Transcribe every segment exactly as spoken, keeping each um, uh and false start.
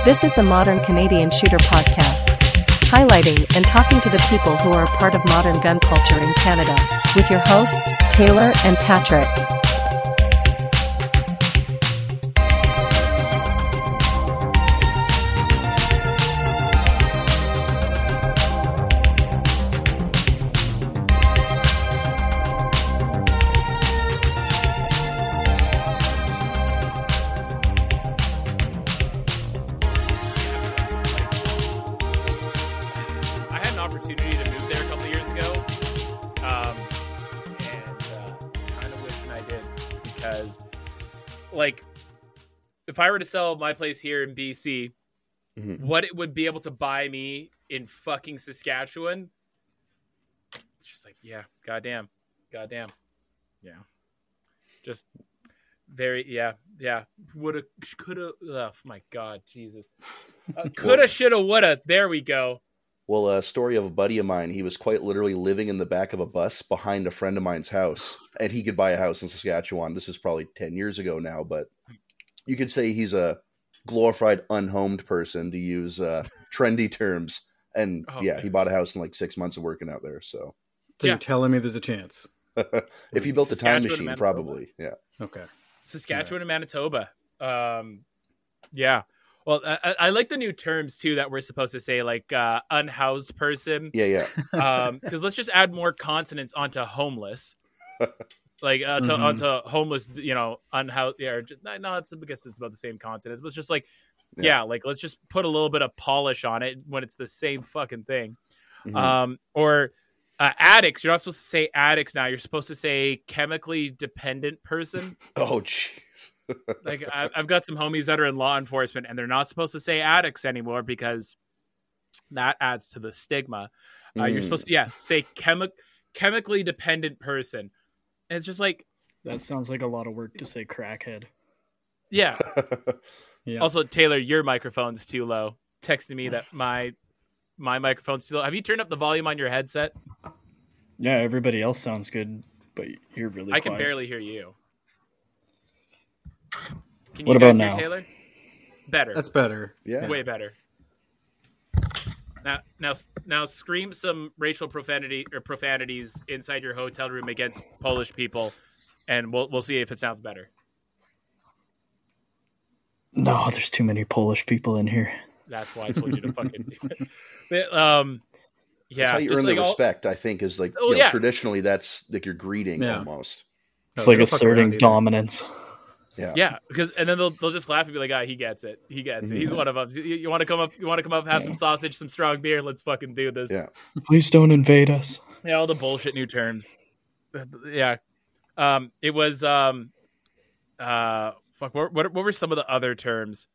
This is the Modern Canadian Shooter Podcast, highlighting and talking to the people who are a part of modern gun culture in Canada, with your hosts, Taylor and Patrick. Like, if I were to sell my place here in B C, mm-hmm. what it would be able to buy me in fucking Saskatchewan, it's just like, yeah, goddamn, goddamn, yeah, just very, yeah, yeah, woulda, coulda, oh my god, Jesus, uh, coulda, shoulda, woulda, there we go. Well, a story of a buddy of mine, he was quite literally living in the back of a bus behind a friend of mine's house, and he could buy a house in Saskatchewan. This is probably ten years ago now, but you could say he's a glorified unhomed person, to use uh, trendy terms. And oh, yeah, man. He bought a house in like six months of working out there. So, so yeah. You're telling me there's a chance? If he built a time machine, probably. Yeah. Okay. Saskatchewan and Manitoba. Um, yeah. Well, I, I like the new terms, too, that we're supposed to say, like uh, unhoused person. Yeah, yeah. Because um, let's just add more consonants onto homeless. Like, uh, to, mm-hmm. onto homeless, you know, unhoused. Yeah, just, no, it's, I guess it's about the same consonants. But it's just like, yeah. yeah, like, let's just put a little bit of polish on it when it's the same fucking thing. Mm-hmm. Um, or uh, addicts. You're not supposed to say addicts now. You're supposed to say chemically dependent person. Oh, jeez. Like I've got some homies that are in law enforcement, and they're not supposed to say addicts anymore because that adds to the stigma. Uh, mm. You're supposed to, yeah, say chemi- chemically dependent person. And it's just like, that sounds like a lot of work to say crackhead. Yeah. Yeah. Also, Taylor, your microphone's too low. Texting me that my my microphone's too low. Have you turned up the volume on your headset? Yeah, everybody else sounds good, but you're really I quiet. can barely hear you. Can you what guys about hear now? Taylor? Better. That's better. Yeah. Way better. Now, now, now, scream some racial profanity or profanities inside your hotel room against Polish people, and we'll we'll see if it sounds better. No, there's too many Polish people in here. That's why I told you to fucking do it. But, um, yeah, that's how you just earn like the all... respect. I think is like oh, you know, yeah. traditionally that's like your greeting yeah. almost. It's no, like asserting dominance. Yeah, yeah, because and then they'll they'll just laugh and be like, "Ah, he gets it. He gets it. He's one of us. You, you want to come up? You want to come up? Have yeah. some sausage, some strong beer. Let's fucking do this. Yeah. Please don't invade us. Yeah, all the bullshit new terms. Yeah, um, it was um, uh, fuck. What, what what were some of the other terms?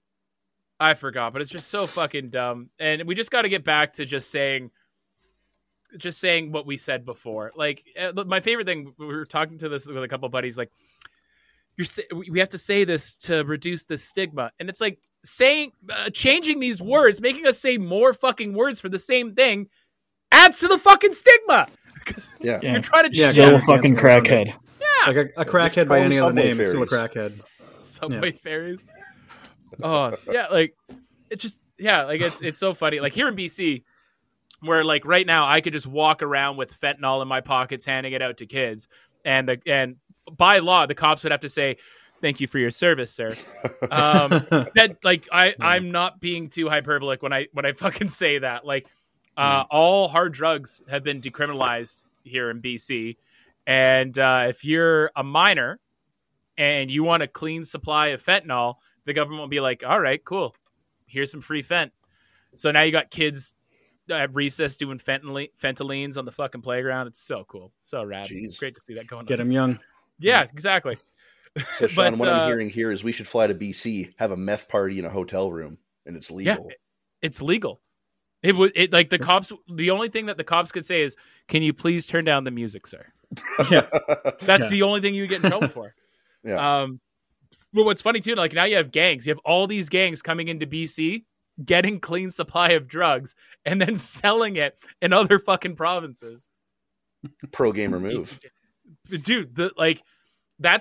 I forgot, but it's just so fucking dumb. And we just got to get back to just saying, just saying what we said before. Like my favorite thing, we were talking to this with a couple of buddies, like. You're, we have to say this to reduce the stigma. And it's like saying, uh, changing these words, making us say more fucking words for the same thing adds to the fucking stigma. Yeah. You're trying to yeah, still a fucking crackhead. Yeah. Like a, a crackhead by any other name is still a crackhead. Subway yeah. fairies. Oh, yeah. Like, it just, yeah, like it's, it's so funny. Like here in B C, where like right now I could just walk around with fentanyl in my pockets, handing it out to kids. And the, and, by law, the cops would have to say, "Thank you for your service, sir." Um, that like I, I'm not being too hyperbolic when I when I fucking say that. Like, uh, all hard drugs have been decriminalized here in B C, and uh, if you're a minor and you want a clean supply of fentanyl, the government will be like, "All right, cool, here's some free fent." So now you got kids at recess doing fentanyl fentanyls on the fucking playground. It's so cool, so rad. Jeez. It's great to see that going. Get on. them young. Yeah, exactly. So, Sean, but, what uh, I'm hearing here is we should fly to B C, have a meth party in a hotel room, and it's legal. Yeah, it's legal. It would it like the cops. The only thing that the cops could say is, "Can you please turn down the music, sir?" Yeah, that's yeah. the only thing you would get in trouble for. Yeah. Um, but what's funny too, like now you have gangs. You have all these gangs coming into B C, getting clean supply of drugs, and then selling it in other fucking provinces. Pro gamer move. Dude, the like that's like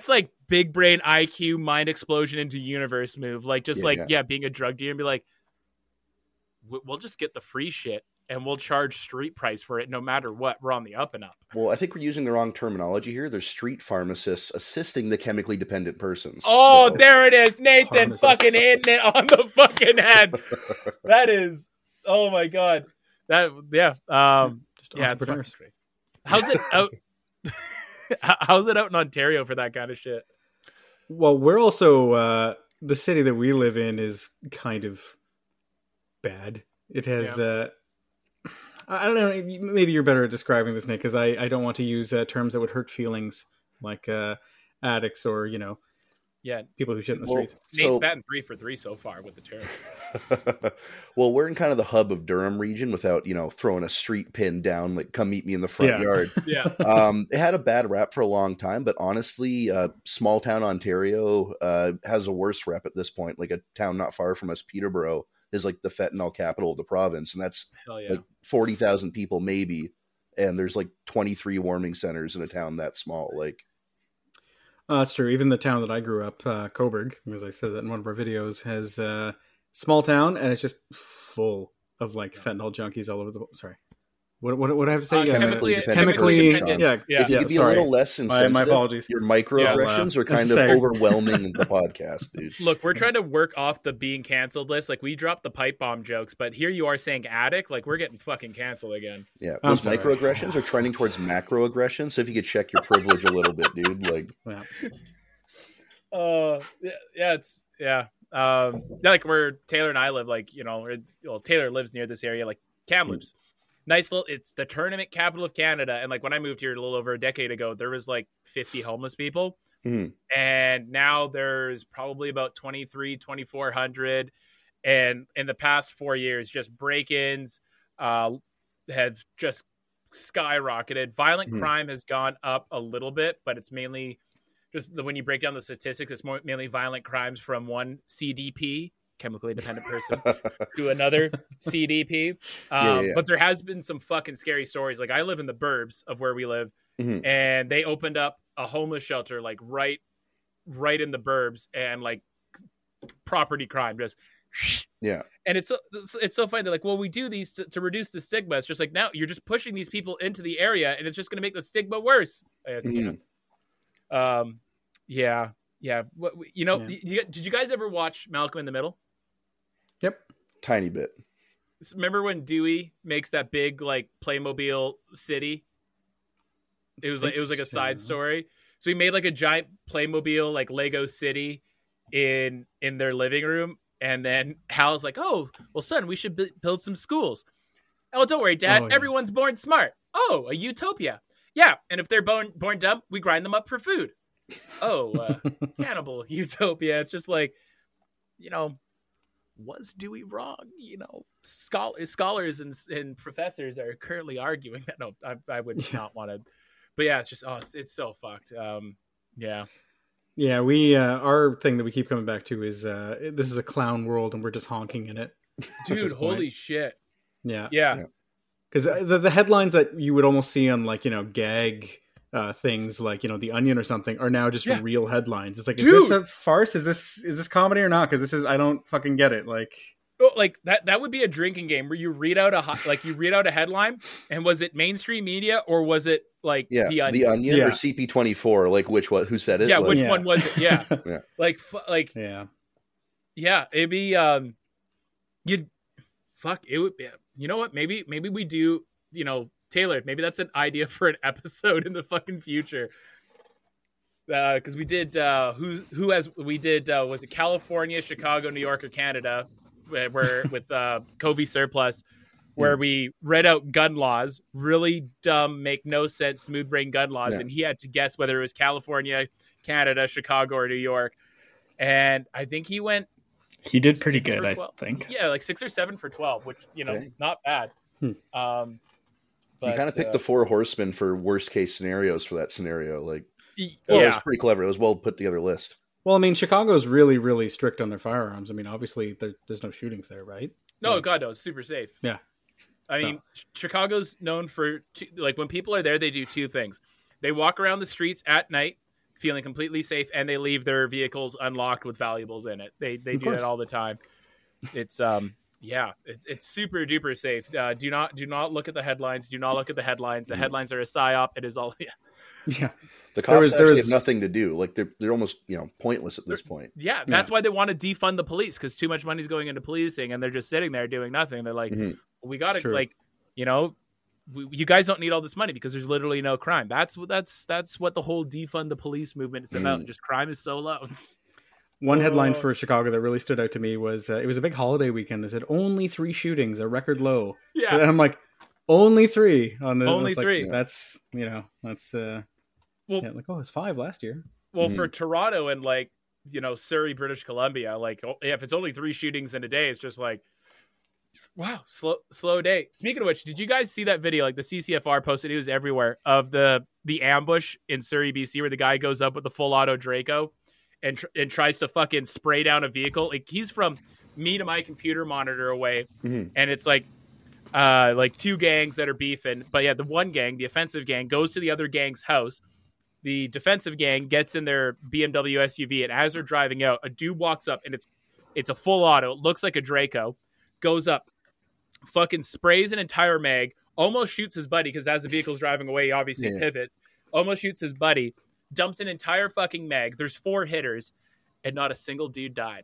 big brain I Q mind explosion into universe move. Like just Yeah, like yeah. yeah, being a drug dealer and be like, "We- we'll just get the free shit and we'll charge street price for it no matter what. We're on the up and up. Well, I think we're using the wrong terminology here. There's street pharmacists assisting the chemically dependent persons. Oh, So- there it is. Nathan Pharmacist. fucking hitting it on the fucking head. That is, oh my God. That, yeah. Um, Just yeah, it's fucking entrepreneurs. crazy. How's it out? How's it out in Ontario for that kind of shit? Well, we're also uh, the city that we live in is kind of bad. It has. Uh, I don't know. Maybe you're better at describing this, Nick, because I, I don't want to use uh, terms that would hurt feelings, like uh, addicts or you know Yeah. people who shit in the Well, streets. Nate's So- batting three for three so far with the terrorists. well, we're in kind of the hub of Durham region without, you know, throwing a street pin down, like, come meet me in the front Yeah. yard. Yeah. um, it had a bad rap for a long time, but honestly, uh, small town Ontario uh, has a worse rep at this point. Like a town not far from us, Peterborough, is like the fentanyl capital of the province. And that's Hell yeah. like forty thousand people maybe. And there's like twenty-three warming centers in a town that small. Like, Uh, that's true. Even the town that I grew up, uh, Coburg, as I said that in one of our videos, has a uh, small town, and it's just full of like fentanyl junkies all over the. Sorry, what what what do I have to say? Uh, Yeah, chemically- uh, chemically chemically, independent. yeah, Yeah. if you yeah, could be sorry. a little less My, insensitive, my apologies. your microaggressions Yeah. are kind of Necessary. overwhelming the podcast, dude. Look, we're trying to work off the being canceled list. Like we dropped the pipe bomb jokes, but here you are saying addict. Like we're getting fucking canceled again. Yeah, I'm those sorry. microaggressions are trending towards macroaggression. So if you could check your privilege a little bit, dude, like, Yeah. Uh, yeah, yeah, it's yeah. Um, yeah, like where Taylor and I live, like you know, we're- well, Taylor lives near this area, like Kamloops. Nice little. It's the tournament capital of Canada, and like when I moved here a little over a decade ago, there was like fifty homeless people, Mhm. and now there's probably about twenty-three, twenty-four hundred. And in the past four years, just break-ins uh, have just skyrocketed. Violent Mhm. crime has gone up a little bit, but it's mainly just the, when you break down the statistics, it's more mainly violent crimes from one C D P, chemically dependent person, to another C D P. Um, Yeah, yeah, yeah. But there has been some fucking scary stories. Like I live in the burbs of where we live, Mhm. and they opened up a homeless shelter like right, right in the burbs, and like property crime just. yeah, And it's so, it's so funny. They're like, well, we do these to, to reduce the stigma. It's just like now you're just pushing these people into the area, and it's just going to make the stigma worse. It's, you know, um, yeah, yeah. What you know? Yeah. You, did you guys ever watch Malcolm in the Middle? Yep. tiny bit. Remember when Dewey makes that big like Playmobil city? It was like it was like a side so. story. So he made like a giant Playmobil like Lego city in in their living room, and then Hal's like, "Oh, well, son, we should b- build some schools." Oh, don't worry, Dad. Oh, yeah. Everyone's born smart. Oh, a utopia. Yeah, and if they're born born dumb, we grind them up for food. Oh, uh, cannibal utopia. It's just like, you know, was Dewey wrong? You know, scholars, scholars and, and professors are currently arguing that. No, I, I would Yeah. not want to. But yeah, it's just, oh, it's, it's so fucked. Um, yeah. Yeah, we uh, our thing that we keep coming back to is uh, this is a clown world, and we're just honking in it. Dude, this point. holy shit. Yeah, Yeah. Yeah. because the, the headlines that you would almost see on like you know gag uh, things like you know The Onion or something are now just Yeah. real headlines. It's like, Dude! is this a farce? Is this is this comedy or not? Because this is I don't fucking get it. Like, Oh, like that that would be a drinking game where you read out a hi- like you read out a headline, and was it mainstream media or was it like Yeah, the onion? the onion Yeah. or C P twenty-four, like which what? Who said it? yeah, Like, which Yeah. one was it? Yeah. Yeah. Like fu- like yeah, yeah, it'd be um you'd fuck it would be, you know what? Maybe maybe we do, you know, Taylor, maybe that's an idea for an episode in the fucking future. Uh, because we did uh who who has we did uh was it California, Chicago, New York, or Canada, where, where with uh Covey Surplus, where we read out gun laws, really dumb, make no sense, smooth brain gun laws, Yeah. and he had to guess whether it was California, Canada, Chicago, or New York. And I think he went He did pretty six good, for I twelve. think. Yeah, like six or seven for twelve, which you know, Okay. not bad. Hmm. Um, but, you kind of picked uh, the four horsemen for worst case scenarios for that scenario. Like, y- well, it yeah, was pretty clever. It was well put together list. well, I mean, Chicago's really really strict on their firearms. I mean, obviously there, there's no shootings there, right? no, Like, God, no, it's super safe. Yeah. I mean, Ch- Chicago's known for two, like when people are there, they do two things. They walk around the streets at night, feeling completely safe, and they leave their vehicles unlocked with valuables in it. They they Of do course. that all the time. It's um yeah, it's it's super duper safe. Uh, do not do not look at the headlines. Do not look at the headlines. The Mm. headlines are a psyop. It is all yeah. Yeah. The There cops was- there actually was- have nothing to do. Like they're they're almost you know pointless at this point. Yeah, that's why they want to defund the police, because too much money's going into policing, and they're just sitting there doing nothing. They're like, Mhm. we got It's to true. like, you know, we, you guys don't need all this money because there's literally no crime. That's what that's that's what the whole defund the police movement is about. Mm. Just crime is so low. One headline Oh. for Chicago that really stood out to me was uh, it was a big holiday weekend. They said only three shootings, a record low. Yeah, And I'm like, only three on the Only it's like, three. That's you know that's uh, well, yeah, like oh it's five last year. well, Mhm. for Toronto and like you know Surrey, British Columbia, like oh, if it's only three shootings in a day, it's just like. Wow, slow slow day. Speaking of which, did you guys see that video? Like the C C F R posted, it was everywhere, of the the ambush in Surrey, B C, where the guy goes up with the full auto Draco and tr- and tries to fucking spray down a vehicle. Like he's from me to my computer monitor away, Mhm. and it's like uh like two gangs that are beefing. But yeah, the one gang, the offensive gang, goes to the other gang's house. The defensive gang gets in their B M W S U V, and as they're driving out, a dude walks up, and it's it's a full auto. It looks like a Draco. Goes up, fucking sprays an entire mag, almost shoots his buddy, because as the vehicle's driving away, he obviously Yeah. pivots, almost shoots his buddy, dumps an entire fucking mag. There's four hitters, and not a single dude died.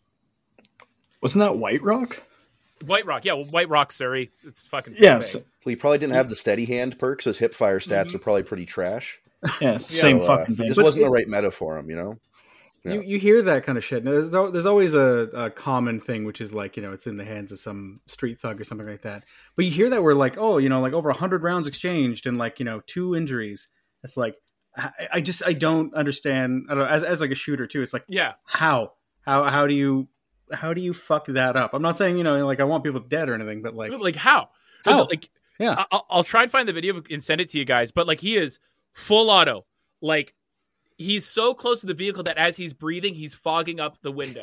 Wasn't that White Rock? White Rock, yeah, well, White Rock, Surrey. It's fucking Yeah, big. so, Well, he probably didn't have the steady hand perk, so his hip fire stats Mhm. are probably pretty trash. yeah, same So, uh, fucking it thing. just But wasn't it- the right meta for him, you know. Yeah. You you hear that kind of shit. Now, There's al- there's always a, a common thing, which is like you know it's in the hands of some street thug or something like that. But you hear that we're like, oh, you know, like over a hundred rounds exchanged and like you know two injuries. It's like I, I just I don't understand. I don't know, as as like a shooter too. It's like Yeah, how how how do you how do you fuck that up? I'm not saying you know like I want people dead or anything, but like like how? How? Like, yeah, I- I'll, I'll try and find the video and send it to you guys. But like, he is full auto. Like, he's so close to the vehicle that as he's breathing, he's fogging up the window.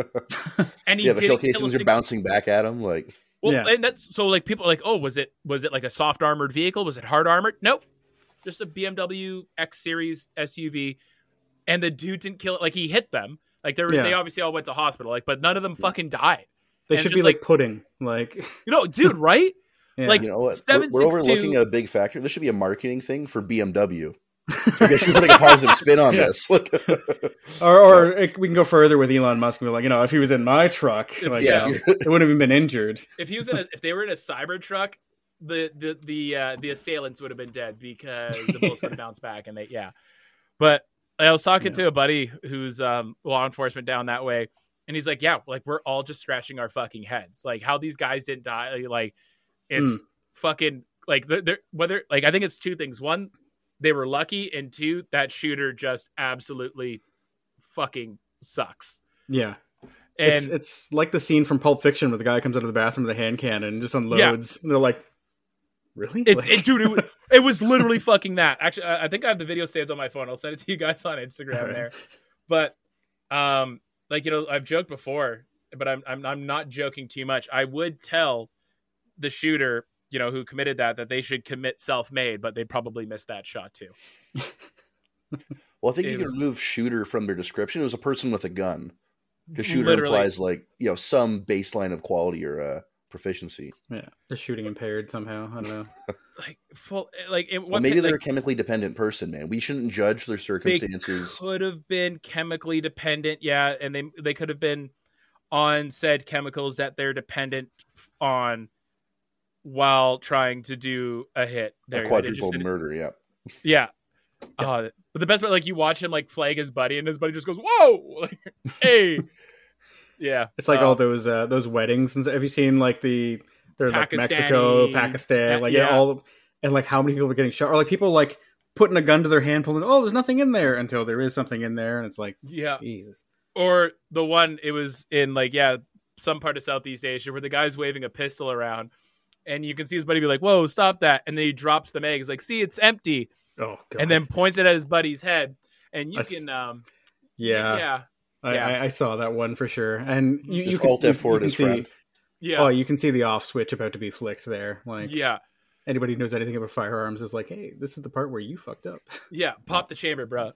And he Yeah, the didn't shell kill casings a are single- bouncing back at him. Like, Well, Yeah. and that's so like people are like, oh, was it was it like a soft armored vehicle? Was it hard armored? Nope, just a B M W X Series S U V. And the dude didn't kill it. Like he hit them. Like they were, Yeah. they obviously all went to hospital. Like, but none of them fucking died. they and should it's be just like, like- pudding. Like You know, dude, right? yeah. Like you know what? We're, seven we're six overlooking two. a big factor. This should be a marketing thing for B M W. I guess you're putting a positive spin on Yeah. this. Look, or or it, we can go further with Elon Musk and be like, you know, if he was in my truck, like, yeah, you know, if you're- it wouldn't have even been injured. If he was in a, if they were in a cyber truck, the the the uh, the assailants would have been dead because the bullets would have bounced back, and they yeah. But I was talking Yeah. to a buddy who's um, law enforcement down that way, and he's like, "Yeah, like we're all just scratching our fucking heads, like how these guys didn't die. Like it's Mm. fucking like they're, they're whether like I think it's two things. One, they were lucky, and two, that shooter just absolutely fucking sucks. Yeah. And It's it's like the scene from Pulp Fiction where the guy comes out of the bathroom with a hand cannon and just unloads. And they're like, really? It's Like- it, dude. It, wa- it was literally fucking that. Actually, I I think I have the video saved on my phone. I'll send it to you guys on Instagram Alright. there. But, um, like you know, I've joked before, but I'm I'm I'm not joking too much. I would tell the shooter, you know, who committed that, that they should commit self-made, but they'd probably miss that shot too. well, I think It you can was- remove shooter from their description. It was a person with a gun. Because shooter Literally. implies like you know some baseline of quality or uh, proficiency. yeah, they're shooting impaired somehow. I don't know. Like full, like it. Well, What maybe like, they're a chemically dependent person, man. We shouldn't judge their they circumstances. could have been chemically dependent, yeah, and they they could have been on said chemicals that they're dependent on while trying to do a hit. There A you go. They just quadruple did it. murder, yeah. Yeah. Uh, but the best part, like you watch him like flag his buddy, and his buddy just goes, "Whoa, like, hey." Yeah, It's like uh, all those uh, those weddings. And have you seen like the there's like Pakistani- Mexico, Pakistan, like yeah. yeah. all and like how many people are getting shot, or like people like putting a gun to their hand, pulling. Oh, there's nothing in there until there is something in there, and it's like yeah. Jesus. Or the one it was in like yeah some part of Southeast Asia where the guy's waving a pistol around, and you can see his buddy be like, "Whoa, stop that!" And then he drops the mag. He's like, "See, it's empty," Oh, God. and then points it at his buddy's head. And you I s- can, um, yeah, yeah, I, yeah. I, I saw that one for sure. And you, you Just can, Alt you, F four you at can his see, friend. yeah, oh, you can see the off switch about to be flicked there. Like yeah, anybody who knows anything about firearms is like, hey, this is the part where you fucked up. yeah. Pop the chamber, bro.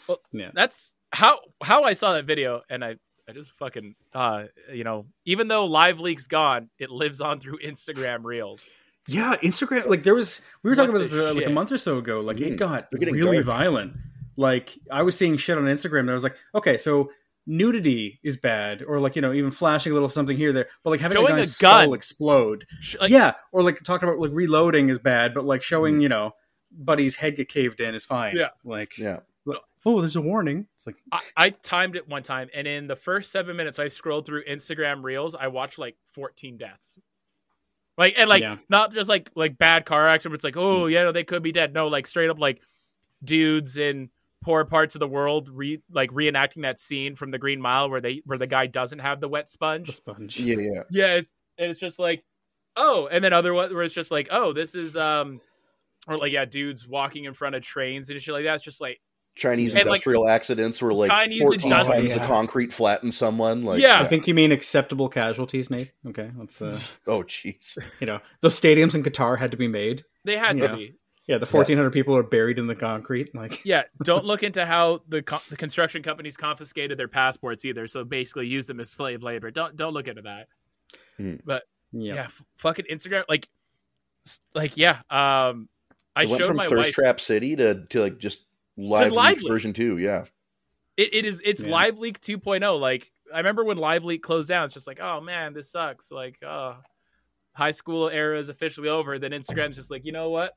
Well, Yeah. that's how how I saw that video, and I I just fucking uh you know, even though Live Leak's gone, it lives on through Instagram Reels. Yeah, Instagram. Like there was, we were What talking about the this uh, like a shit? month or so ago. Like Mm, it got they're getting really dark. violent. Like I was seeing shit on Instagram, and I was like, okay, so nudity is bad, or like you know, even flashing a little something here there, but like having Showing a a guy's gun. skull explode. Sh- Like, Yeah, or like talking about like reloading is bad, but like showing Mhm. you know, Buddy's head get caved in is fine. Yeah. like Yeah. oh, there's a warning. It's like I, I timed it one time, and in the first seven minutes I scrolled through Instagram Reels, I watched like fourteen deaths. Like and like Yeah. not just like like bad car accident. But it's like, oh yeah, no, they could be dead. No, like straight up like dudes in poor parts of the world re like reenacting that scene from the Green Mile where they where the guy doesn't have the wet the sponge. sponge. Yeah, yeah. Yeah, it's, and it's just like, oh, and then other ones where it's just like, oh, this is um, or like yeah, dudes walking in front of trains and shit like that. It's just like, Chinese And, like, industrial accidents where like Chinese fourteen industrial- times Yeah. the concrete flattened someone. Like, Yeah. I think you mean acceptable casualties, Nate. Okay, let's uh, oh, jeez. you know, those stadiums in Qatar had to be made. they had Yeah. to be. Yeah, the fourteen hundred people are buried in the concrete. Like, Yeah, don't look into how the co- the construction companies confiscated their passports either. So basically, use them as slave labor. Don't don't look into that. Hmm. But yeah, yeah, f- fucking Instagram, like, s- like yeah. Um, I It went showed from my Thirst wife. Trap City to, to like just live Live Leak Leak. version two. Yeah. It, it is it's Yeah. Live Leak two point oh. Like I remember when Live Leak closed down, it's just like, oh man, this sucks. Like, oh, high school era is officially over. Then Instagram's just like, you know what?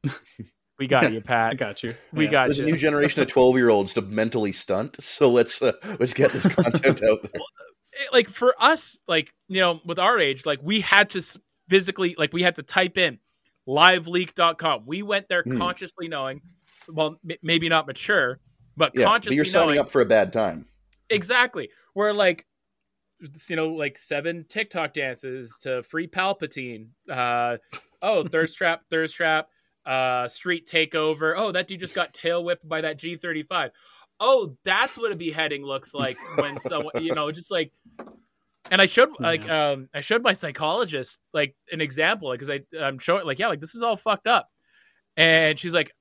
We got you, I Pat. got you. We Yeah. got There's you. a new generation of twelve year olds to mentally stunt. So let's uh, let's get this content out there. It- like for us, like you know, with our age, like we had to s- physically, like we had to type in live leak dot com. We went there Hmm. consciously knowing, well, m- maybe not mature, but Yeah, but consciously you're signing knowing up for a bad time. exactly. We're like, you know, like seven TikTok dances to free Palpatine. Uh, oh, thirst trap, thirst trap. Uh, street takeover. Oh, that dude just got tail whipped by that G thirty-five. Oh, that's what a beheading looks like when someone, you know, just like. And I showed like um I showed my psychologist like an example because I I'm showing like yeah like this is all fucked up, and she's like,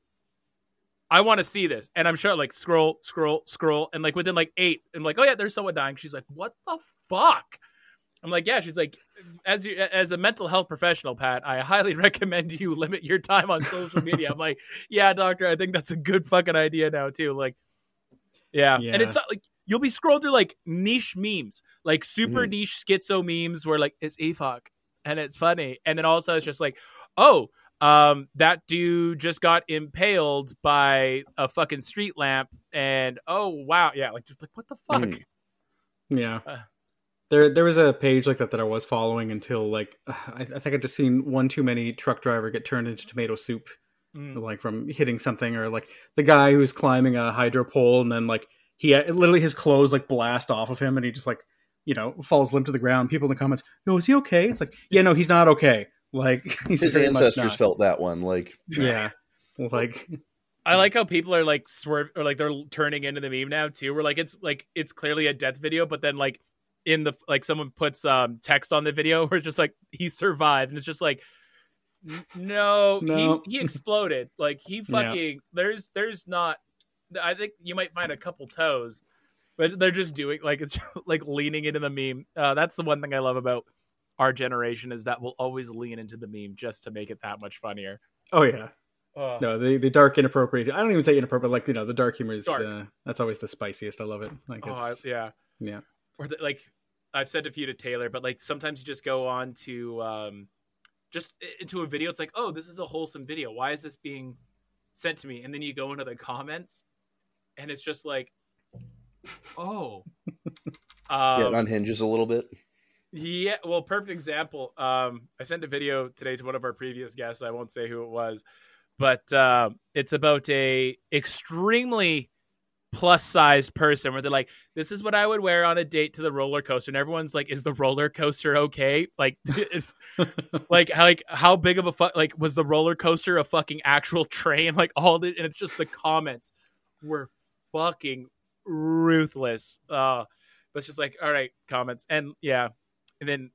I want to see this, and I'm showing like scroll scroll scroll, and like within like eight, I'm like, oh yeah, there's someone dying. She's like, what the fuck? I'm like, yeah. She's like, as you as a mental health professional, Pat, I highly recommend you limit your time on social media. I'm like, yeah, doctor, I think that's a good fucking idea now too. Like, yeah, Yeah. and it's not like you'll be scrolling through like niche memes, like super Mhm. niche schizo memes where like it's A F O C and it's funny, and then also it's just like, oh, um, that dude just got impaled by a fucking street lamp, and oh wow, yeah, like just like what the fuck? Mhm. Yeah. Uh. There, there was a page like that that I was following until like I, I think I just seen one too many truck driver get turned into tomato soup, Mm. like from hitting something, or like the guy who's climbing a hydro pole and then like he literally his clothes like blast off of him and he just like you know falls limp to the ground. People in the comments, "No, is he okay?" It's like, yeah, no, he's not okay. Like he's His very much ancestors not. felt that one. Like, Yeah, like I like how people are like swerve or like they're turning into the meme now too. Where like it's like it's clearly a death video, but then like in the like someone puts um text on the video where it's just like he survived, and it's just like n- no, No. he he exploded. Like he Yeah. fucking there's there's not. I think you might find a couple toes, but they're just doing like it's like leaning into the meme. Uh, that's the one thing I love about our generation is that we'll always lean into the meme just to make it that much funnier. oh yeah. Uh, No, the the dark inappropriate. I don't even say inappropriate. Like you know, the dark humor is Dark. uh, that's always the spiciest. I love it. Like oh, I- it's, yeah. yeah. Or the, like I've said a few to Taylor, but like sometimes you just go on to um, just into a video. It's like, oh, this is a wholesome video. Why is this being sent to me? And then you go into the comments, and it's just like, oh, yeah, it um, unhinges a little bit. yeah. Well, perfect example. Um, I sent a video today to one of our previous guests. I won't say who it was, but uh, it's about a extremely plus sized person where they're like, this is what I would wear on a date to the roller coaster, and everyone's like, is the roller coaster okay? Like, like how like how big of a fu- like was the roller coaster a fucking actual train? Like all the and it's just the comments were fucking ruthless. Uh, but it's just like, all right, comments, and yeah, and then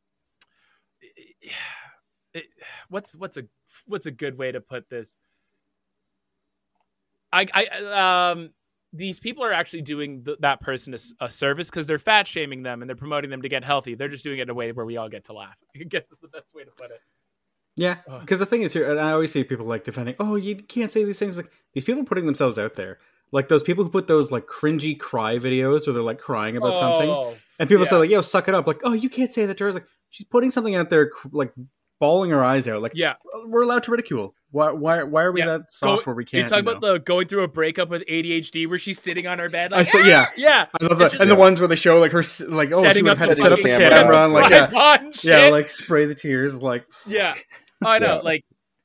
it, what's what's a what's a good way to put this? I I um. these people are actually doing th- that person a, a service because they're fat shaming them and they're promoting them to get healthy. They're just doing it in a way where we all get to laugh. I guess is the best way to put it. Yeah, because the thing is here, and I always see people like defending, oh, you can't say these things. Like, these people are putting themselves out there. Like those people who put those like cringy cry videos where they're like crying about oh, something. And people yeah. say like, yo, suck it up. Like, oh, you can't say that to her. It's like, she's putting something out there, like bawling her eyes out. Like, yeah, we're allowed to ridicule. Why Why, why are we yeah. that soft Go, where we can't? You talk you about know? the going through a breakup with A D H D where she's sitting on her bed. Like, I say, yeah. Yeah. I love that. Just, and yeah. the ones where they show like her, like, oh, setting she would have had to set up the camera. camera. And, like, yeah. yeah, like spray the tears. Like, yeah. I know. Yeah. Like,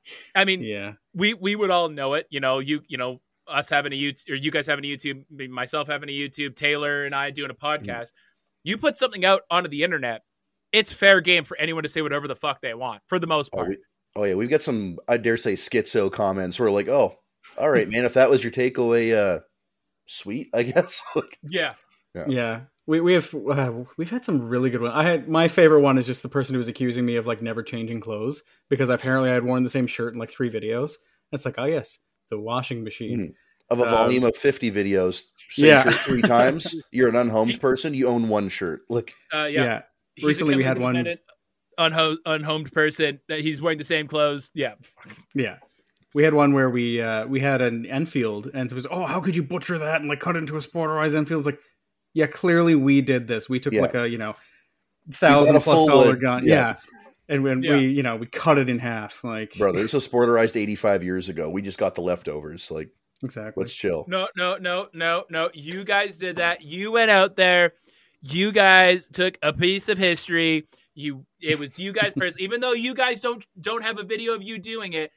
I mean, yeah, we, we would all know it. You know, you, you know, us having a YouTube, or you guys having a YouTube, myself having a YouTube, Taylor and I doing a podcast. Mm. You put something out onto the internet, it's fair game for anyone to say whatever the fuck they want, for the most part. Oh, we, oh yeah, we've got some, I dare say, schizo comments where like, oh, all right, man, if that was your takeaway, uh, sweet, I guess. yeah. yeah, yeah. We we have uh, we've had some really good ones. I had my favorite one is just the person who was accusing me of like never changing clothes because apparently I had worn the same shirt in like three videos. It's like, oh yes, the washing machine. Mm. Of a volume um, of fifty videos, same yeah. shirt three times. You're an unhomed person. You own one shirt. Look, uh, yeah. yeah. Recently, we had one unho- unhomed person that he's wearing the same clothes. Yeah, yeah. We had one where we uh, we had an Enfield, and it was, oh, how could you butcher that and like cut it into a Sporterized Enfield? It's like, yeah, clearly we did this. We took yeah. like a you know thousand plus dollar wood. gun, yeah. yeah. And when yeah. we, you know, we cut it in half. Like, bro, there's a Sporterized eighty-five years ago. We just got the leftovers. Like, exactly. Let's chill. No, no, no, no, no. You guys did that. You went out there. You guys took a piece of history. You, it was you guys personally. Even though you guys don't don't have a video of you doing it,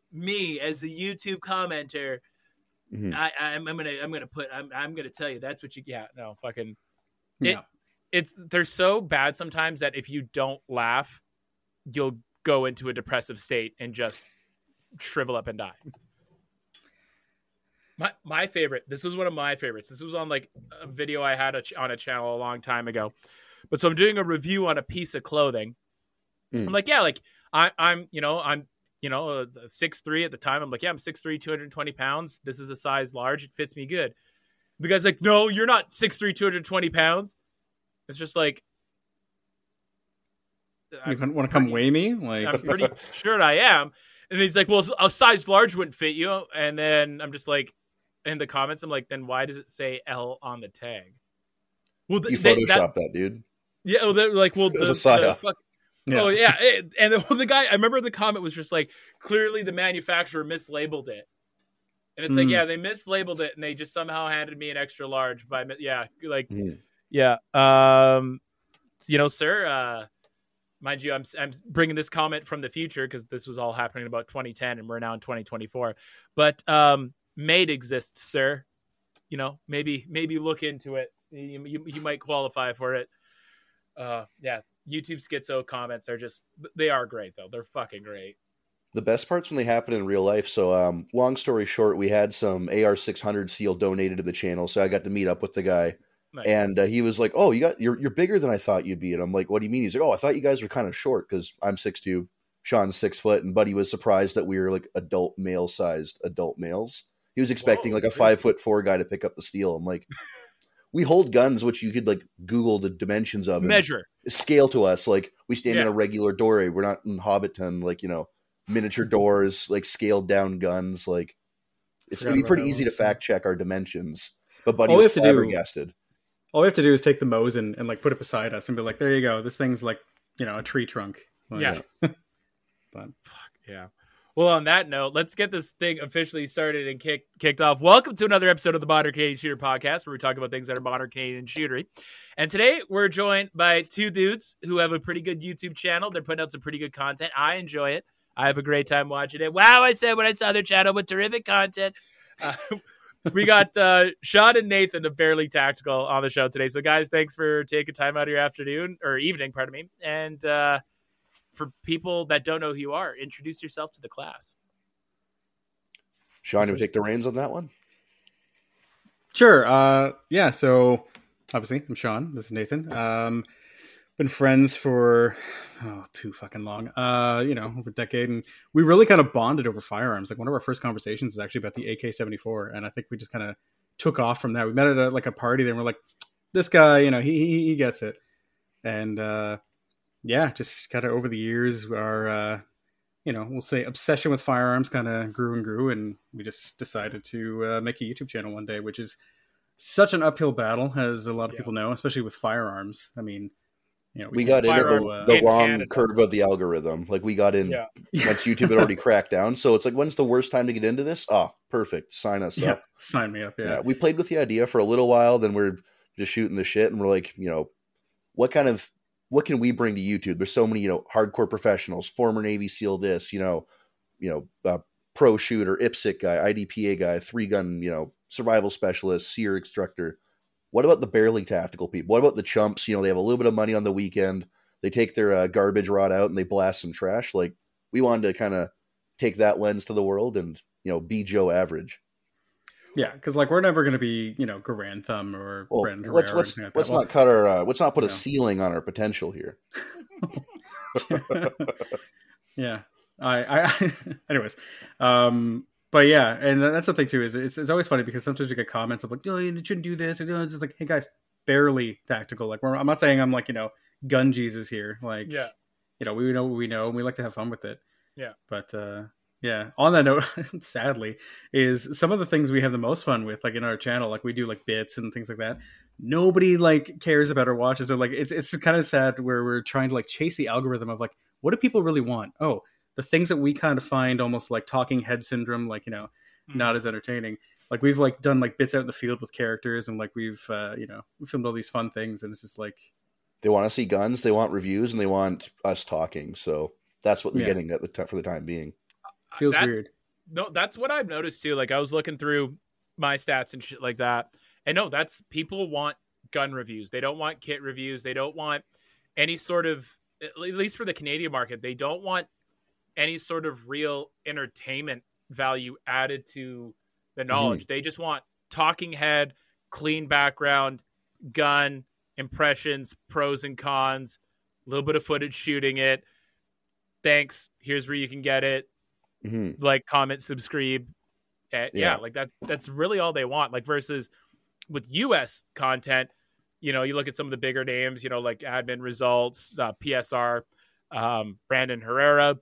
me as a YouTube commenter, mm-hmm. I, I'm, I'm gonna, I'm gonna put, I'm, I'm gonna tell you that's what you. Yeah, no, fucking. It, yeah. It's they're so bad sometimes that if you don't laugh, you'll go into a depressive state and just shrivel up and die. My my favorite. This was one of my favorites. This was on like a video I had a ch- on a channel a long time ago. But so I'm doing a review on a piece of clothing. Mm. I'm like, yeah, like I, I'm, you know, I'm, you know, six three at the time. I'm like, yeah, I'm six three, two hundred twenty pounds. This is a size large. It fits me good. The guy's like, no, you're not six three, two hundred twenty pounds. It's just like, you want to come weigh me? Like, I'm pretty sure I am. And he's like, well, a size large wouldn't fit you. And then I'm just like, in the comments, I'm like, then why does it say L on the tag? Well, th- you photoshopped that, that, dude. Yeah, well, they're like, well, it was the, a psyop. Fuck, yeah. Oh yeah, it, and the, the guy, I remember the comment was just like, clearly the manufacturer mislabeled it, and it's mm. like, yeah, they mislabeled it, and they just somehow handed me an extra large by, yeah, like, mm. yeah, um, you know, sir, uh, mind you, I'm I'm bringing this comment from the future because this was all happening in about twenty ten, and we're now in twenty twenty-four, but um. Made exists, sir. You know, maybe maybe look into it. You, you, you might qualify for it. Uh, yeah, YouTube schizo comments are just, they are great, though. They're fucking great. The best part's when they happen in real life. So, um, long story short, we had some A R six hundred seal donated to the channel, so I got to meet up with the guy. Nice. And uh, he was like, oh, you got, you're, you're bigger than I thought you'd be. And I'm like, what do you mean? He's like, oh, I thought you guys were kind of short because I'm six two, Sean's six foot, and Buddy was surprised that we were like adult male-sized adult males. He was expecting Whoa, like a five foot four guy to pick up the steel. I'm like, we hold guns, which you could like Google the dimensions of, measure, scale to us. Like we stand yeah. in a regular doorway. We're not in Hobbiton, like, you know, miniature doors, like scaled down guns. Like it's gonna be pretty easy to fact check our dimensions. But Buddy was flabbergasted. Do, all we have to do is take the Mosin and like put it beside us and be like, there you go. This thing's like, you know, a tree trunk. Like, yeah. but fuck yeah. Well, on that note, let's get this thing officially started and kick, kicked off. Welcome to another episode of the Modern Canadian Shooter Podcast, where we talk about things that are modern Canadian shootery. And today, we're joined by two dudes who have a pretty good YouTube channel. They're putting out some pretty good content. I enjoy it. I have a great time watching it. Wow, I said when I saw their channel with terrific content. Uh, we got uh, Sean and Nathan of Barely Tactical on the show today. So, guys, thanks for taking time out of your afternoon, or evening, pardon me. And, uh, for people that don't know who you are, introduce yourself to the class. Sean, you take the reins on that one? Sure. Uh, yeah, so obviously I'm Sean. This is Nathan. Um, been friends for oh, too fucking long, uh, you know, over a decade. And we really kind of bonded over firearms. Like one of our first conversations is actually about the A K seventy-four. And I think we just kind of took off from that. We met at a, like a party, then we're like, this guy, you know, he he, he gets it, and uh, yeah, just kind of over the years, our uh, you know, we'll say obsession with firearms kind of grew and grew, and we just decided to uh, make a YouTube channel one day, which is such an uphill battle, as a lot of Yeah. people know, especially with firearms. I mean, you know, We can't got in at fire, the, uh, the in wrong Canada. curve of the algorithm. Like we got in Yeah. once YouTube had already cracked down. So it's like, when's the worst time to get into this? Oh, perfect. Sign us yeah, up. sign me up. Yeah. Yeah, We played with the idea for a little while. Then we're just shooting the shit. And we're like, you know, what kind of, what can we bring to YouTube? There's so many, you know, hardcore professionals, former Navy SEAL this, you know, you know, uh, pro shooter, I P S C guy, I D P A guy, three gun, you know, survival specialist, SEER instructor. What about the barely tactical people? What about the chumps? You know, they have a little bit of money on the weekend. They take their uh, garbage rod out and they blast some trash. Like we wanted to kind of take that lens to the world and, you know, be Joe Average. yeah, because like we're never going to be, you know, Garand Thumb or Well, Brendan Herrera. let's or let's anything like let's that. not cut our uh, let's not put a Yeah. ceiling on our potential here. yeah, I, I, anyways, um, but yeah, and that's the thing too, is it's, it's always funny because sometimes you get comments of like, oh, you shouldn't do this, or you know, it's just like, hey guys, barely tactical. Like, we're, I'm not saying I'm like, you know, gun Jesus here. Like, Yeah. you know, we know what we know, and we like to have fun with it. Yeah. But uh, yeah, on that note, sadly, is some of the things we have the most fun with, like in our channel, like we do like bits and things like that. Nobody like cares about or watches it. Like it's it's kind of sad where we're trying to like chase the algorithm of like, what do people really want? Oh, the things that we kind of find almost like talking head syndrome, like, you know, Mm. not as entertaining. Like we've like done like bits out in the field with characters, and like we've uh, you know, we filmed all these fun things, and it's just like, They want to see guns, they want reviews, and they want us talking. So that's what they're Yeah. getting at the t- for the time being. feels That's- weird. No, that's what I've noticed too. Like I was looking through my stats and shit like that. And no, that's people want gun reviews. They don't want kit reviews. They don't want any sort of, at least for the Canadian market, they don't want any sort of real entertainment value added to the knowledge. They just want talking head, clean background, gun, impressions, pros and cons, a little bit of footage shooting it. Thanks. Here's where you can get it. hmm Like, comment, subscribe. Uh, yeah. Yeah. like that's that's really all they want. Like versus with U S content, you know, you look at some of the bigger names, you know, like Admin Results, uh, P S R, um, Brandon Herrera,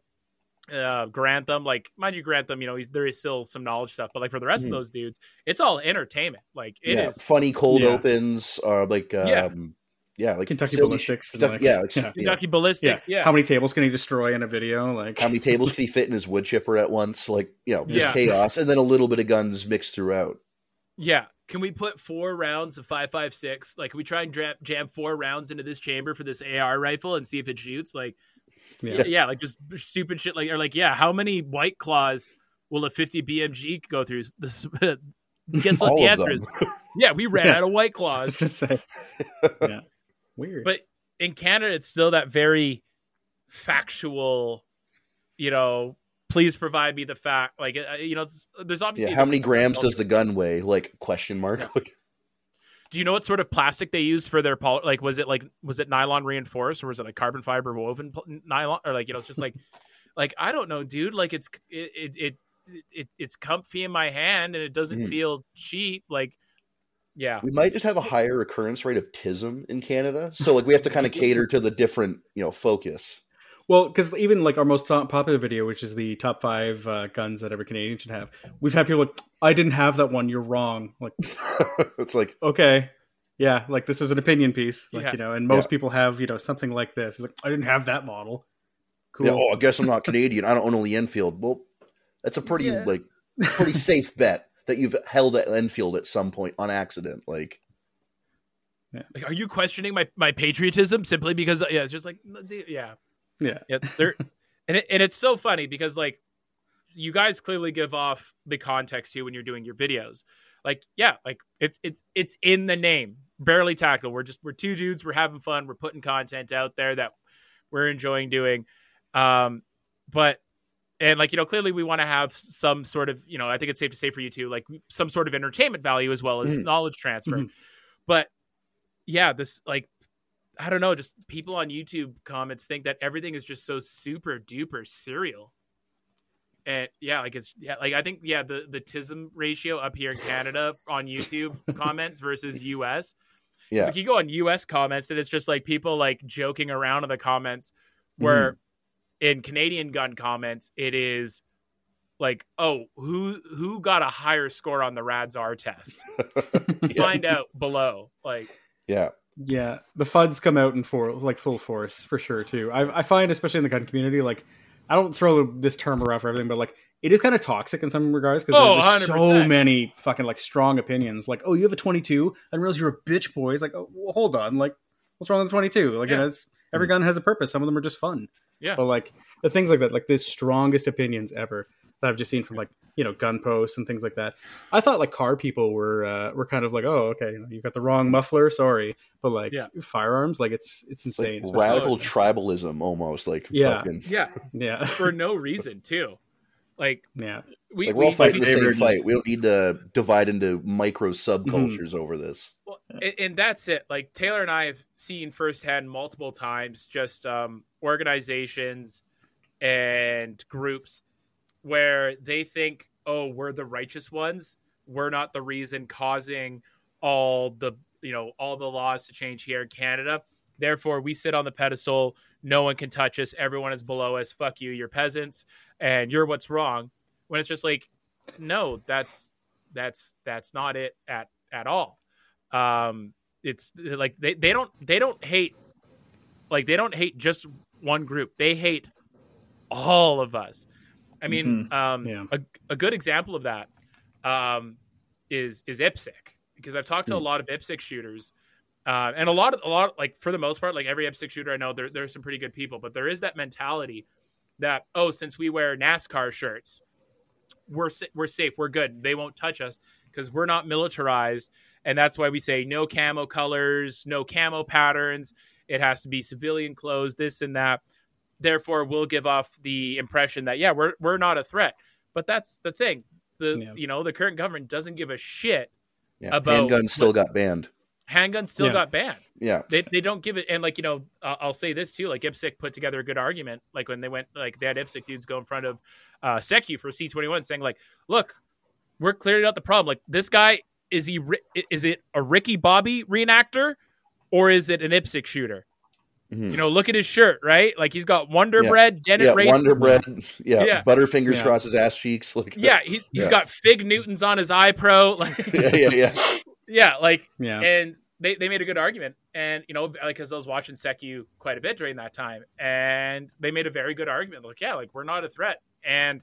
uh, Grantham. Like, mind you, Grantham, you know, he's, there is still some knowledge stuff, but like for the rest Mhm. of those dudes, it's all entertainment. Like it yeah, is funny cold Yeah. opens, or like um, Yeah. yeah, like Kentucky silly Ballistics sh- and, Kentucky- like- yeah, like, yeah. yeah. Kentucky Ballistics. Yeah, How many tables can he destroy in a video? Like, How many tables can he fit in his wood chipper at once? Like, you know, just Yeah. chaos, and then a little bit of guns mixed throughout. Yeah. Can we put four rounds of five five six? Like, can we try and jam, jam four rounds into this chamber for this A R rifle and see if it shoots? Like, Yeah. yeah, yeah, like just stupid shit. Like, or like, yeah, how many White Claws will a fifty B M G go through? This, guess what All the of answer them. is? Yeah, we ran Yeah. out of White I was Claws. gonna say, yeah, weird. But in Canada, it's still that very factual, you know, please provide me the fact. Like, uh, you know, it's, there's obviously Yeah, a how many difference in grams culture. does the gun weigh? Like, question mark. Do you know what sort of plastic they use for their pol- like? Was it like was it nylon reinforced or was it like carbon fiber woven pl- nylon or like you know it's just like like I don't know, dude. Like it's it it, it, it it's comfy in my hand and it doesn't Mhm. feel cheap. Like yeah, We might just have a higher occurrence rate of T I S M in Canada, so like we have to kind of cater to the different, you know, focus. Well, because even like our most top popular video, which is the top five uh, guns that every Canadian should have, we've had people like, I didn't have that one. You're wrong. Like, It's like, okay, yeah, like this is an opinion piece, like Yeah. you know, and most Yeah. people have you know something like this. It's like, I didn't have that model. Cool. yeah, oh, I guess I'm not Canadian. I don't own only Enfield. Well, that's a pretty Yeah. like pretty safe bet that you've held at Enfield at some point on accident. Like, like, are you questioning my my patriotism simply because yeah, it's just like yeah. Yeah. Yeah, they're and it, and it's so funny because like you guys clearly give off the context too when you're doing your videos. Like yeah, like it's it's it's in the name. Barely Tactical. We're just we're two dudes. We're having fun. We're putting content out there that we're enjoying doing. Um, but and like you know clearly we want to have some sort of you know I think it's safe to say for you too like some sort of entertainment value as well as Mhm. knowledge transfer. Mhm. But yeah, this like. I don't know, just people on YouTube comments think that everything is just so super duper serial. And yeah, like it's yeah, like I think yeah, the the T I S M ratio up here in Canada on YouTube comments versus U S. Yeah. So like you go on U S comments and it's just like people like joking around in the comments, where mm-hmm. in Canadian gun comments it is like, oh, who who got a higher score on the RADSAR test? Yeah. Find out below. Like yeah. Yeah, the F U Ds come out in for like full force for sure too. I, I find, especially in the gun community, like I don't throw this term around for everything, but like it is kind of toxic in some regards because oh, there's just so many fucking like strong opinions. Like, oh, you have a twenty-two, I didn't realize you're a bitch, boy. It's like, oh, well, hold on, like what's wrong with the twenty-two? Like, yeah. it has, every gun has a purpose. Some of them are just fun. Yeah, but like the things like that, like the strongest opinions ever that I've just seen from like, you know, gun posts and things like that. I thought like car people were uh, were kind of like, oh, okay, you know, you got the wrong muffler, sorry. But like yeah. firearms, like it's it's insane. Like radical tribalism almost, like yeah, fucking... yeah, yeah, for no reason too. Like yeah, we, like we're all we, fighting we, the same just... fight. We don't need to divide into micro subcultures mm-hmm. over this. Well, and, and that's it. Like Taylor and I have seen firsthand multiple times, just um, organizations and groups where they think, oh, we're the righteous ones. We're not the reason causing all the, you know, all the laws to change here in Canada. Therefore, we sit on the pedestal. No one can touch us. Everyone is below us. Fuck you. You're peasants and you're what's wrong. When it's just like, no, that's, that's, that's not it at, at all. Um, it's like, they, they don't, they don't hate, like, they don't hate just one group. They hate all of us. I mean, mm-hmm. um, yeah. a, a good example of that um, is is I P S C, because I've talked to mm. a lot of I P S C shooters, uh, and a lot of a lot like for the most part, like every I P S C shooter I know, there there's some pretty good people, but there is that mentality that, oh, since we wear NASCAR shirts, we're we're safe, we're good, they won't touch us because we're not militarized, and that's why we say no camo colors, no camo patterns. It has to be civilian clothes, this and that. Therefore, we'll give off the impression that, yeah, we're we're not a threat. But that's the thing. The yeah. you know, the current government doesn't give a shit yeah. about handguns still got banned. Handguns still yeah. got banned. Yeah. They they don't give it, and like, you know, uh, I'll say this too, like I P S C put together a good argument, like when they went, like they had I P S C dudes go in front of uh Secu for C twenty-one saying like, look, we're clearing out the problem. Like this guy, is he is it a Ricky Bobby reenactor or is it an I P S C shooter? Mm-hmm. You know, look at his shirt, right? Like he's got Wonder yeah. Bread, Dennett yeah, raisins. Wonder Bread, yeah, yeah. Butterfingers yeah. across his ass cheeks. Like, yeah, he, he's yeah. got Fig Newtons on his iPro. Like, yeah, yeah, yeah, yeah, like, yeah. And they, they made a good argument, and you know, like, because I was watching Secu quite a bit during that time, and they made a very good argument. Like, yeah, like we're not a threat, and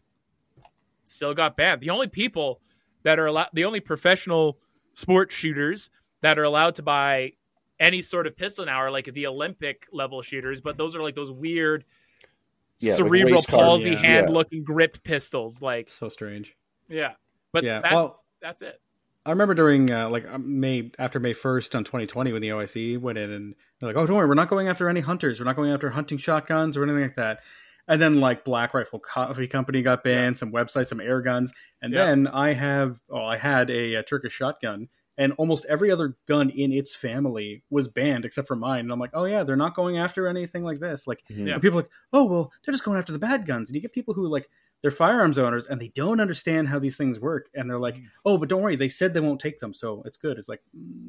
still got banned. The only people that are allowed, the only professional sports shooters that are allowed to buy any sort of pistol now are like the Olympic level shooters, but those are like those weird yeah, cerebral like palsy yeah. hand yeah. looking gripped pistols. Like, so strange. Yeah. But yeah. that's, well, that's it. I remember during uh, like May, after May first on twenty twenty, when the O I C went in and they're like, oh, don't worry, we're not going after any hunters. We're not going after hunting shotguns or anything like that. And then like Black Rifle Coffee Company got banned, yeah. some websites, some air guns. And yeah. then I have, oh, I had a, a Turkish shotgun. And almost every other gun in its family was banned except for mine. And I'm like, oh, yeah, they're not going after anything like this. Like, mm-hmm. yeah. people are like, oh, well, they're just going after the bad guns. And you get people who, like, they're firearms owners and they don't understand how these things work. And they're like, oh, but don't worry. They said they won't take them, so it's good. It's like,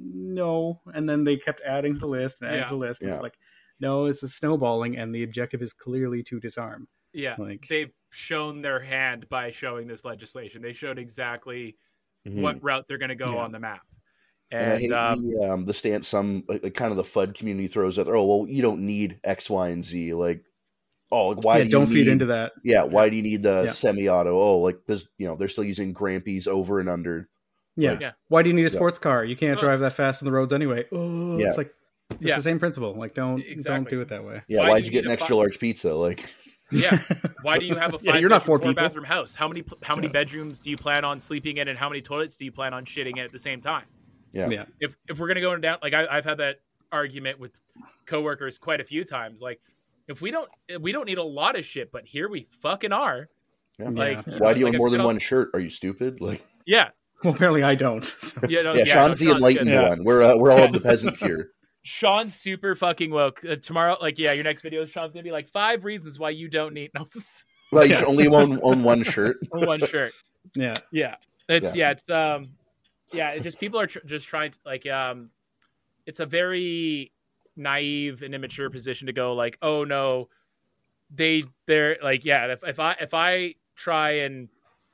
no. And then they kept adding to the list and adding yeah. to the list. Yeah. It's like, no, it's a snowballing. And the objective is clearly to disarm. Yeah. Like, they've shown their hand by showing this legislation. They showed exactly mm-hmm. what route they're going to go yeah. on the map. And, And, I hate um, the, um, the stance some like, kind of the F U D community throws out there. Oh, well, you don't need X, Y, and Z. Like, oh, like, why yeah, do you don't feed need, into that. Yeah, why do you need the yeah. semi-auto? Oh, like, because, you know, they're still using Grampies over and under. Yeah. Like, yeah. Why do you need a sports car? You can't Oh. drive that fast on the roads anyway. Oh, Yeah. it's like, it's Yeah. the same principle. Like, don't Exactly. don't do it that way. Yeah, Why why'd do you you get need an a extra fi- large pizza? Like, Yeah. Why do you have a Yeah, five you're not four bedroom, four people. bathroom house? How many how many Yeah. bedrooms do you plan on sleeping in, and how many toilets do you plan on shitting in at the same time? yeah, Yeah. If if we're gonna go down, like I, I've had that argument with coworkers quite a few times. Like, if we don't we don't need a lot of shit, but here we fucking are. yeah. Like, Yeah. you Why know, do you like own I more said, than I'll- one shirt? Are you stupid? Like, Yeah. Well, apparently I don't. So. Yeah, no, yeah, yeah, Sean's no, the Sean's enlightened good. one. We're uh, we're all the peasant here. Sean's super fucking woke. Uh, tomorrow, like, yeah, your next video, Sean's gonna be like five reasons why you don't need. No. Well, you Yeah. should only own, own one shirt. one shirt. Yeah. Yeah, it's Yeah. yeah, it's um, yeah, it just people are tr- just trying to like um, it's a very naive and immature position to go like, oh no, they they're like yeah, if if I if I try and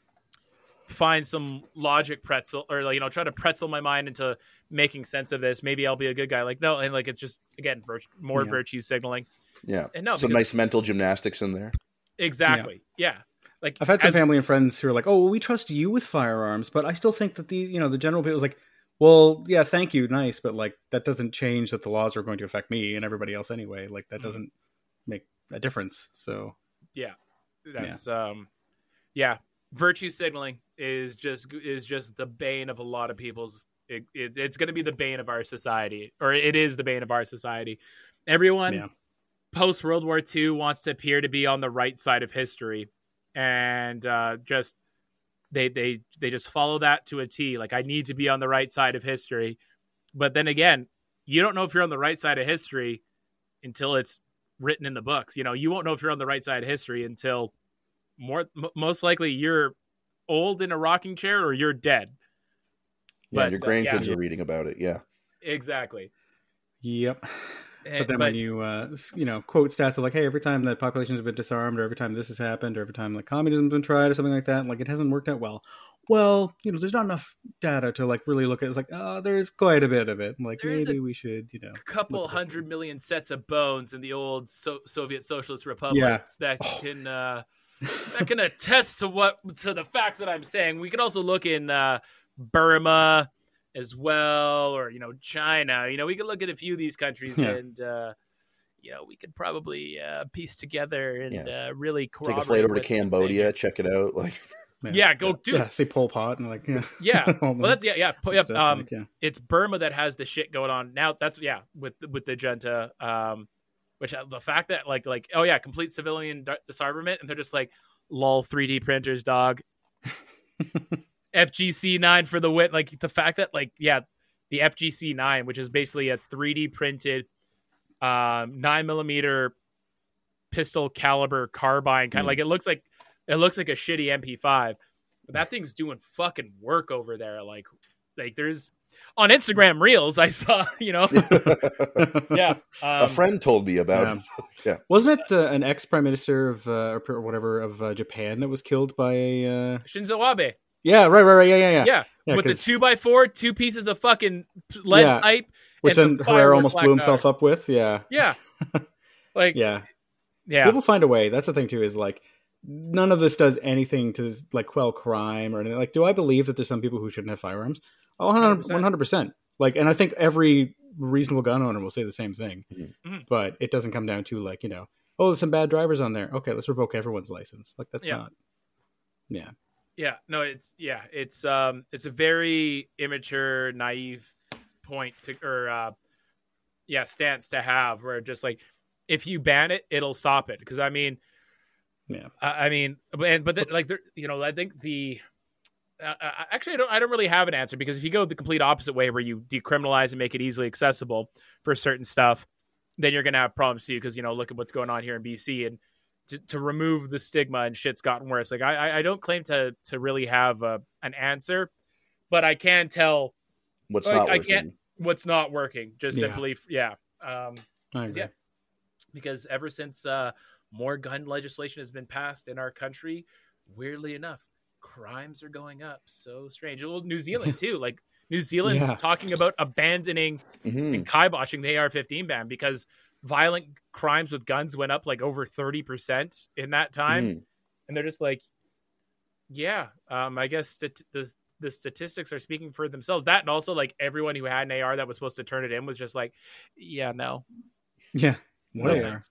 find some logic pretzel or like, you know try to pretzel my mind into making sense of this, maybe I'll be a good guy. Like no, and like it's just again vir- more Yeah. virtue signaling. Yeah. And no, Some because- nice mental gymnastics in there. Exactly. Yeah. Like I've had some as- family and friends who are like, "Oh, well, we trust you with firearms," but I still think that the you know the general people is like, "Well, yeah, thank you, nice," but like that doesn't change that the laws are going to affect me and everybody else anyway. Like that Mhm. doesn't make a difference. So Yeah. That's um yeah, virtue signaling is just is just the bane of a lot of people's it, it, it's going to be the bane of our society, or it is the bane of our society. Everyone yeah, post World War Two wants to appear to be on the right side of history, and uh, just they they they just follow that to a T. Like I need to be on the right side of history, but then again, you don't know if you're on the right side of history until it's written in the books. You know, you won't know if you're on the right side of history until more m- most likely you're old in a rocking chair or you're dead. Yeah, But, your uh, grandkids yeah. are reading about it. Yeah. Exactly. yep. And- But then when you uh, s- you know quote stats of like, hey, every time the population has been disarmed, or every time this has happened, or every time like communism's been tried, or something like that, like it hasn't worked out well. Well, you know, there's not enough data to like really look at. It's like, oh, there's quite a bit of it. Like There's maybe we should, you know, a couple look at this hundred million sets of bones in the old so- Soviet Socialist republics that Oh. can uh, that can attest to what to the facts that I'm saying. We could also look in uh, Burma as well, or you know, China. You know, we could look at a few of these countries Yeah. and. Uh, you know, we could probably uh, piece together and Yeah. uh, really Take corroborate a flight over to what I'm saying Cambodia, here. check it out. Like, Yeah, go dude. Yeah, say Pol Pot and like, yeah, Yeah, All well, the that's yeah, yeah. po- yeah, stuff, Um, like, yeah. it's Burma that has the shit going on now. That's yeah, with with the junta, um, which uh, the fact that like like oh yeah, complete civilian d- disarmament, and they're just like lol three D printers, dog. F G C nine for the win. Like the fact that like yeah, the F G C nine, which is basically a three D printed um, nine millimeter pistol caliber carbine kind of Mm. like it looks like it looks like a shitty M P five, but that thing's doing fucking work over there. Like like there's on Instagram Reels I saw, you know, yeah, um, a friend told me about yeah. it. Yeah. Wasn't it uh, an ex prime minister of uh, or whatever of uh, Japan that was killed by a? Uh... Shinzo Abe. Yeah, right, right, right. Yeah, yeah, yeah. Yeah, Yeah, with the 'cause- two by four, two pieces of fucking lead Yeah. pipe, Which and then the Herrera firework almost black blew himself powder. up with. Yeah, Yeah, like yeah, yeah. People find a way. That's the thing too. Is like none of this does anything to like quell crime or anything. Like, do I believe that there's some people who shouldn't have firearms? Oh, one hundred percent. Like, and I think every reasonable gun owner will say the same thing. Mhm. But it doesn't come down to like, you know, oh, there's some bad drivers on there. Okay, let's revoke everyone's license. Like, that's Yeah. not. Yeah. Yeah, no, it's yeah, it's um, it's a very immature, naive point to or uh, yeah, stance to have where just like if you ban it, it'll stop it. Because I mean, Yeah. I, I mean, and but then, like there, you know, I think the uh, I- actually I don't I don't really have an answer because if you go the complete opposite way where you decriminalize and make it easily accessible for certain stuff, then you're gonna have problems too. Because you know, look at what's going on here in B C and. To, to remove the stigma and shit's gotten worse. Like I, I don't claim to to really have a, an answer, but I can tell What's like, not I working? can't what's not working. Just Yeah. simply, yeah, um, I agree. yeah. Because ever since uh, more gun legislation has been passed in our country, weirdly enough, crimes are going up. So strange. Well, New Zealand too. Like New Zealand's Yeah. talking about abandoning Mhm. and kiboshing the A R fifteen ban because violent crimes with guns went up like over thirty percent in that time. Mhm. And they're just like, yeah, um, I guess stat- the, the statistics are speaking for themselves. That and also like everyone who had an A R that was supposed to turn it in was just like, yeah, no. Yeah. What no they thanks.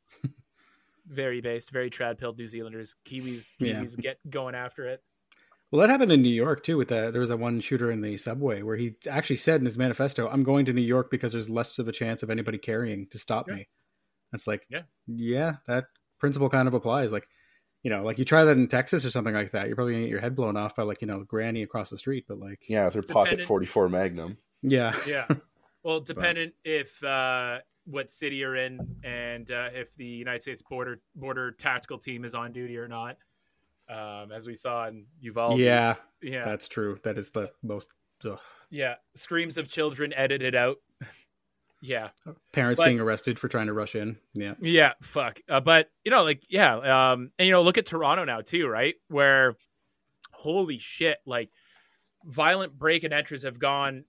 Very based, very trad pilled New Zealanders. Kiwis, Yeah. Kiwis get going after it. Well, that happened in New York too. With that, there was a one shooter in the subway where he actually said in his manifesto, "I'm going to New York because there's less of a chance of anybody carrying to stop Yeah. me." It's like, Yeah. yeah, that principle kind of applies. Like, you know, like you try that in Texas or something like that, you're probably gonna get your head blown off by like you know granny across the street. But like, Yeah, with their pocket Dependent- forty-four Magnum. yeah, Yeah. Well, dependent if uh, what city you're in and uh, if the United States border border tactical team is on duty or not. um, as we saw in Uvalde. Yeah, yeah, that's true. That is the most. Ugh. Yeah, screams of children edited out. yeah, parents but, being arrested for trying to rush in. Yeah, yeah, fuck. Uh, but you know, like, yeah, um, and you know, look at Toronto now too, right? Where, holy shit, like, violent break and entries have gone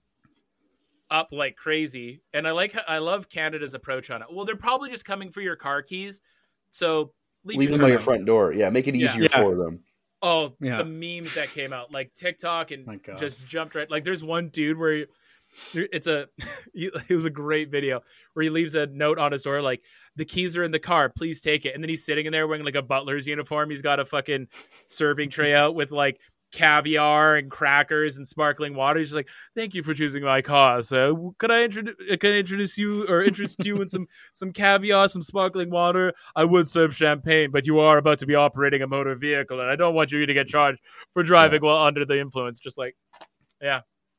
up like crazy, and I like, I love Canada's approach on it. Well, they're probably just coming for your car keys, so leave, leave them by your front door. Yeah, make it easier yeah. for them. Oh, yeah. the memes that came out, like TikTok, and My God. just jumped right. Like, there's one dude where he, it's a, it was a great video where he leaves a note on his door, like, the keys are in the car, please take it. And then he's sitting in there wearing like a butler's uniform. He's got a fucking serving tray out with like caviar and crackers and sparkling water. He's just like, thank you for choosing my cause. Uh, could I introduce, can I introduce you or interest you in some, some caviar, some sparkling water? I would serve champagne, but you are about to be operating a motor vehicle, and I don't want you to get charged for driving yeah. while under the influence. Just like, yeah.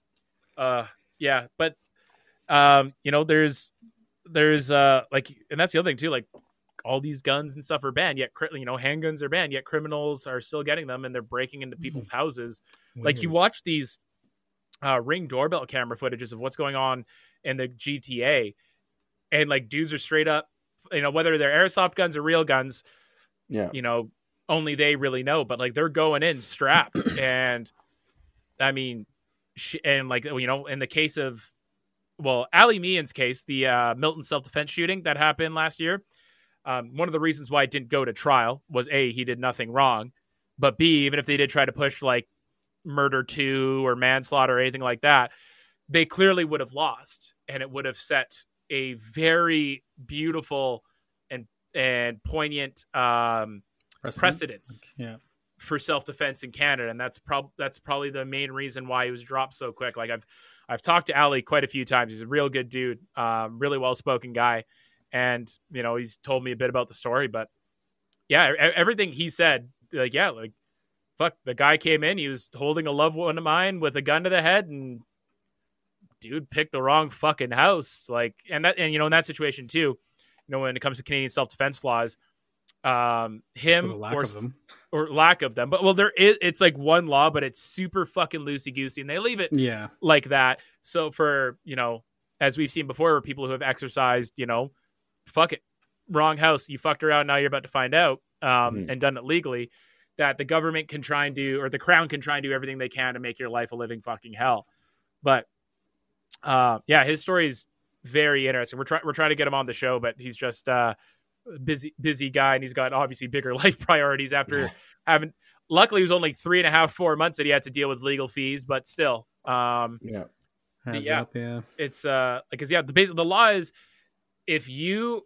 Uh, yeah. But, um, you know, there's, there's, uh, like, and that's the other thing too, like, all these guns and stuff are banned, yet, you know, handguns are banned, yet criminals are still getting them, and they're breaking into people's mm. houses. Weird. Like, you watch these uh, Ring doorbell camera footages of what's going on in the G T A, and like, dudes are straight up, you know, whether they're airsoft guns or real guns, yeah, you know, only they really know, but like, they're going in strapped. And I mean, sh- and like, you know, in the case of, well, Ali Meehan's case, the uh, Milton self-defense shooting that happened last year, Um, one of the reasons why it didn't go to trial was A, he did nothing wrong, but B, even if they did try to push like murder two or manslaughter or anything like that, they clearly would have lost, and it would have set a very beautiful and and poignant um, precedent, precedence yeah. for self-defense in Canada, and that's prob- that's probably the main reason why he was dropped so quick. Like, I've I've talked to Ali quite a few times. He's a real good dude, um, really well-spoken guy. And, you know, he's told me a bit about the story, but yeah, everything he said, like, yeah, like, fuck, the guy came in, he was holding a loved one of mine with a gun to the head, and dude picked the wrong fucking house. Like, and that, and, you know, in that situation too, you know, when it comes to Canadian self-defense laws, um, him or, lack or, of them. or lack of them, but well, there is, it's like one law, but it's super fucking loosey goosey, and they leave it yeah. like that. So for, you know, as we've seen before, people who have exercised, you know, fuck it, wrong house, you fucked around, now you're about to find out, um, mm-hmm. and done it legally, that the government can try and do, or the crown can try and do everything they can to make your life a living fucking hell. But uh, yeah, his story is very interesting. We're trying we're trying to get him on the show, but he's just uh, a busy busy guy, and he's got obviously bigger life priorities after having. Luckily, it was only three and a half, four months that he had to deal with legal fees, but still, um, yeah, yeah, up, yeah, it's uh, because yeah, the base the law is, if you,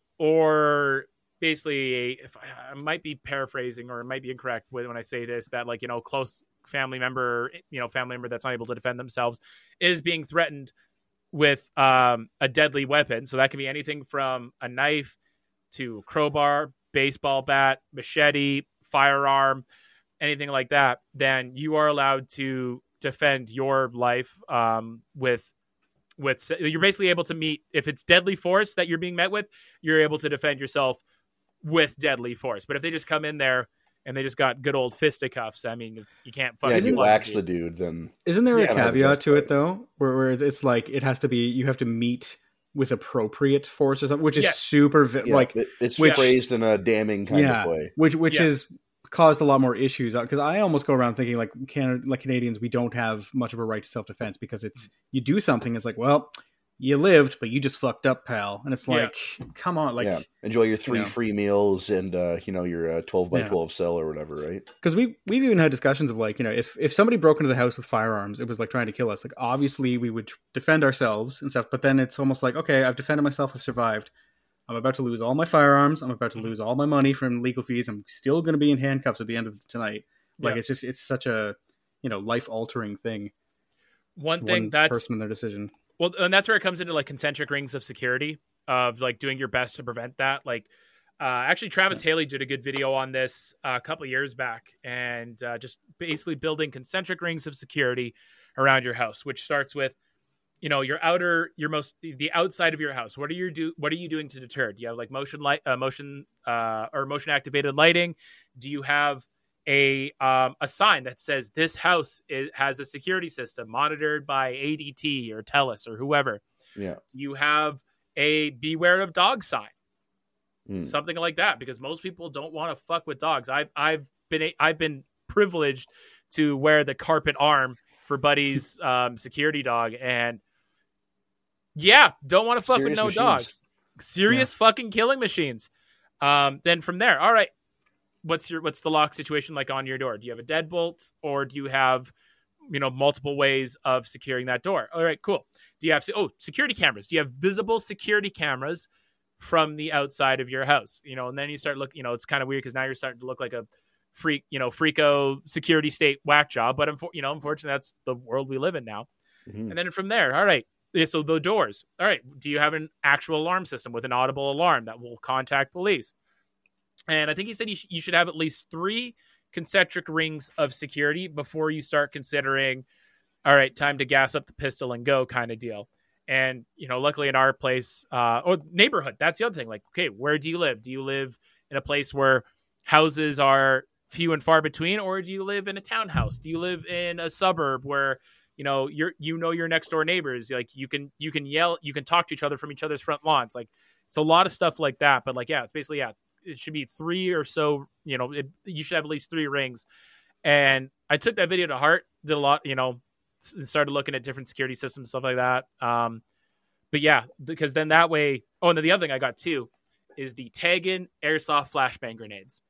or basically, if I, I might be paraphrasing or it might be incorrect when I say this, that like, you know, close family member, you know, family member that's unable to defend themselves is being threatened with um, a deadly weapon. So that can be anything from a knife to a crowbar, baseball bat, machete, firearm, anything like that. Then you are allowed to defend your life um, with with you're basically able to meet, if it's deadly force that you're being met with, you're able to defend yourself with deadly force. But if they just come in there and they just got good old fisticuffs, I mean, you can't fucking yeah, you wax the dude, then isn't there yeah, a caveat to it though, where, where it's like it has to be, you have to meet with appropriate force or something, which is yeah. super vi- yeah, like it's which, phrased in a damning kind yeah, of way, which which yeah. is caused a lot more issues, because I almost go around thinking like Canada, like Canadians, we don't have much of a right to self-defense, because it's, you do something, it's like, well, you lived, but you just fucked up, pal. And it's like, yeah. come on, like, yeah. enjoy your three you know. free meals and uh, you know, your uh, twelve by twelve cell or whatever, right? Because we we've even had discussions of like, you know, if if somebody broke into the house with firearms, it was like trying to kill us. Like, obviously we would defend ourselves and stuff, but then it's almost like, okay, I've defended myself, I've survived. I'm about to lose all my firearms. I'm about to lose all my money from legal fees. I'm still going to be in handcuffs at the end of tonight. Like, yeah. it's just, it's such a, you know, life altering thing. One thing One that's person in their decision. Well, and that's where it comes into like concentric rings of security, of like doing your best to prevent that. Like, uh, actually, Travis Haley did a good video on this uh, a couple of years back, and uh, just basically building concentric rings of security around your house, which starts with, you know, your outer, your most, the outside of your house. What are you do? What are you doing to deter? Do you have like motion light, uh, motion, uh, or motion activated lighting? Do you have a um, a sign that says this house is, has a security system monitored by A D T or TELUS or whoever. Yeah. You have a beware of dog sign, Mm. something like that, because most people don't want to fuck with dogs. I've I've been I've been privileged to wear the carpet arm for Buddy's um, security dog, and yeah, don't want to fuck Serious with no machines. dogs. Serious yeah. fucking killing machines. Um, then from there, all right. What's your what's the lock situation like on your door? Do you have a deadbolt, or do you have, you know, multiple ways of securing that door? All right, cool. Do you have oh security cameras? Do you have visible security cameras from the outside of your house? You know, and then you start looking. You know, it's kind of weird because now you're starting to look like a freak, you know, freako security state whack job. But unfor- you know, unfortunately, that's the world we live in now. Mm-hmm. And then from there, all right. So the doors. All right. Do you have an actual alarm system with an audible alarm that will contact police? And I think he said you, sh- you should have at least three concentric rings of security before you start considering, all right, time to gas up the pistol and go kind of deal. And, you know, luckily in our place, uh, or neighborhood, that's the other thing. Like, okay, where do you live? Do you live in a place where houses are few and far between, or do you live in a townhouse? Do you live in a suburb where, you know, you're, you know, your next door neighbors, like you can, you can yell, you can talk to each other from each other's front lawns. Like it's a lot of stuff like that. But like, yeah, it's basically, yeah, it should be three or so, you know, it, you should have at least three rings. And I took that video to heart, did a lot, you know, and started looking at different security systems, stuff like that. Um, but yeah, because then that way, oh, and then the other thing I got too is the Tag-in airsoft flashbang grenades.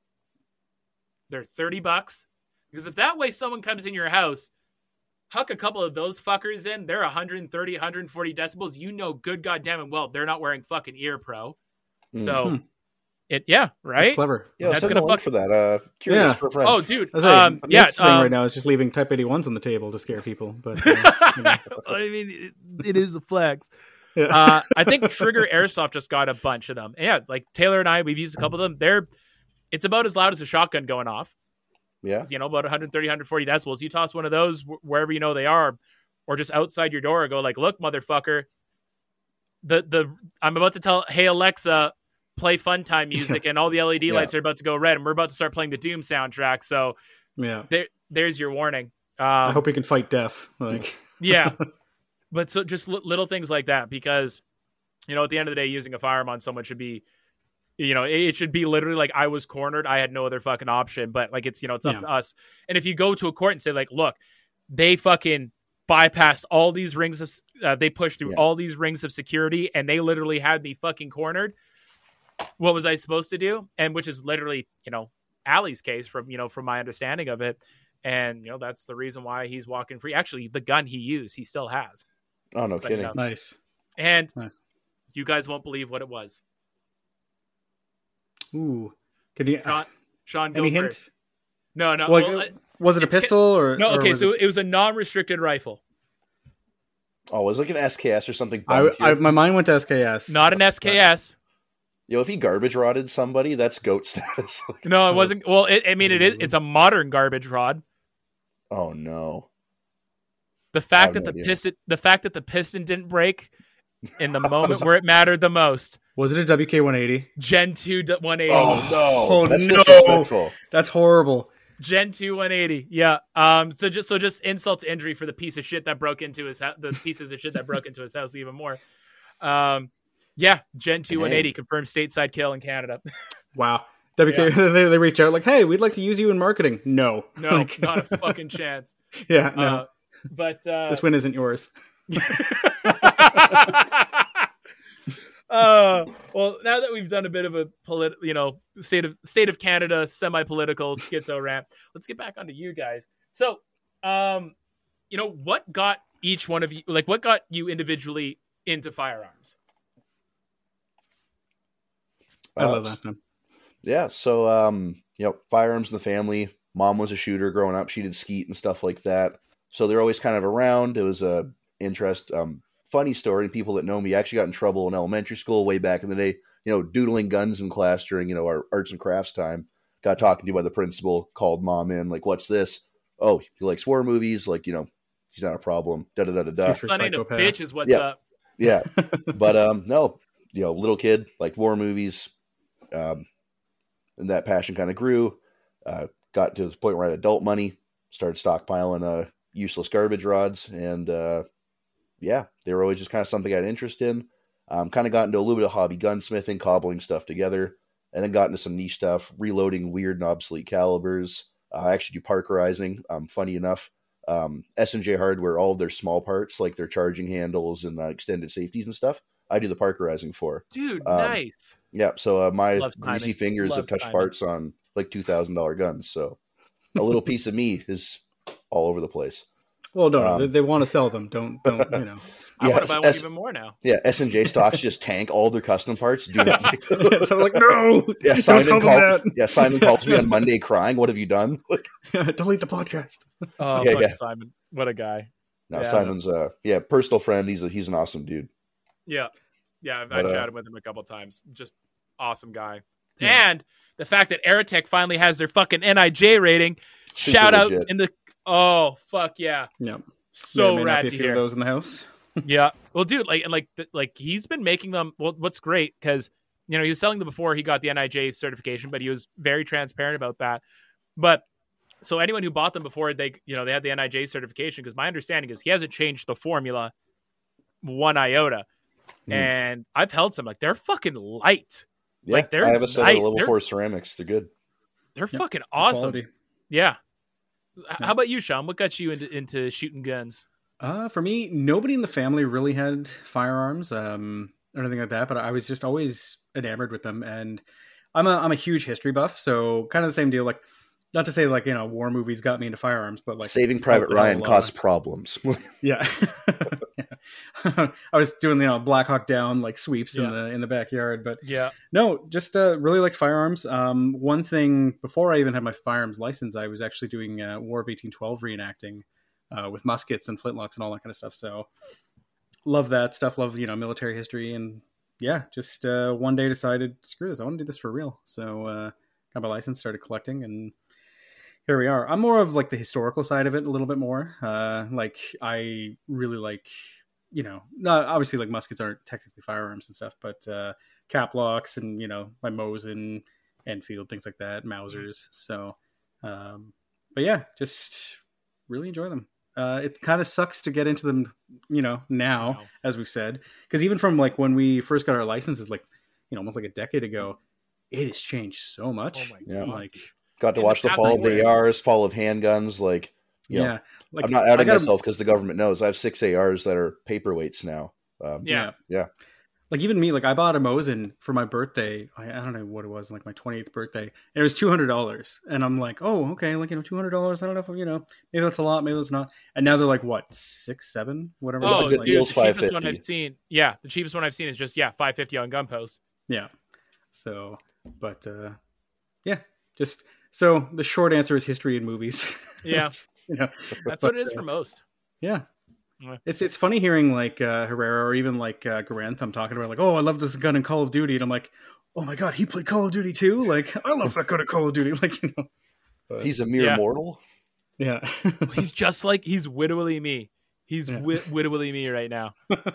They're thirty bucks. Because if that way someone comes in your house, huck a couple of those fuckers in, they're one thirty, one forty decibels. You know good goddamn and well they're not wearing fucking ear pro. So Mm-hmm. it yeah, right? That's clever. Yeah, That's send gonna a link fuck- for that. Uh, curious Yeah. for friends. Oh, dude. I was like, Um, the yeah. next thing um, right now is just leaving Type eighty-ones on the table to scare people. But uh, you know. I mean, it, it is a flex. Yeah. uh, I think Trigger Airsoft just got a bunch of them. And yeah, like Taylor and I, we've used a couple of them. They're, it's about as loud as a shotgun going off. Yeah. You know, about one thirty, one forty decibels. You toss one of those wh- wherever you know they are, or just outside your door. Go like, look, motherfucker. The the I'm about to tell, hey Alexa, play fun time music, and all the L E D Yeah. lights are about to go red, and we're about to start playing the Doom soundtrack. So yeah. there, there's your warning. Um, I hope we can fight deaf. Like, yeah, but so just li- little things like that, because you know, at the end of the day, using a firearm on someone should be, you know, it, it should be literally like I was cornered. I had no other fucking option. But like it's you know, it's up Yeah. to us. And if you go to a court and say like, look, they fucking bypassed all these rings of, uh, they pushed through Yeah. all these rings of security, and they literally had me fucking cornered. What was I supposed to do? And which is literally, you know, Allie's case from, you know, from my understanding of it. And, you know, that's the reason why he's walking free. Actually, the gun he used, he still has. Oh, no But, kidding. no. nice. And Nice. you guys won't believe what it was. Ooh. Can you, Sean, Sean go any hint? first. No, no. Well, well, uh, was it a it's- pistol or no, or okay, was so it- it was a non-restricted rifle. Oh, it was like an S K S or something. I, bummed I, here. my mind went to S K S. Not an S K S. Yo, if he garbage rodded somebody, that's goat status. Like, No, it wasn't. Well, it, I mean, it is. It's a modern garbage rod. oh no. The I fact have that no the idea. piston, the fact that the piston didn't break in the moment where it mattered the most. Was it a W K one eighty? Gen two one eighty. Oh no. Oh, that's no. disrespectful. That's horrible. Gen two one eighty. Yeah. Um. So just so just insult to injury for the piece of shit that broke into his house. The pieces of shit that broke into his house even more. Um. Yeah. Gen two one eighty confirmed stateside kill in Canada. Wow. W K, they, they reach out like, hey, we'd like to use you in marketing. No. No, Like, not a fucking chance. yeah, no. Uh, but uh, This win isn't yours. uh, well, now that we've done a bit of a polit- you know, state of state of Canada semi-political schizo rant, let's get back onto you guys. So, um, you know, what got each one of you, like, what got you individually into firearms? I Uh, love that. No. Yeah, so um, you know, firearms in the family. Mom was a shooter growing up. She did skeet and stuff like that. So they're always kind of around. It was a interest. Um, funny story. People that know me actually got in trouble in elementary school way back in the day. You know, doodling guns in class during you know our arts and crafts time. Got talking to by the principal. Called mom in. Like, what's this? Oh, he likes war movies. Like, you know, he's not a problem. Da da da da da. Future Son ain't a psychopath. bitch is what's Yeah. up. Yeah, but um, no, you know, little kid liked war movies. Um, and that passion kind of grew. Uh, got to this point where I had adult money, started stockpiling uh, useless garbage rods, and uh, yeah, they were always just kind of something I had interest in. Um, kind of got into a little bit of hobby gunsmithing, cobbling stuff together, and then got into some niche stuff, reloading weird and obsolete calibers. Uh, I actually do parkerizing, um, funny enough. Um, S and J Hardware, all of their small parts, like their charging handles and uh, extended safeties and stuff, I do the parkerizing for. Dude, um, nice. Yeah, so uh, my Love greasy timing. fingers Love have touched timing. parts on like two thousand dollars guns, so a little piece of me is all over the place. Well, no, no, Um, they, they want to sell them. Don't, don't, you know. I Yeah, want to buy one S- even more now. Yeah, S and J stocks just tank all their custom parts. Do not make those. So I'm like, no, Yeah, don't Simon, tell them called, that. yeah, Simon calls me on Monday crying. What have you done? Like, Delete the podcast. Oh, Yeah, fucking yeah. Simon. What a guy. no, Yeah. Simon's uh, yeah, personal friend. He's a, he's an awesome dude. Yeah. Yeah, I've, But, I've uh, chatted with him a couple times. Just awesome guy. Yeah. And the fact that Aerotech finally has their fucking N I J rating. Super Shout out legit. in the... Oh, fuck yeah. Yeah. So May or may not rad be a to few of hear. those in the house. Yeah. Well, dude, like, and like, th- like he's been making them. Well, what's great because you know he was selling them before he got the N I J certification, but he was very transparent about that. But so anyone who bought them before they, you know, they had the N I J certification, because my understanding is he hasn't changed the formula one iota. Mm. And I've held some, like they're fucking light. Yeah, Like, they're I have a set nice. of level They're- four ceramics. They're good. They're Yep. fucking awesome. Quality. Yeah. H- How about you, Sean? What got you into, into shooting guns? Uh, for me, nobody in the family really had firearms, um, or anything like that. But I was just always enamored with them, and I'm a I'm a huge history buff, so kind of the same deal. Like, not to say like you know war movies got me into firearms, but like Saving Private helped it Ryan all caused along. problems. Yeah, yeah. I was doing you know Black Hawk Down like sweeps Yeah. in the in the backyard, but Yeah. no, just uh, really like firearms. Um, one thing before I even had my firearms license, I was actually doing uh, War of eighteen twelve reenacting uh, with muskets and flintlocks and all that kind of stuff. So love that stuff. Love you know military history, and yeah, just uh, one day decided screw this, I want to do this for real. So uh, got my license, started collecting, and here we are. I'm more of like the historical side of it a little bit more. Uh, like I really like, you know, not obviously like muskets aren't technically firearms and stuff, but uh, cap locks and you know my Mosin, Enfield, things like that, Mausers. So, um, but yeah, just really enjoy them. Uh, it kind of sucks to get into them, you know, now Wow. as we've said, because even from like when we first got our licenses, like you know, almost like a decade ago, it has changed so much. Oh my Yeah. god. Like Got to In watch the the fall of past, the A Rs, fall of handguns. Like, you know, yeah, like I'm not I outing got 'em- myself because the government knows. I have six A Rs that are paperweights now. Um, Yeah. Yeah. Like even me, like I bought a Mosin for my birthday. I, I don't know what it was, like my twenty-eighth birthday. And it was two hundred dollars. And I'm like, oh, okay. Like, you know, two hundred dollars. I don't know if, you know, maybe that's a lot. Maybe it's not. And now they're like, what, six, seven, whatever. Well, Oh, the dude, good the deal's cheapest one five fifty. I've seen. Yeah, the cheapest one I've seen is just yeah, five fifty on Gunpost. Yeah. So, but, uh, yeah, just, so the short answer is history and movies. Yeah. you know, That's But, what it is uh, for most. yeah. Yeah. It's it's funny hearing like uh, Herrera or even like uh, Garantham talking about like, oh, I love this gun in Call of Duty, and I'm like, oh my god, he played Call of Duty too. Like, I love that gun in Call of Duty. Like, you know, but, He's a mere Yeah. mortal. yeah, He's just like he's wittily me. He's Yeah. wi- wittily me right now.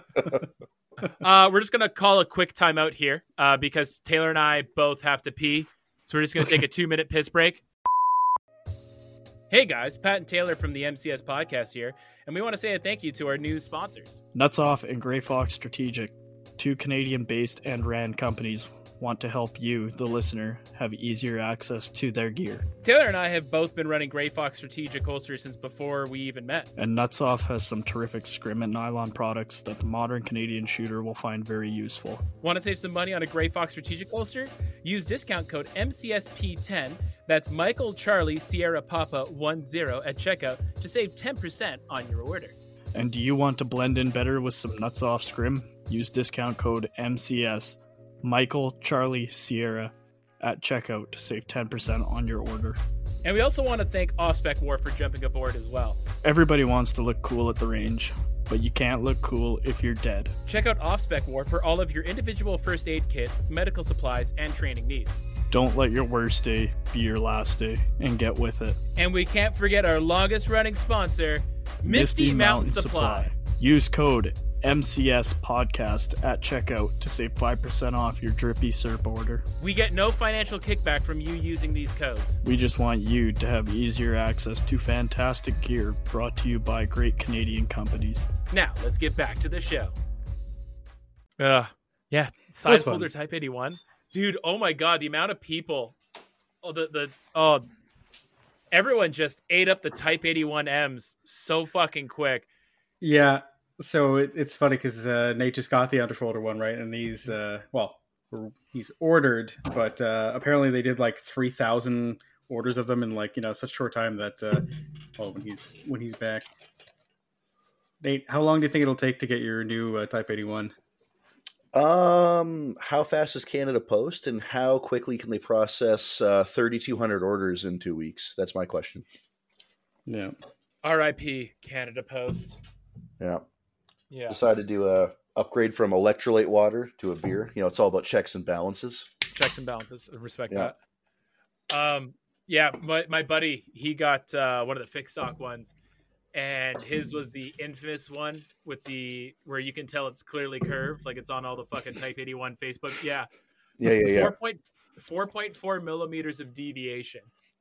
uh, we're just gonna call a quick timeout here uh, because Taylor and I both have to pee, so we're just gonna take a two minute piss break. Hey guys, Pat and Taylor from the M C S podcast here, and we want to say a thank you to our new sponsors. Nuts Off and Grey Fox Strategic, two Canadian-based and ran companies, want to help you, the listener, have easier access to their gear. Taylor and I have both been running Grey Fox Strategic holsters since before we even met. And Nuts Off has some terrific scrim and nylon products that the modern Canadian shooter will find very useful. Want to save some money on a Grey Fox Strategic holster? Use discount code M C S P ten, that's Michael Charlie Sierra Papa ten at checkout to save ten percent on your order. And do you want to blend in better with some Nuts Off scrim? Use discount code M C S, Michael Charlie Sierra, at checkout to save ten percent on your order. And we also want to thank Ospec War for jumping aboard as well. Everybody wants to look cool at the range, but you can't look cool if you're dead. Check out Ospec War for all of your individual first aid kits, medical supplies, and training needs. Don't let your worst day be your last day, and get with it. And we can't forget our longest running sponsor, Misty, Mountain, Supply. Use code M C S podcast at checkout to save five percent off your drippy syrup order. We get no financial kickback from you using these codes. We just want you to have easier access to fantastic gear brought to you by great Canadian companies. Now, let's get back to the show. Uh, yeah, was side fun. folder Type eighty-one. Dude, oh my God, the amount of people. Oh, the, the, oh, everyone just ate up the Type eighty-one M's so fucking quick. Yeah. So it, it's funny because uh, Nate just got the underfolder one, right? And he's, uh, well, he's ordered, but uh, apparently they did like three thousand orders of them in like, you know, such short time that, uh, oh, when he's, when he's back. Nate, how long do you think it'll take to get your new uh, Type eighty-one? Um, how fast is Canada Post, and how quickly can they process uh, thirty-two hundred orders in two weeks? That's my question. Yeah. R I P Canada Post. Yeah. Yeah. Decided to uh, upgrade from electrolyte water to a beer. You know, it's all about checks and balances. Checks and balances. I respect Yeah. that. Um, yeah, my, my buddy, he got uh, one of the fixed stock ones, and his was the infamous one with the where you can tell it's clearly curved, like it's on all the fucking Type eighty-one Facebook. Yeah. Yeah, yeah, yeah. four point four millimeters of deviation.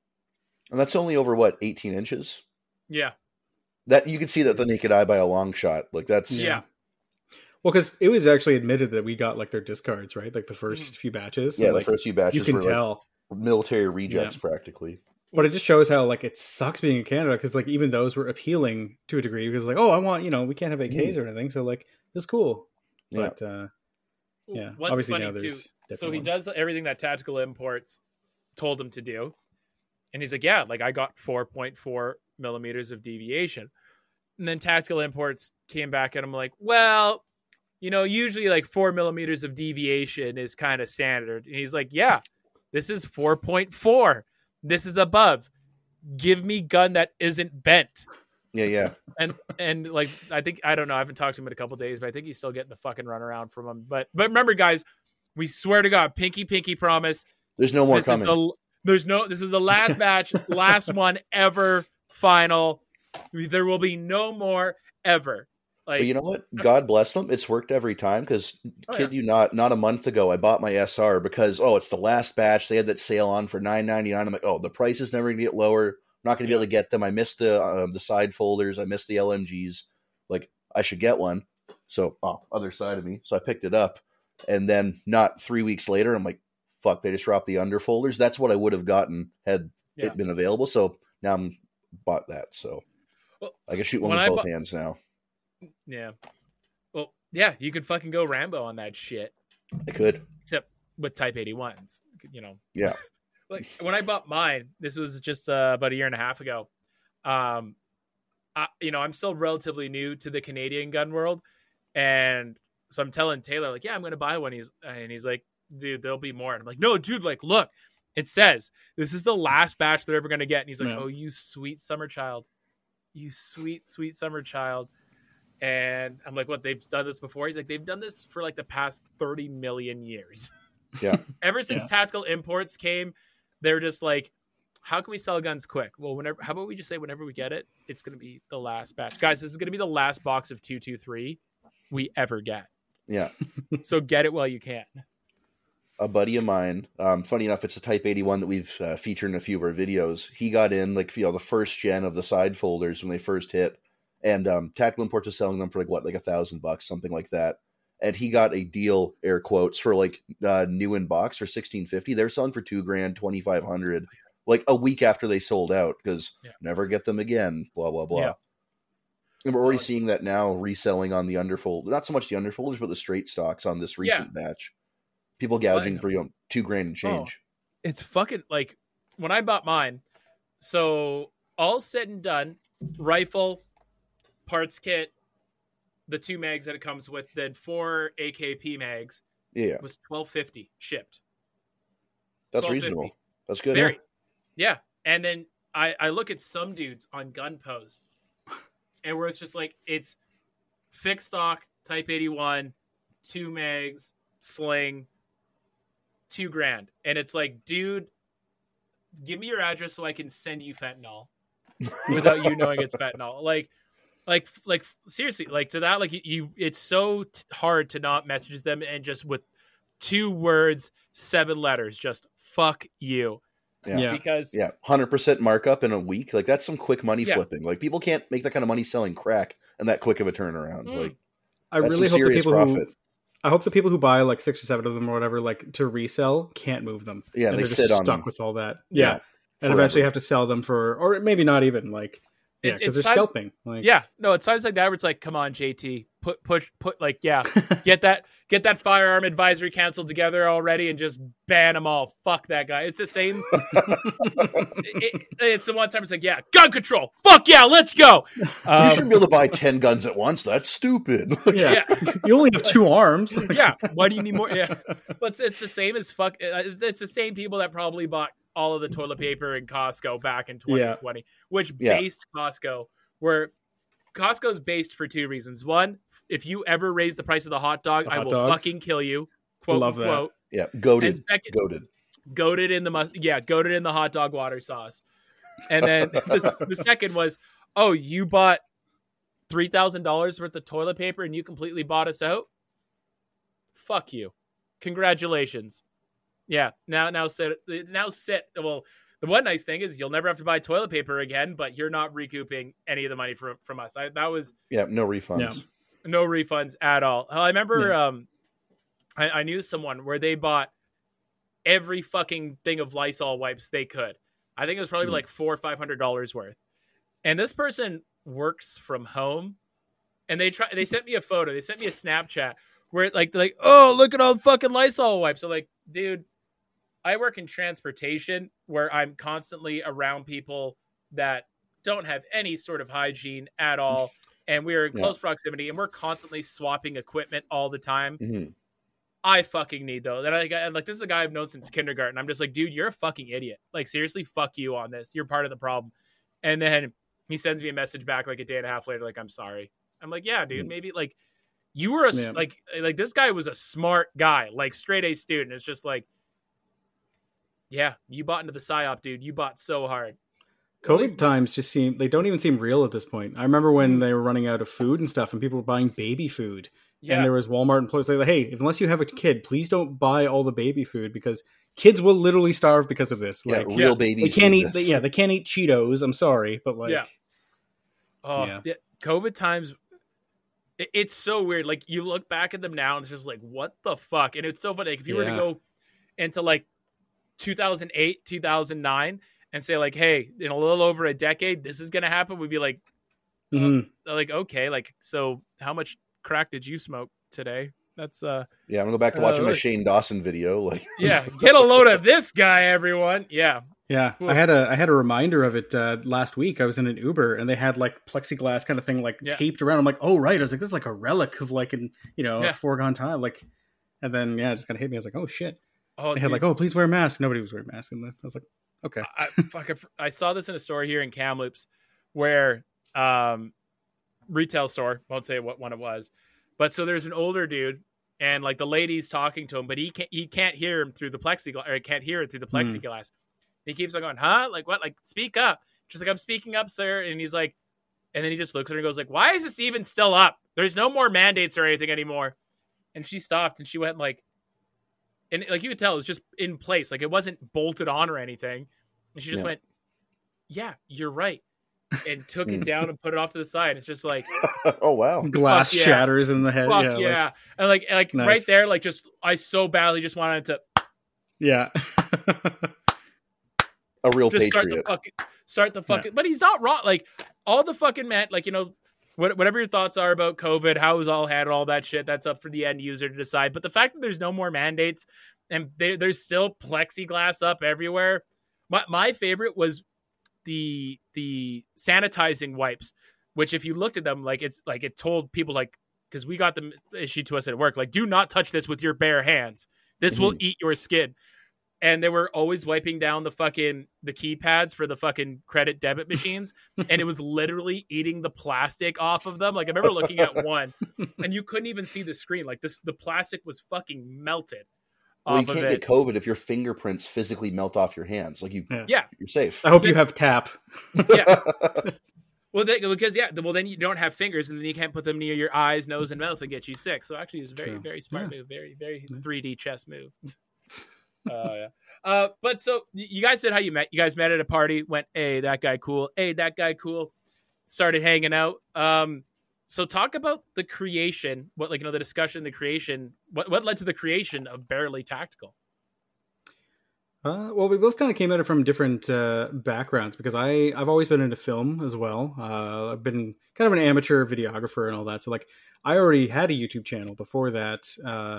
And that's only over what, eighteen inches? Yeah. That you can see that the naked eye by a long shot. Like that's Yeah. Well, because it was actually admitted that we got like their discards, right? Like the first Mhm. few batches. yeah. So, The like, first few batches you can were tell. like military rejects, Yeah. practically. But it just shows how like it sucks being in Canada because like even those were appealing to a degree because like, oh, I want, you know, we can't have A Ks or anything, so like it's cool. Yeah. But uh yeah, What's obviously funny now too, there's so different he ones. does everything that Tactical Imports told him to do. And he's like, yeah, like I got four point four millimeters of deviation. And then Tactical Imports came back at him like, well, you know, usually like four millimeters of deviation is kind of standard. And he's like, yeah, this is four point four. This is above. Give me gun that isn't bent. Yeah, yeah. And and like I think I don't know. I haven't talked to him in a couple days, but I think he's still getting the fucking runaround from him. But but remember, guys, we swear to God, pinky pinky promise. There's no more This coming. is the there's no this is the last batch, last one ever, final. There will be no more ever. Like But you know what? God bless them. It's worked every time because, Oh, kid you not, not a month ago, I bought my S R because, oh, it's the last batch. They had that sale on for nine ninety-nine. I'm like, oh, the price is never going to get lower. I'm not going to be able to get them. I missed the uh, the side folders. I missed the L M Gs. Like, I should get one. So, oh, other side of me. So I picked it up. And then not three weeks later, I'm like, fuck, they just dropped the underfolders. That's what I would have gotten had Yeah. it been available. So now I'm bought that. So Well, I can shoot one when with I both bu- hands now. yeah. Well, yeah, you could fucking go Rambo on that shit. I could. Except with Type eighty-ones, you know. Yeah. Like when I bought mine, this was just uh, about a year and a half ago. Um, I, you know, I'm still relatively new to the Canadian gun world, and so I'm telling Taylor, like, yeah, I'm going to buy one. He's and he's like, dude, there'll be more. And I'm like, no, dude, like, look, it says this is the last batch they're ever going to get. And he's like, Yeah. oh, you sweet summer child, you sweet sweet summer child. And I'm like, what? They've done this before? He's like, they've done this for like the past thirty million years. Yeah. Ever since Yeah. Tactical Imports came, they're just like, how can we sell guns quick? Well, whenever, how about we just say whenever we get it, it's going to be the last batch. Guys, this is going to be the last box of two twenty-three we ever get. Yeah. So get it while you can. A buddy of mine, um, funny enough, it's a Type eighty-one that we've uh, featured in a few of our videos. He got in, like, you know, the first gen of the side folders when they first hit. And um, Tactical Imports was selling them for, like, what, like a thousand bucks, something like that. And he got a deal, air quotes, for, like, uh, new in box for sixteen fifty. They're selling for two grand, twenty-five hundred, like, a week after they sold out, because Yeah. never get them again, blah, blah, blah. Yeah. And we're already Well, seeing that now reselling on the underfold. Not so much the underfolders, but the straight stocks on this recent batch. People gouging it's- for, you know, two grand and change. It's fucking like when I bought mine. So all said and done, rifle, parts kit, the two mags that it comes with, then four A K P mags Yeah, was twelve fifty shipped. that's twelve fifty. reasonable. That's good. Very, yeah. And then I I look at some dudes on Gun Post, and where it's just like it's fixed stock Type eighty-one, two mags, sling, two grand, and it's like, dude, give me your address so I can send you fentanyl without you knowing it's fentanyl. Like, Like, like seriously, like to that, like you, you it's so t- hard to not message them and just with two words, seven letters, just fuck you. Yeah. Yeah. Because Yeah, one hundred percent markup in a week. Like, that's some quick money Yeah. flipping. Like, people can't make that kind of money selling crack and that quick of a turnaround. Mm. Like, I that's really some hope the serious people profit. who I hope the people who buy like six or seven of them or whatever, like to resell, can't move them. Yeah, and they they're sit just on stuck them. with all that. Yeah. Yeah, and Forever. eventually have to sell them for, or maybe not even like, yeah, It- because it's they're times- scalping. Like, yeah, no, it's times like that where it's like, come on, J T, put push put like yeah, get that get that firearm advisory council together already and just ban them all. Fuck that guy. It's the same. it, it's the one time it's like, yeah, gun control. Fuck yeah, let's go. You Um, shouldn't be able to buy ten guns at once. That's stupid. yeah. yeah. You only have two arms. yeah. Why do you need more? Yeah. But it's, it's the same as fuck. It's the same people that probably bought all of the toilet paper in Costco back in twenty twenty, which Yeah. based Costco, where Costco's based for two reasons. One, if you ever raise the price of the hot dog, The I hot will dogs. fucking kill you. Quote, Love that. quote. Yeah, goaded. And second, Goaded. goated in the mus- yeah, goated in the hot dog water sauce. And then the, the second was, oh, you bought three thousand dollars worth of toilet paper and you completely bought us out? Fuck you. Congratulations. Yeah, now now sit now sit. Well, the one nice thing is you'll never have to buy toilet paper again, but you're not recouping any of the money from from us. I, that was Yeah, no refunds. Yeah. no refunds at all. I remember Yeah. um I, I knew someone where they bought every fucking thing of Lysol wipes they could. I think it was probably Hmm. like four or five hundred dollars worth. And this person works from home, and they try. They sent me a photo. They sent me a Snapchat where it, like they're like, oh, look at all the fucking Lysol wipes. I'm like, dude, I work in transportation where I'm constantly around people that don't have any sort of hygiene at all, and we're in Yeah. close proximity, and we're constantly swapping equipment all the time. hmm I fucking need those. And I and like this is a guy I've known since kindergarten. I'm just like, dude, you're a fucking idiot. Like seriously, fuck you on this. You're part of the problem. And then he sends me a message back like a day and a half later, like, I'm sorry. I'm like, yeah, dude, Mm. maybe like you were a Yeah. like like this guy was a smart guy, like straight A student. It's just like, yeah, you bought into the psyop, dude. You bought so hard. At COVID least- times just seem, they don't even seem real at this point. I remember when they were running out of food and stuff and people were buying baby food. Yeah. And there was Walmart employees like, hey, unless you have a kid, please don't buy all the baby food because kids will literally starve because of this. Yeah, Like, real yeah, babies. they can't need eat, this. they, yeah, they can't eat Cheetos. I'm sorry, but like, Yeah. Oh, Yeah. yeah. COVID times, it- it's so weird. Like you look back at them now, and it's just like, what the fuck? And it's so funny. Like, if you were to Yeah. go into like two thousand eight, two thousand nine, and say like, hey, in a little over a decade, this is gonna happen, we'd be like, mhm. like okay, like so, how much crack did you smoke today? That's uh, Yeah, I'm gonna go back to watching Uh, my look. Shane Dawson video. Like, yeah, get a load of this guy, everyone. Yeah, Yeah, Cool. I had a I had a reminder of it uh, last week. I was in an Uber and they had like plexiglass kind of thing like Yeah. taped around. I'm like, oh right. I was like, this is like a relic of like an you know Yeah. a foregone time. Like, and then yeah, it just kind of hit me. I was like, oh shit. oh, They had dude. like, oh please wear a mask. Nobody was wearing masks, and I was like, okay. I, fuck, I saw this in a store here in Kamloops where um retail store, won't say what one it was, but so there's an older dude and like the lady's talking to him, but he can't he can't hear him through the plexiglass or can't hear it through the Hmm. plexiglass. He keeps on going, huh? Like what? Like speak up. She's like, I'm speaking up, sir. And he's like, and then he just looks at her and goes like, why is this even still up? There's no more mandates or anything anymore. And she stopped and she went like, and like you could tell it was just in place. Like it wasn't bolted on or anything. And she just Yeah. went, yeah, you're right. And took it down and put it off to the side. It's just like, oh wow. Glass fuck yeah. shatters in the head. fuck yeah, yeah. like- and like, like Nice. right there, like just, I so badly just wanted to yeah. A real just start the patriot. fucking, start the fucking, but he's not wrong. Like all the fucking man, like, you know, what, whatever your thoughts are about COVID, how it was all handled, all that shit, that's up for the end user to decide. But the fact that there's no more mandates and they, there's still plexiglass up everywhere. My, my favorite was the the sanitizing wipes, which if you looked at them, like it's like it told people like, because we got them issued to us at work, like do not touch this with your bare hands. This will eat your skin. And they were always wiping down the fucking the keypads for the fucking credit debit machines, and it was literally eating the plastic off of them. Like I remember looking at one, and you couldn't even see the screen. Like this, the plastic was fucking melted Well, you off of can't it. get COVID if your fingerprints physically melt off your hands. Like you, Yeah. Yeah, you're safe. I hope you have tap. yeah. Well, they, because yeah, well then you don't have fingers, and then you can't put them near your eyes, nose, and mouth and get you sick. So actually, it's a very, True. very smart yeah. move, very, very three D chess move. uh, yeah. Uh, but so you guys said how you met. You guys met at a party. Went, hey, that guy cool. Hey, that guy cool. Started hanging out. Um, so talk about the creation. What like you know the discussion, the creation. What what led to the creation of Barely Tactical? Uh, well, we both kind of came at it from different uh, backgrounds because I, I've always been into film as well. Uh, I've been kind of an amateur videographer and all that. So like I already had a YouTube channel before that. Uh,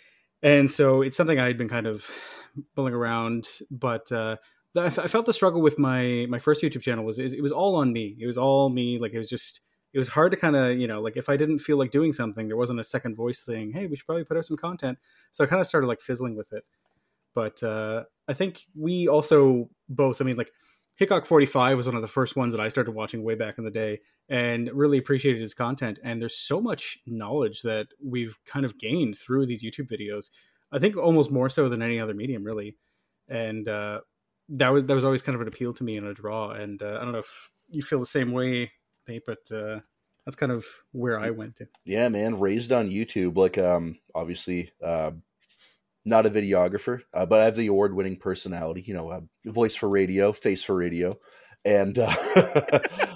and so it's something I had been kind of bulling around. But uh, I, f- I felt the struggle with my, my first YouTube channel was it was all on me. It was all me. Like it was just, it was hard to kind of, you know, like if I didn't feel like doing something, there wasn't a second voice saying, hey, we should probably put out some content. So I kind of started like fizzling with it. But uh, I think we also both, I mean, like Hickok forty-five was one of the first ones that I started watching way back in the day and really appreciated his content. And there's so much knowledge that we've kind of gained through these YouTube videos. I think almost more so than any other medium, really. And uh, that was that was always kind of an appeal to me and a draw. And uh, I don't know if you feel the same way, Nate, but uh, that's kind of where I went to. Yeah, man, raised on YouTube. Like, um, obviously, uh, not a videographer, uh, but I have the award-winning personality, you know, uh, voice for radio, face for radio. And, uh,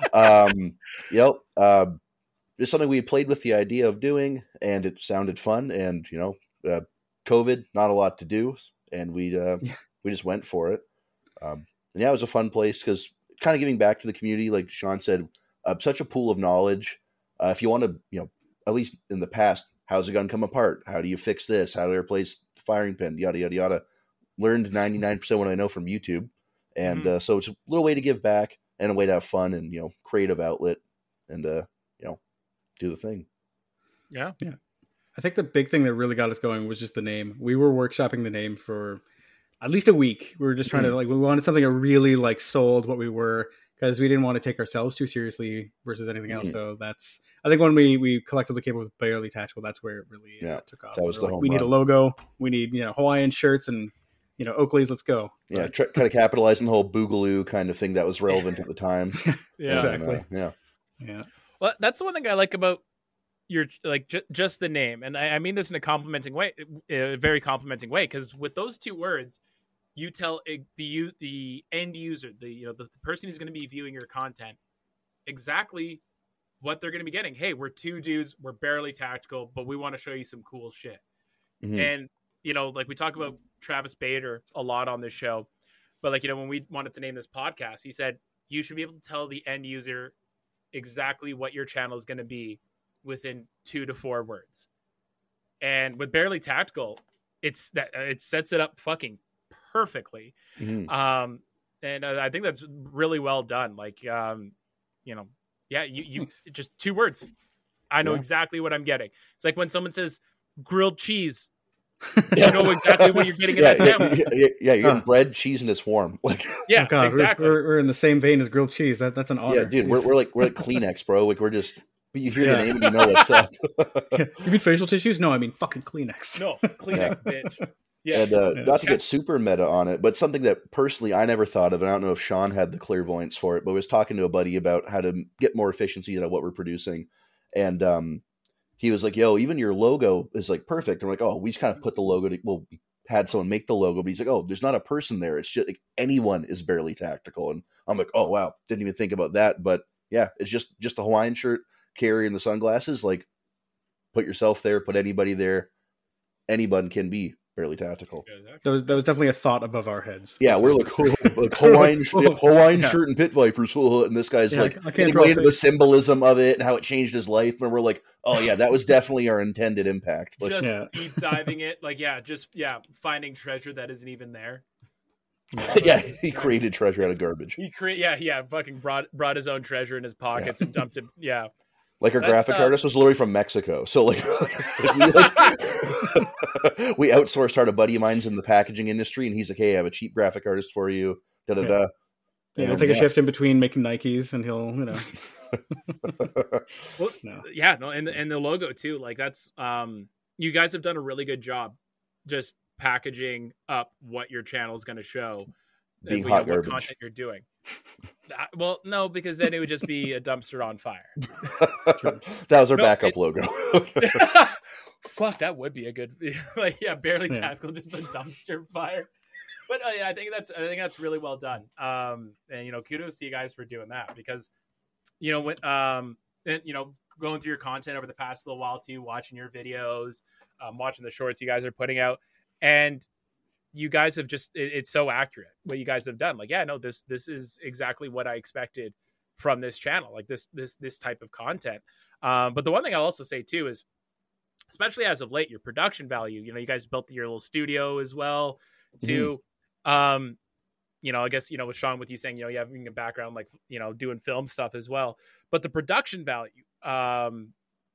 um, you know, uh, it's something we played with the idea of doing, and it sounded fun. And, you know, uh, COVID, not a lot to do. And we, uh, yeah. we just went for it. Um, and yeah, it was a fun place because kind of giving back to the community, like Sean said, uh, such a pool of knowledge. Uh, if you want to, you know, at least in the past, how's a gun come apart? How do you fix this? How do you replace the firing pin? Yada, yada, yada. Learned ninety-nine percent what I know from YouTube. And mm-hmm. uh, so it's a little way to give back and a way to have fun and, you know, creative outlet and, uh, you know, do the thing. Yeah. Yeah. I think the big thing that really got us going was just the name. We were workshopping the name for at least a week. We were just trying mm-hmm. to like, we wanted something that really like sold what we were, because we didn't want to take ourselves too seriously versus anything else. Mm-hmm. So that's, I think when we, we collectively came up with Barely Tactical, that's where it really yeah, uh, took off. That was we the like, home we run. need a logo. We need, you know, Hawaiian shirts and, you know, Oakley's, let's go. Yeah. But, Try, kind of capitalizing the whole Boogaloo kind of thing that was relevant at the time. yeah, and, exactly. Uh, yeah. Yeah. Well, that's the one thing I like about your, like ju- just the name. And I, I mean this in a complimenting way, a very complimenting way, because with those two words, you tell the the end user, the you know the, the person who's going to be viewing your content, exactly what they're going to be getting. Hey, we're two dudes, we're barely tactical, but we want to show you some cool shit. Mm-hmm. And you know, like we talk about Travis Bader a lot on this show, but like you know, when we wanted to name this podcast, he said you should be able to tell the end user exactly what your channel is going to be within two to four words. And with Barely Tactical, it's that it sets it up fucking perfectly. Mm-hmm. Um, and uh, I think that's really well done. Like, um, you know, yeah, you, you just two words. I know yeah. exactly what I'm getting. It's like when someone says grilled cheese, you know exactly what you're getting in yeah, that sandwich. Yeah, yeah, yeah you're uh, in bread, cheese, and it's warm. Like, yeah, oh God, exactly. We're, we're in the same vein as grilled cheese. That that's an honor. Yeah, dude, we're, we're like we're like Kleenex, bro. Like we're just you hear yeah. the name and you know what's up. yeah. You mean facial tissues? No, I mean fucking Kleenex. No, Kleenex, yeah. bitch. Yeah. And uh, yeah. not to get super meta on it, but something that personally I never thought of, and I don't know if Sean had the clairvoyance for it, but I was talking to a buddy about how to get more efficiency out of what we're producing. And um, he was like, yo, even your logo is like perfect. I'm like, oh, we just kind of put the logo, to, well, we had someone make the logo, but he's like, oh, there's not a person there. It's just like anyone is Barely Tactical. And I'm like, oh, wow, didn't even think about that. But yeah, it's just, just a Hawaiian shirt, Carrie, and the sunglasses. Like, put yourself there, put anybody there. Anyone can be Barely Tactical. That was that was definitely a thought above our heads. Yeah, we're like, oh, like Hawaiian Hawaiian yeah. shirt and pit vipers, and this guy's yeah, like getting into the symbolism of it and how it changed his life, and we're like, oh yeah, that was definitely our intended impact. Like, just yeah. deep diving it, like yeah, just yeah, finding treasure that isn't even there. yeah, he created treasure out of garbage. He create yeah, yeah, fucking brought brought his own treasure in his pockets yeah. and dumped it. Yeah. Like our That's, graphic uh, artist was literally from Mexico. So like, like, we, like we outsourced our to buddy of mine's in the packaging industry, and he's like, hey, I have a cheap graphic artist for you. Da da da. Yeah, he'll take yeah. a shift in between making Nikes, and he'll, you know. well, no. Yeah, no, and and the logo too. Like that's um, you guys have done a really good job, just packaging up what your channel is going to show. Being you hot know, what garbage. content you're doing. Uh, well, no, because then it would just be a dumpster on fire. That was our No, backup it- logo. Fuck, that would be a good, like, yeah, barely Yeah. tactical, just a dumpster fire. But uh, yeah, I think that's, I think that's really well done. Um, and you know, kudos to you guys for doing that because, you know, when, um, and, you know, going through your content over the past little while too, watching your videos, um, watching the shorts you guys are putting out, and you guys have just, it, it's so accurate what you guys have done. Like, yeah, no, this, this is exactly what I expected from this channel, like this, this, this type of content. Um, but the one thing I'll also say too is, especially as of late, your production value, you know, you guys built your little studio as well too. Mm-hmm. Um, you know, I guess, you know, with Sean, with you saying, you know, you having a background, like, you know, doing film stuff as well, but the production value, um,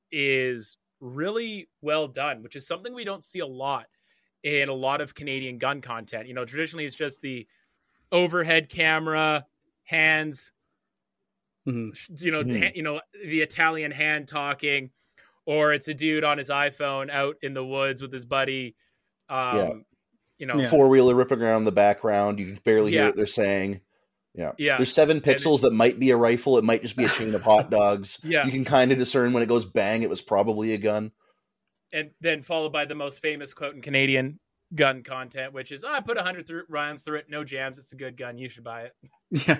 is really well done, which is something we don't see a lot in a lot of Canadian gun content. You know, traditionally it's just the overhead camera, hands, mm-hmm. you know, mm-hmm. ha- you know, the Italian hand talking, or it's a dude on his iPhone out in the woods with his buddy. Um, yeah. You know, yeah. four wheeler ripping around in the background. You can barely yeah. hear what they're saying. Yeah. Yeah. There's seven pixels it, that might be a rifle. It might just be a chain of hot dogs. Yeah. You can kind of discern when it goes bang, it was probably a gun. And then followed by the most famous quote in Canadian gun content, which is, oh, I put one hundred th- rounds through it, no jams. It's a good gun. You should buy it. Yeah.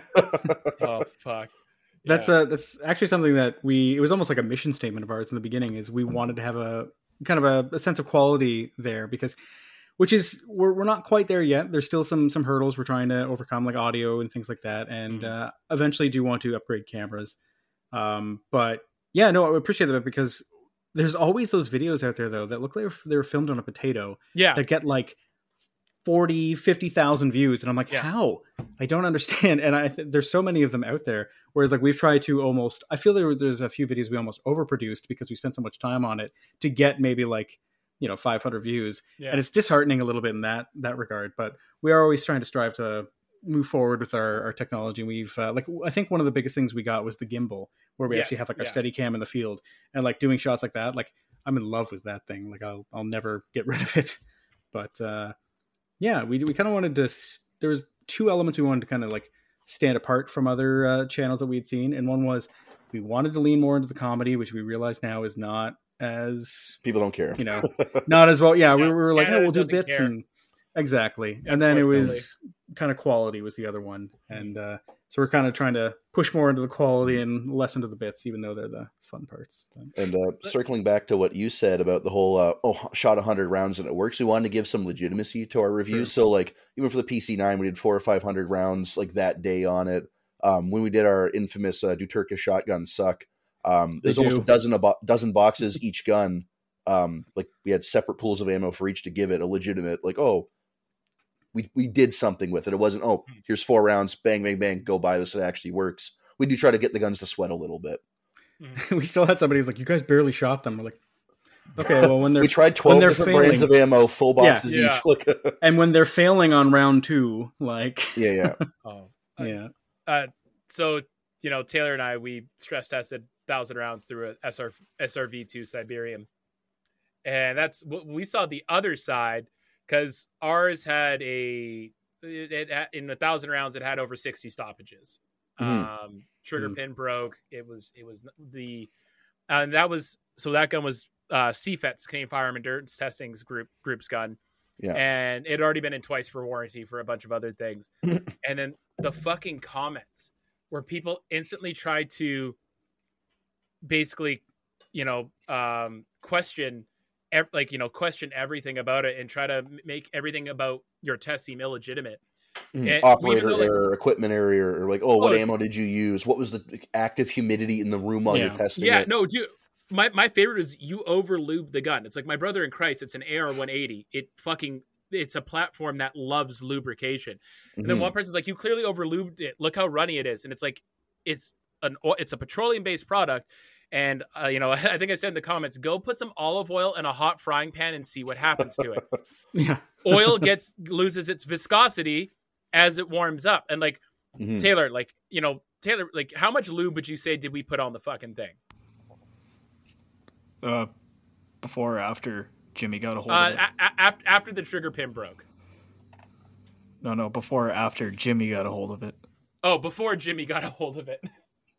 Oh, fuck. That's yeah. uh that's actually something that we, it was almost like a mission statement of ours in the beginning, is we wanted to have a kind of a, a sense of quality there, because which is, we're, we're not quite there yet. There's still some, some hurdles we're trying to overcome, like audio and things like that. And mm-hmm. uh, eventually do want to upgrade cameras. Um, but yeah, no, I appreciate that, because there's always those videos out there though, that look like they're filmed on a potato. Yeah. That get like forty, fifty thousand views. And I'm like, yeah. how? I don't understand. And I th- there's so many of them out there. Whereas like we've tried to almost, I feel there, there's a few videos we almost overproduced because we spent so much time on it to get maybe like, you know, five hundred views. Yeah. And it's disheartening a little bit in that, that regard, but we are always trying to strive to move forward with our, our technology. And we've uh, like, I think one of the biggest things we got was the gimbal, where we yes, actually have like our yeah. steady cam in the field, and like doing shots like that. Like I'm in love with that thing. Like I'll, I'll never get rid of it. But uh, yeah, we, we kind of wanted to, there was two elements we wanted to kind of like stand apart from other uh, channels that we'd seen. And one was, we wanted to lean more into the comedy, which we realize now is not as, people don't care, you know, not as well. Yeah, yeah. We, we were like, Canada oh, we'll do bits care. and exactly. Yeah, and then it was kind of quality was the other one. And uh, so we're kind of trying to push more into the quality and less into the bits, even though they're the fun parts. But, and uh, circling back to what you said about the whole, uh, oh, shot one hundred rounds and it works, we wanted to give some legitimacy to our reviews. Sure. So like, even for the P C nine, we did four or five hundred rounds like that day on it. Um, when we did our infamous uh, Do Turkish Shotguns Suck? Um, there's almost a dozen, a bo- dozen boxes each gun. Um, like we had separate pools of ammo for each to give it a legitimate, like, oh, we we did something with it. It wasn't, oh, here's four rounds, bang, bang, bang, go buy this. It actually works. We do try to get the guns to sweat a little bit. We still had somebody who's like, you guys barely shot them. We're like, okay, well, when they're we tried twelve different failing, brands of ammo, full boxes yeah, each. Yeah. And when they're failing on round two, like, yeah, yeah, oh, yeah. Uh, so you know, Taylor and I, we stress tested thousand rounds through a S R S R V two Siberian, and that's we saw the other side, because ours had a it, it, in a thousand rounds it had over sixty stoppages. Mm-hmm. Um, trigger mm-hmm. pin broke. It was it was the uh, and that was so that gun was uh, C F E T's Canadian Firearm Endurance Testing's group group's gun. Yeah. And it had already been in twice for warranty for a bunch of other things. And then the fucking comments where people instantly tried to basically, you know, um, question, ev- like, you know, question everything about it and try to make everything about your test seem illegitimate. Mm. Operator though, like, error, equipment error, or like, oh, what oh, ammo did you use? What was the active humidity in the room while yeah. you're testing yeah, it? Yeah, no, dude. My my favorite is you over lube the gun. It's like my brother in Christ. It's an A R one eighty. It fucking it's a platform that loves lubrication. And mm-hmm. then one person's like, you clearly over lubed it. Look how runny it is. And it's like, it's an it's a petroleum based product. And uh, you know, I think I said in the comments, go put some olive oil in a hot frying pan and see what happens to it. Yeah, oil gets loses its viscosity as it warms up. And like mm-hmm. Taylor, like you know, Taylor, like how much lube would you say did we put on the fucking thing? Uh, before or after Jimmy got a hold uh, of it? A- a- after the trigger pin broke. No, no, before or after Jimmy got a hold of it. Oh, before Jimmy got a hold of it.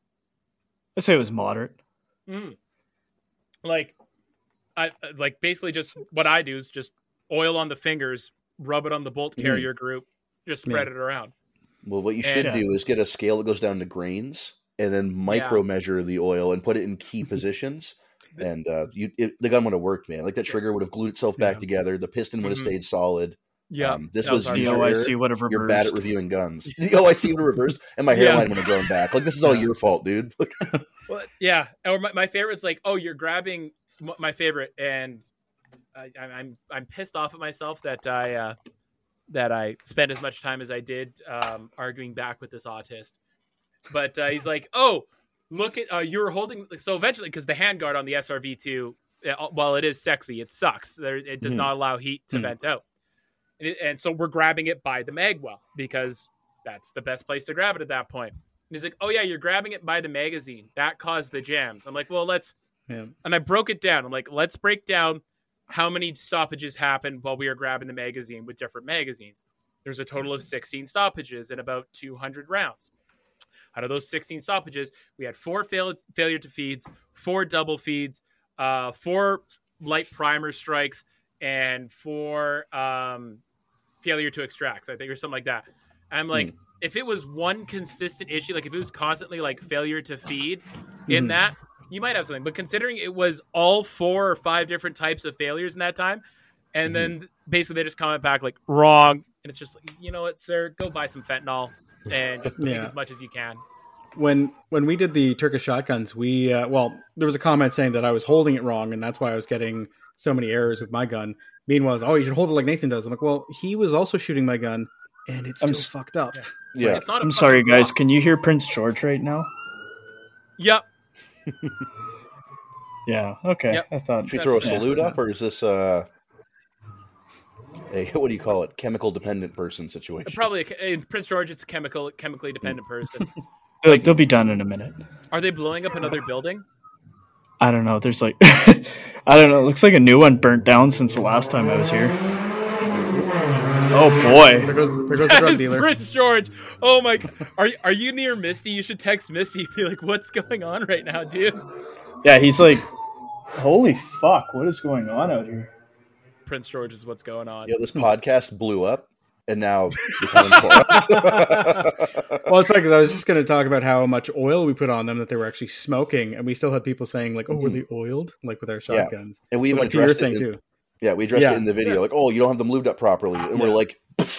I'd say it was moderate. Mm. Like, I like basically just what I do is just oil on the fingers, rub it on the bolt carrier mm. group, just spread yeah. it around. Well, what you should and, do is get a scale that goes down to grains, and then micro yeah. measure the oil and put it in key positions. And uh, you, it, the gun would have worked, man. Like that trigger would have glued itself back yeah. together. The piston would have mm-hmm. stayed solid. Yeah, um, this was, was the O I C would have reversed. You're bad at reviewing guns. The O I C would have reversed, and my hairline yeah. would have grown back. Like this is all your fault, dude. Well, yeah. Or my, my favorite's like, oh, you're grabbing my favorite, and I, I'm I'm pissed off at myself that I uh, that I spent as much time as I did um, arguing back with this autist. But uh, he's like, oh, look at uh, you're holding. So eventually, because the handguard on the S R V two, while it is sexy, it sucks. There, it does mm. not allow heat to mm. vent out. And, it, and so we're grabbing it by the magwell because that's the best place to grab it at that point. And he's like, oh, yeah, you're grabbing it by the magazine. That caused the jams. I'm like, well, let's. Yeah. And I broke it down. I'm like, let's break down how many stoppages happened while we were grabbing the magazine with different magazines. There's a total of sixteen stoppages and about two hundred rounds. Out of those sixteen stoppages, we had four fail- failure to feeds, four double feeds, uh, four light primer strikes, and four um, failure to extracts, I think, or something like that. I'm like, mm. if it was one consistent issue, like if it was constantly like failure to feed in mm. that, you might have something. But considering it was all four or five different types of failures in that time, and mm. then basically they just comment back like, wrong. And it's just like, you know what, sir, go buy some fentanyl and just take yeah. as much as you can. When when we did the Turkish shotguns, we, uh, well, there was a comment saying that I was holding it wrong, and that's why I was getting so many errors with my gun. Meanwhile, oh, you should hold it like Nathan does. I'm like, well, he was also shooting my gun, and it's still I'm, fucked up. Yeah. yeah. It's not I'm sorry, guys. Can you hear Prince George right now? Yep. yeah, okay. Yep. I thought. Should we throw a salute yeah. up, or is this uh, a, what do you call it, chemical dependent person situation? Probably. In Prince George, it's a chemical, chemically dependent person. they'll, they'll be done in a minute. Are they blowing up another building? I don't know. There's like, I don't know. It looks like a new one burnt down since the last time I was here. Oh boy! There goes, there goes the drug dealer. Prince George. Oh my! Are are you near Misty? You should text Misty and be like, "What's going on right now, dude?" Yeah, he's like, "Holy fuck! What is going on out here?" Prince George is what's going on. Yeah, this podcast blew up, and now becoming well, it's funny because I was just going to talk about how much oil we put on them that they were actually smoking, and we still had people saying like, "Oh, were they oiled?" Like with our shotguns. Yeah. And we so even like, addressed it thing in, too. Yeah, we addressed yeah. it in the video. Yeah. Like, "Oh, you don't have them lubed up properly," and yeah. we're like,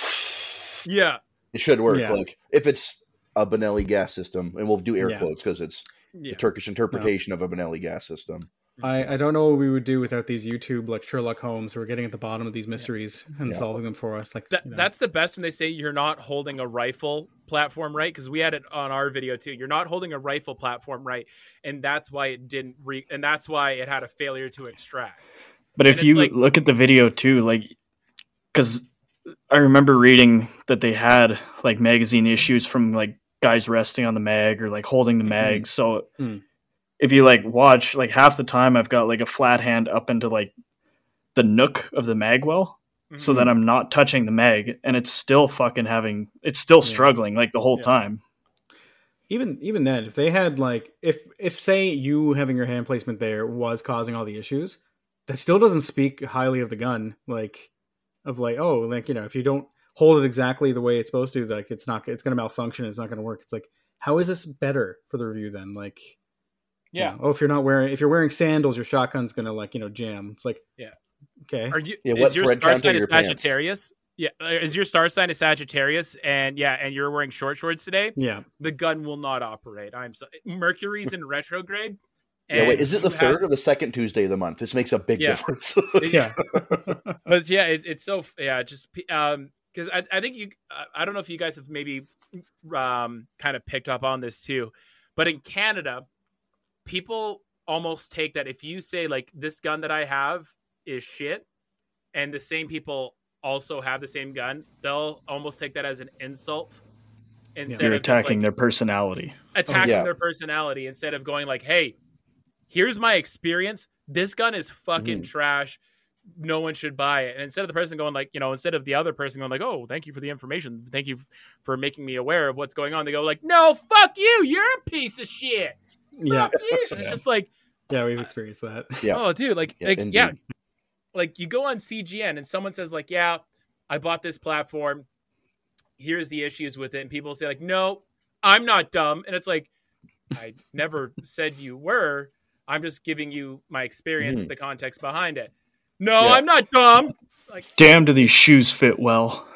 "Yeah, it should work." Yeah. Like if it's a Benelli gas system, and we'll do air yeah. quotes because it's yeah. the Turkish interpretation no. of a Benelli gas system. I, I don't know what we would do without these YouTube like Sherlock Holmes who are getting at the bottom of these mysteries yeah. and yeah. solving them for us. Like that, you know. That's the best when they say you're not holding a rifle platform right, because we had it on our video too. You're not holding a rifle platform right, and that's why it didn't. Re- and that's why it had a failure to extract. But and if you like, look at the video too, like, because I remember reading that they had like magazine issues from like guys resting on the mag or like holding the mag. Mm-hmm. So. Mm. If you like watch, like half the time I've got like a flat hand up into like the nook of the magwell mm-hmm. so that I'm not touching the mag, and it's still fucking having, it's still yeah. struggling like the whole yeah. time. Even, even then, if they had like, if, if say you having your hand placement there was causing all the issues, that still doesn't speak highly of the gun. Like of like, oh, like, you know, if you don't hold it exactly the way it's supposed to, like it's not, it's going to malfunction. It's not going to work. It's like, how is this better for the review then? Like, yeah. You know, oh, if you're not wearing if you're wearing sandals, your shotgun's gonna like you know jam. It's like yeah. Okay. Are you? Yeah, is your star sign a Sagittarius? Yeah. Is your star sign a Sagittarius? And yeah, and you're wearing short shorts today. Yeah. The gun will not operate. I'm so Mercury's in retrograde. Yeah. Wait, is it the third have... or the second Tuesday of the month? This makes a big yeah. difference. yeah. But yeah, it, it's so yeah. Just um because I I think you I don't know if you guys have maybe um kind of picked up on this too, but in Canada, people almost take that if you say like this gun that I have is shit, and the same people also have the same gun, they'll almost take that as an insult. Instead You're of attacking like, their personality. Attacking oh, yeah. their personality instead of going like, hey, here's my experience. This gun is fucking mm-hmm. trash. no one should buy it. And instead of the person going like, you know, instead of the other person going like, oh, thank you for the information, thank you for making me aware of what's going on, they go like, no, fuck you, you're a piece of shit. Yeah, fuck you. And it's just like, yeah, we've experienced that. Yeah. Oh, dude, like, Yeah, like, indeed. yeah, like you go on C G N and someone says like, yeah, I bought this platform. Here's the issues with it. And people say like, no, I'm not dumb. And it's like, I never said you were. I'm just giving you my experience, Mhm. the context behind it. No, Yeah. I'm not dumb. Like, Damn, do these shoes fit well?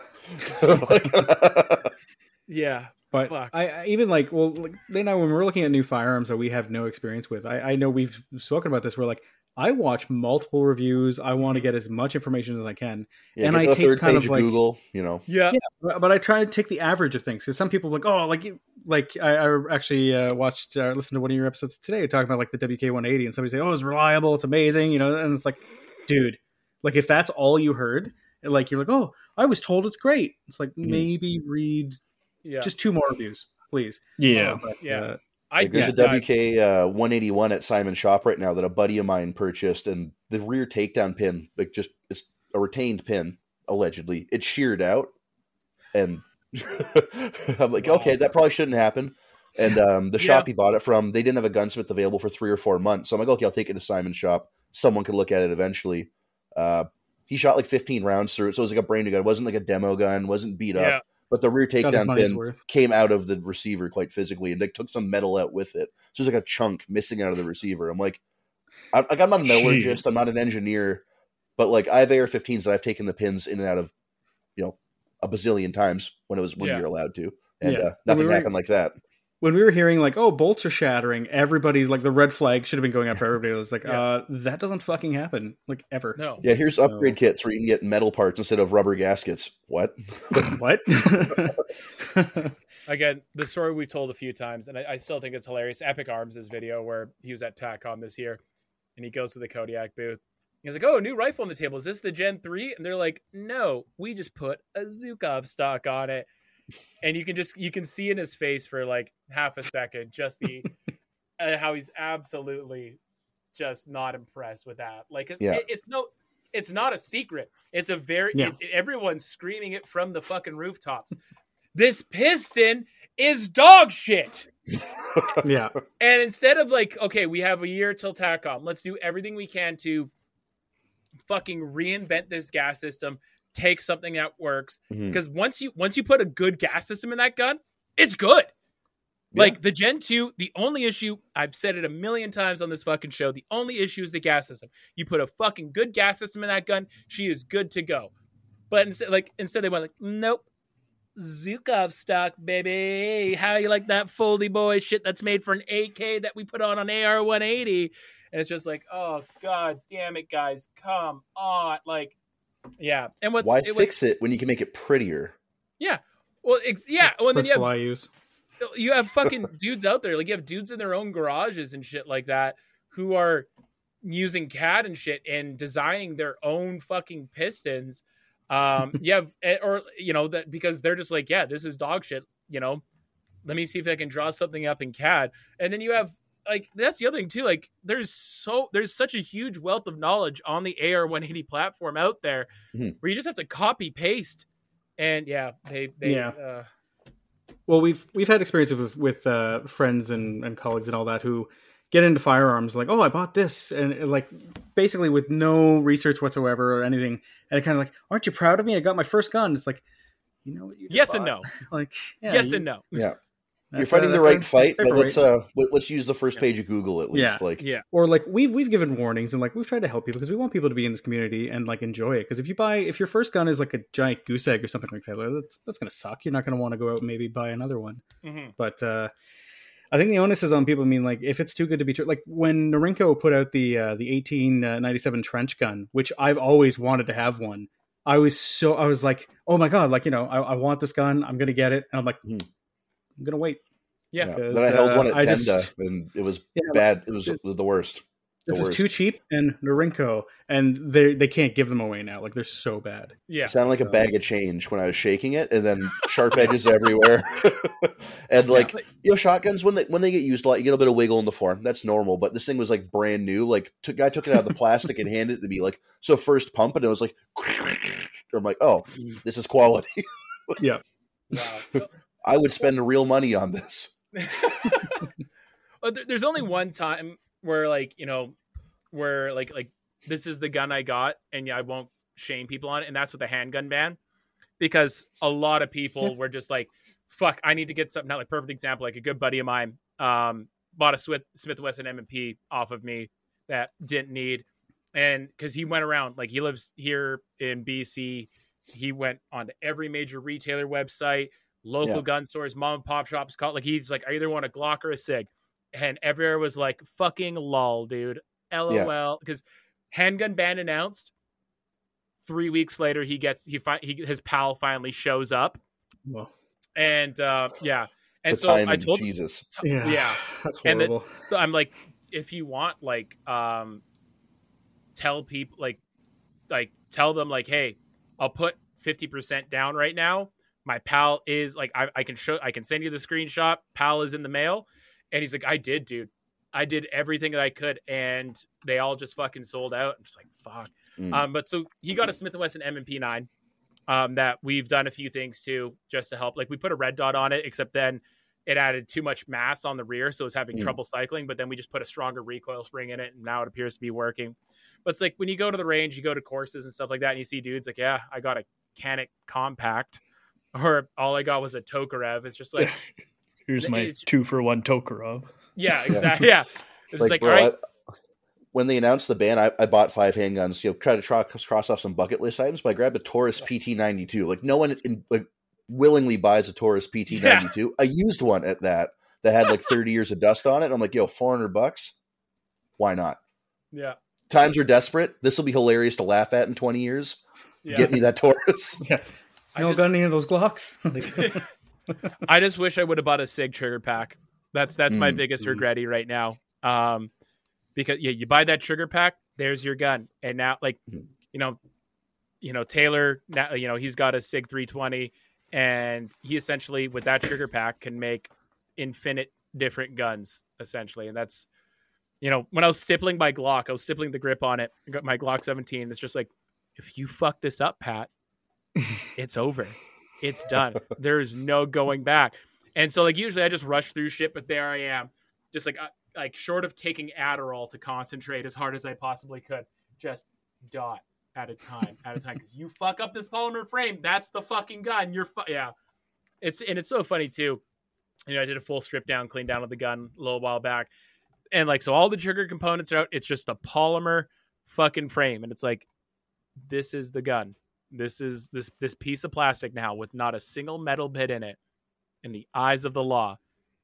yeah, But fuck. I, I even like, well, like, they know when we're looking at new firearms that we have no experience with. I, I know we've spoken about this. We're like, I watch multiple reviews. I want to get as much information as I can. Yeah, And get I to the take third kind page of of like- Google, you know. yeah. But but I try to take the average of things because some people are like, oh, like like I, I actually uh, watched, uh, listened to one of your episodes today talking about like the W K one eighty, and somebody say, oh, it's reliable, it's amazing, you know, and it's like, dude, like if that's all you heard, like you're like, oh, I was told it's great. It's like Mhm. maybe read Yeah. just two more reviews, please. Yeah. Uh, but, Yeah. uh, I Like, there's yeah, a W K uh, one eighty-one at Simon Shop right now that a buddy of mine purchased, and the rear takedown pin, like just it's a retained pin, allegedly, it's sheared out, and I'm like, Wow. okay, that probably shouldn't happen. And um, the Yeah. shop he bought it from, they didn't have a gunsmith available for three or four months, so I'm like, okay, I'll take it to Simon Shop. Someone could look at it eventually. Uh, he shot like fifteen rounds through it, so it was like a brand new gun. It wasn't like a demo gun, wasn't beat up, Yeah. but the rear got his takedown money's pin worth. came out of the receiver quite physically, and they took some metal out with it. So there's like a chunk missing out of the receiver. I'm like, I'm, like, I'm not a metallurgist, I'm not an engineer, but like I have A R fifteens that I've taken the pins in and out of, you know, a bazillion times when it was when Yeah. you're allowed to, and Yeah. uh, nothing We were- happened like that. When we were hearing like, oh, bolts are shattering, everybody's like, the red flag should have been going up for everybody. It was like, Yeah. uh, that doesn't fucking happen, like ever. No. Yeah, here's So- upgrade kits where you can get metal parts instead of rubber gaskets. What? What? Again, the story we've told a few times, and I, I still think it's hilarious. Epic Arms' video where he was at TACCOM this year, and he goes to the Kodiak booth. He's like, "Oh, new rifle on the table. Is this the Gen three?" And they're like, "No, we just put a Zukov stock on it." And you can just you can see in his face for like half a second just the uh, how he's absolutely just not impressed with that. Like, it's, Yeah. it, it's no, it's not a secret. It's a very Yeah. it- everyone's screaming it from the fucking rooftops. This piston is dog shit. Yeah. And instead of like, okay, we have a year till TACCOM, let's do everything we can to fucking reinvent this gas system, take something that works. Mhm. Because once you once you put a good gas system in that gun, it's good. Yeah. Like the Gen two, the only issue, I've said it a million times on this fucking show, the only issue is the gas system. You put a fucking good gas system in that gun, she is good to go. But instead, like instead they went like, nope, Zukov stock, baby. How you like that foldy boy shit that's made for an A K that we put on an A R one eighty? And it's just like, oh god damn it, guys, come on, like, yeah. And what's Why it, fix it when you can make it prettier? yeah, well, ex- yeah. Well, and then you Principle have I use. you have fucking dudes out there, like you have dudes in their own garages and shit like that who are using C A D and shit and designing their own fucking pistons. Um, you have, or you know that because they're just like, yeah, this is dog shit. You know, let me see if I can draw something up in C A D. And then you have like that's the other thing too. Like there's so there's such a huge wealth of knowledge on the A R one eighty platform out there Mhm. where you just have to copy paste. And yeah, they they Yeah. Uh, Well, we've we've had experiences with with uh, friends and, and colleagues and all that who get into firearms like, oh, I bought this, and, and like basically with no research whatsoever or anything, and kind of like, aren't you proud of me? I got my first gun. It's like, you know what you just yes and bought? no. Like, yeah, yes you- and no. Yeah, you're that's, fighting uh, the that's right a fight, but paperweight. let's uh, let- let's use the first Yeah. page of Google at least. Yeah. Like, Yeah. Or like we've we've given warnings and like we've tried to help people because we want people to be in this community and like enjoy it. Because if you buy if your first gun is like a giant goose egg or something like that, like, that's that's gonna suck. You're not gonna want to go out and maybe buy another one. Mm-hmm. But uh, I think the onus is on people. I mean, like if it's too good to be true, like when Norinco put out the uh, the eighteen ninety-seven trench gun, which I've always wanted to have one. I was so I was like, oh my god, like you know, I, I want this gun. I'm gonna get it, and I'm like, Mhm. I'm gonna wait. Yeah. yeah. Because, Then I held uh, one at I Tenda, just- and it was Yeah, bad. It was, it was the worst. this worst. is too cheap and Norinco, and they they can't give them away now. Like they're so bad. Yeah, It sounded like so. a bag of change when I was shaking it, and then sharp edges everywhere. And like Yeah. you know, shotguns when they when they get used a lot, you get a bit of wiggle in the form. That's normal. But this thing was like brand new. Like t- guy took it out of the plastic and handed it to me. Like so, first pump, and it was like, I'm like, oh, this is quality. Yeah. wow. I would spend real money on this. Well, there- there's only one time where like you know where like like this is the gun I got, and yeah, I won't shame people on it, and that's with the handgun ban, because a lot of people were just like, fuck, I need to get something out. Like perfect example, like a good buddy of mine um bought a Smith Smith Wesson M and P off of me that didn't need, and because he went around, like he lives here in B C, he went onto every major retailer website, local Yeah. gun stores, mom and pop shops, called like he's like, I either want a Glock or a Sig, and everywhere was like, fucking lol, dude, lol, because handgun ban announced. Three weeks later, he gets he, fi- he his pal finally shows up, Well, and uh, yeah, and The so I timing, told Jesus. t- yeah, yeah, that's And the- horrible. So I'm like, if you want, like, um, tell people, like, like tell them, like, hey, I'll put fifty percent down right now. My pal is like, I, I can show, I can send you the screenshot. Pal is in the mail, and he's like, I did, dude. I did everything that I could, and they all just fucking sold out. I'm just like, fuck. Mm. Um, but so he got a Smith and Wesson M and P nine. Um, that we've done a few things to just to help. Like we put a red dot on it, except then it added too much mass on the rear, so it was having Mm. trouble cycling. But then we just put a stronger recoil spring in it, and now it appears to be working. But it's like when you go to the range, you go to courses and stuff like that, and you see dudes like, yeah, I got a Canik Compact, or all I got was a Tokarev. It's just like, Here's my It's- two for one Tokarov. yeah, exactly, yeah. It's like, bro, all right, I- when they announced the ban, I, I bought five handguns. You know, try to try, cross off some bucket list items. But I grabbed a Taurus P T ninety-two. Like no one in, like willingly buys a Taurus P T ninety-two. I used one at that that had like thirty years of dust on it. I'm like, yo, four hundred bucks. Why not? yeah, Times are desperate. This will be hilarious to laugh at in twenty years. yeah. Get me that Taurus. Yeah. I No just- gun any of those Glocks. Like, I just wish I would have bought a Sig trigger pack. That's that's my Mm. biggest Mm. regretty right now. Um, because yeah, you buy that trigger pack, there's your gun, and now like, Mhm. you know, you know Taylor, now you know he's got a Sig three twenty, and he essentially with that trigger pack can make infinite different guns essentially, and that's, you know, when I was stippling my Glock, I was stippling the grip on it. I got my Glock seventeen. It's just like, if you fuck this up, Pat, it's over. It's done. There's no going back. And so like usually I just rush through shit, but there I am, just like I, like short of taking Adderall to concentrate as hard as I possibly could, just dot at a time, at a time. Because you fuck up this polymer frame, that's the fucking gun. You're fu- yeah. It's and it's so funny too. You know, I did a full strip down, clean down of the gun a little while back, and like so all the trigger components are out. It's just a polymer fucking frame, and it's like, this is the gun. This is this this piece of plastic now with not a single metal bit in it. In the eyes of the law,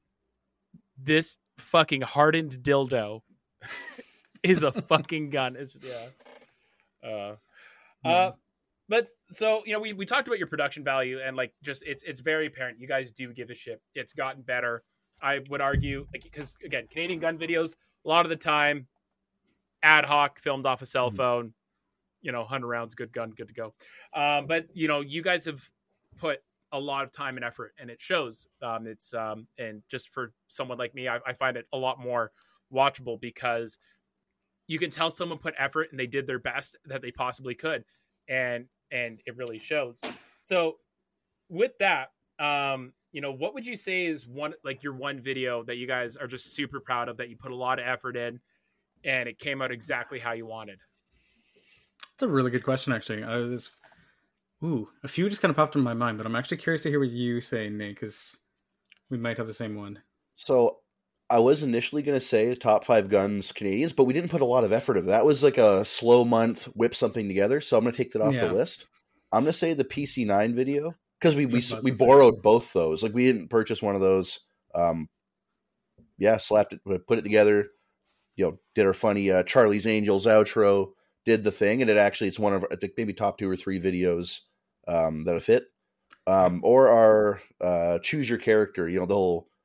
this fucking hardened dildo is a fucking gun. It's yeah. Uh, uh, but so you know, we we talked about your production value, and like just it's it's very apparent you guys do give a shit. It's gotten better. I would argue, like, because again, Canadian gun videos a lot of the time ad hoc, filmed off a cell phone. You know, one hundred rounds, good gun, good to go. Um, but you know, you guys have put a lot of time and effort, and it shows. Um, it's um, and just for someone like me, I, I find it a lot more watchable because you can tell someone put effort and they did their best that they possibly could, and and it really shows. So with that, um, you know, what would you say is one like your one video that you guys are just super proud of that you put a lot of effort in, and it came out exactly how you wanted? That's a really good question, actually. I was, ooh, a few just kind of popped in my mind, but I'm actually curious to hear what you say, Nate, because we might have the same one. So I was initially going to say top five guns Canadians, but we didn't put a lot of effort into that. That was like a slow month, whip something together. So I'm going to take that off Yeah. the list. I'm going to say the P C nine video because we we, That's what I was we gonna say. borrowed both those. Like we didn't purchase one of those. Um, yeah, slapped it, put it together. You know, did our funny uh, Charlie's Angels outro. Did the thing, and it actually it's one of I think maybe top two or three videos um, that have hit. Um, or our uh, choose your character. You know, the whole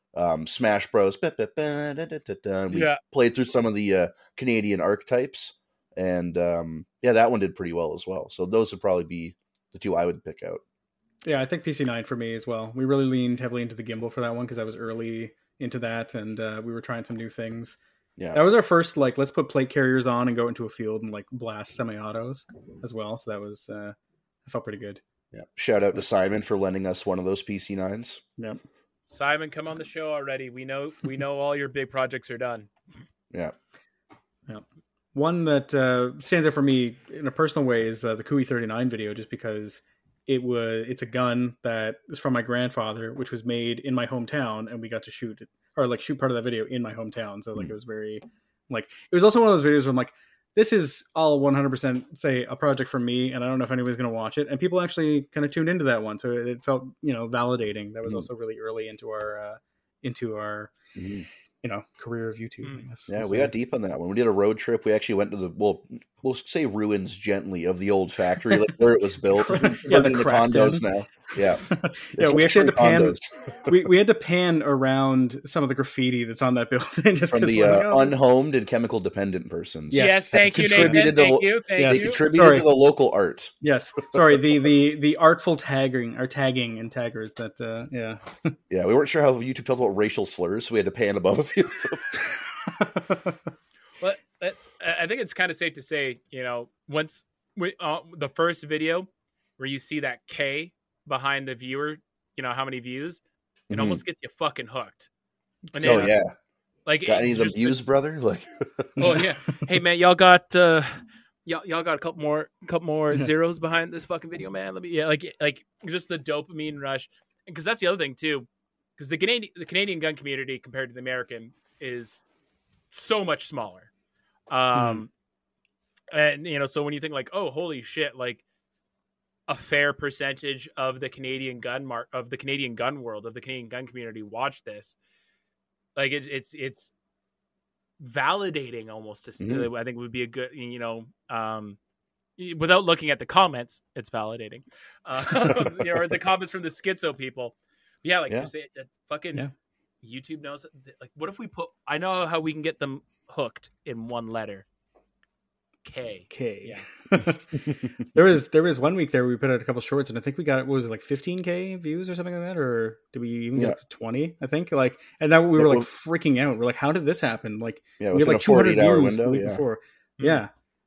um, Smash Bros. We Yeah. played through some of the uh, Canadian archetypes, and um, yeah, that one did pretty well as well. So those would probably be the two I would pick out. Yeah, I think P C nine for me as well. We really leaned heavily into the gimbal for that one because I was early into that, and uh, we were trying some new things. Yeah, that was our first, like, let's put plate carriers on and go into a field and like blast semi-autos as well. So that was, uh, I felt pretty good. Yeah. Shout out to Simon for lending us one of those P C nines. Yep. Simon, come on the show already. We know we know all your big projects are done. Yeah. Yeah. One that uh, stands out for me in a personal way is uh, the Kui thirty-nine video, just because it was it's a gun that is from my grandfather, which was made in my hometown, and we got to shoot it, or like shoot part of that video in my hometown. So like Mm. it was very like it was also one of those videos where I'm like, this is all one hundred percent say a project for me, and I don't know if anybody's going to watch it. And people actually kind of tuned into that one, so it felt, you know, validating. That was Mm. also really early into our uh, into our Mhm. you know career of YouTube. Mm. I guess. Yeah, So- we got deep on that one. We did a road trip. We actually went to the, well, we'll say ruins gently of the old factory, like where it was built. Yeah, We're the in the cracked condos in. now. Yeah. yeah, It's we actually had to luxury pan. condos. we, we had to pan around some of the graffiti that's on that building just From 'cause, the like, uh, oh, there's- unhomed and chemical dependent persons. Yes. Yes, thank you, Contributed Nathan. to Thank the- you. Thank Yes. They you. contributed Sorry. to the local art. Yes, sorry. The the the artful tagging or tagging and taggers that uh, yeah. Yeah, we weren't sure how YouTube talked about racial slurs, so we had to pan above a few. But uh, I think it's kind of safe to say, you know, once we, uh, the first video where you see that K behind the viewer, you know, how many views, it Mhm. almost gets you fucking hooked. And Oh then, yeah, like got it- any of them just the- views, brother? Like, Oh yeah. Hey man, y'all got uh y'all, y'all got a couple more couple more Yeah. zeros behind this fucking video, man. Let me yeah, like like just the dopamine rush. And cuz that's the other thing too. Cuz the Canadian the Canadian gun community compared to the American is so much smaller. Um and you know, so when you think like, "Oh, holy shit, like a fair percentage of the Canadian gun mar- of the Canadian gun world, of the Canadian gun community watch this." Like it, it's it's validating almost to Mhm. I think would be a good, you know, um without looking at the comments, it's validating. Uh, you know, or the comments from the schizo people. Yeah, like Yeah. just it, it fucking Yeah. YouTube knows it. Like what if we put I know how we can get them hooked in one letter. K. K. Yeah. there was there was one week there where we put out a couple shorts, and I think we got, what was it, like fifteen K views or something like that, or did we even Yeah. get up to twenty? I think like, and then we Yeah, were like well- freaking out. We're like, how did this happen? Like yeah, we had within like a two hundred forty-eight hour views the window. week Yeah, before. Mhm. Yeah,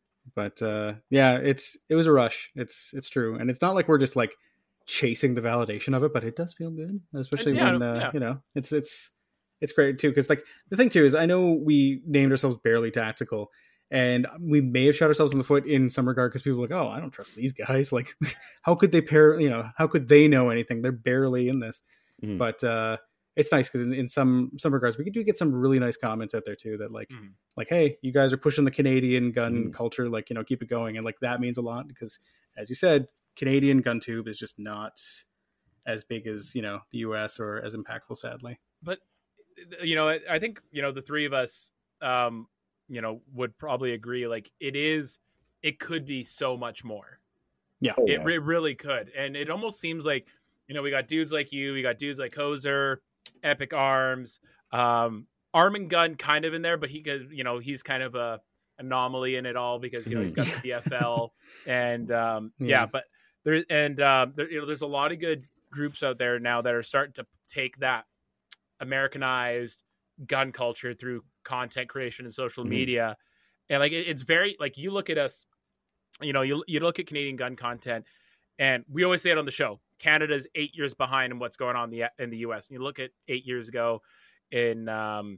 but uh, yeah, it's it was a rush. It's it's true, and it's not like we're just like chasing the validation of it, but it does feel good, especially Yeah, when uh, yeah. you know it's it's it's great too. Because like the thing too is, I know we named ourselves Barely Tactical, and we may have shot ourselves in the foot in some regard because people are like, oh, I don't trust these guys. Like, how could they pair? You know, how could they know anything? They're barely in this. Mhm. But uh, it's nice because in, in some some regards, we do get some really nice comments out there too. That like, Mhm. like, hey, you guys are pushing the Canadian gun Mhm. culture. Like, you know, keep it going, and like that means a lot because, as you said, Canadian gun tube is just not as big as, you know, the U S or as impactful, sadly. But you know, I, I think, you know, the three of us um you know would probably agree, like it is it could be so much more. Yeah. Oh, It, yeah. re- really could. And it almost seems like, you know, we got dudes like you, we got dudes like Hoser, Epic Arms, um, Arm and Gun kind of in there, but he could, you know, he's kind of a anomaly in it all because, you know, he's got the B F L and um, yeah. Yeah. but there, and um, there, you know, there's a lot of good groups out there now that are starting to take that Americanized gun culture through content creation and social Mhm. media. And like, it, it's very, like, you look at us, you know, you, you look at Canadian gun content, and we always say it on the show, Canada's eight years behind in what's going on in the, in the U S. And you look at eight years ago in, um,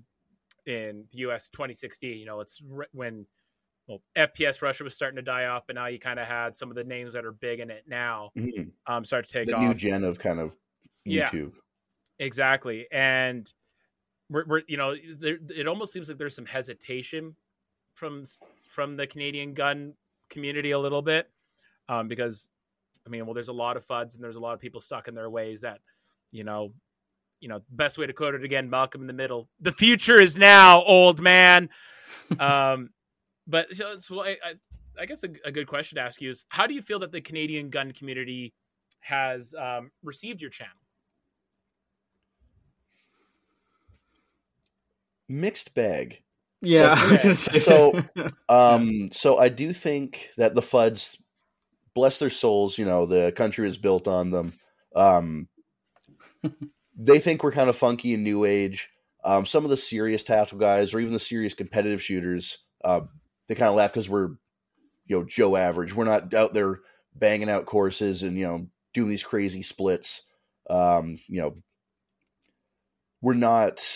in the U S twenty sixteen, you know, it's re- when, well, F P S Russia was starting to die off, but now you kind of had some of the names that are big in it now Mhm. um, start to take The off. new gen of kind of Yeah. YouTube. Exactly. And we're, we're you know, there, it almost seems like there's some hesitation from from the Canadian gun community a little bit, um, because, I mean, well, there's a lot of F U Ds and there's a lot of people stuck in their ways that, you know, you know, best way to quote it again, Malcolm in the Middle, the future is now, old man. um, but so, so I, I, I guess a, a good question to ask you is, how do you feel that the Canadian gun community has um, received your channel? Mixed bag. Yeah. So, I was gonna say. so, um, so I do think that the F U Ds, bless their souls, you know, the country is built on them. Um, they think we're kind of funky and new age. Um, some of the serious tactical guys, or even the serious competitive shooters, uh, they kind of laugh because we're, you know, Joe average. We're not out there banging out courses and, you know, doing these crazy splits. Um, you know, we're not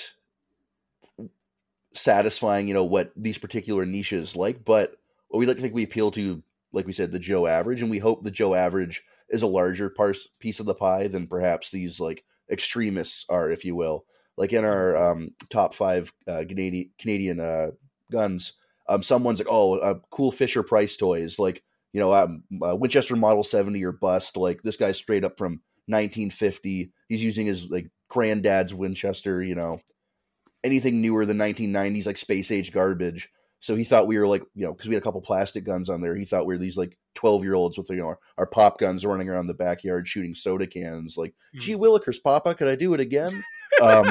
satisfying, you know, what these particular niches like, but we like to think we appeal to, like we said, the Joe average, and we hope the Joe average is a larger part, piece of the pie than perhaps these like extremists are, if you will. Like in our um, top five uh, Canadian Canadian uh, guns, um, someone's like, oh, uh, cool Fisher Price toys, like, you know, um, uh, Winchester Model seventy or bust. Like this guy's straight up from nineteen fifty. He's using his like granddad's Winchester, you know, anything newer than nineteen nineties, like space age garbage. So he thought we were like, you know, because we had a couple plastic guns on there. He thought we were these like twelve year olds with, you know, our, our pop guns running around the backyard shooting soda cans. Like, mm. gee willikers, Papa, could I do it again? um,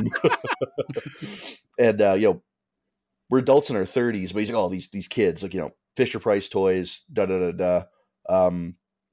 and uh, you know, we're adults in our thirties, but he's like, oh, these these kids, like, you know, Fisher Price toys, da da da da. Um,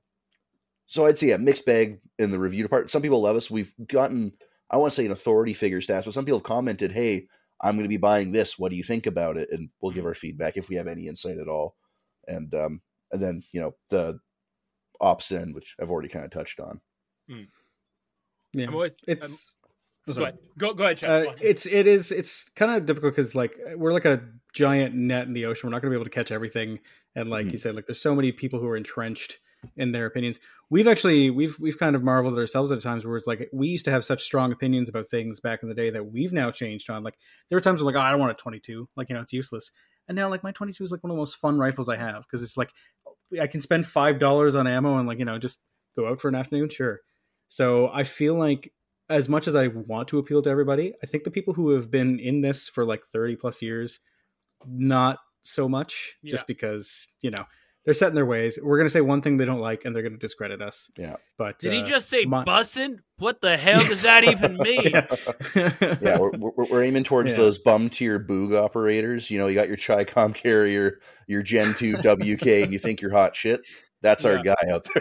so I'd say a mixed bag in the review department. Some people love us. We've gotten, I want to say, an authority figure stats, but some people have commented, hey, I'm going to be buying this. What do you think about it? And we'll give our feedback if we have any insight at all. And um, and then, you know, the opposite end, which I've already kind of touched on. Mm. Yeah, I'm always, it's. I'm, Go ahead. Go, go ahead, Chuck. Uh, it's it is it's kind of difficult because like we're like a giant net in the ocean. We're not going to be able to catch everything. And like mm-hmm. you said, like there's so many people who are entrenched in their opinions. We've actually we've we've kind of marveled at ourselves at times where it's like we used to have such strong opinions about things back in the day that we've now changed on. Like there were times where like, oh, I don't want a twenty-two. Like, you know, it's useless. And now like my twenty-two is like one of the most fun rifles I have because it's like I can spend five dollars on ammo and like, you know, just go out for an afternoon. Sure. So I feel like, as much as I want to appeal to everybody, I think the people who have been in this for like thirty plus years, not so much, yeah. just because, you know, they're set in their ways. We're going to say one thing they don't like and they're going to discredit us. Yeah. But Did uh, he just say my... bussin'? What the hell does that even mean? yeah, yeah we're, we're, we're aiming towards yeah. those bum tier boog operators. You know, you got your Chi-Com carrier, your Gen two W K, and you think you're hot shit. That's our yeah. guy out there.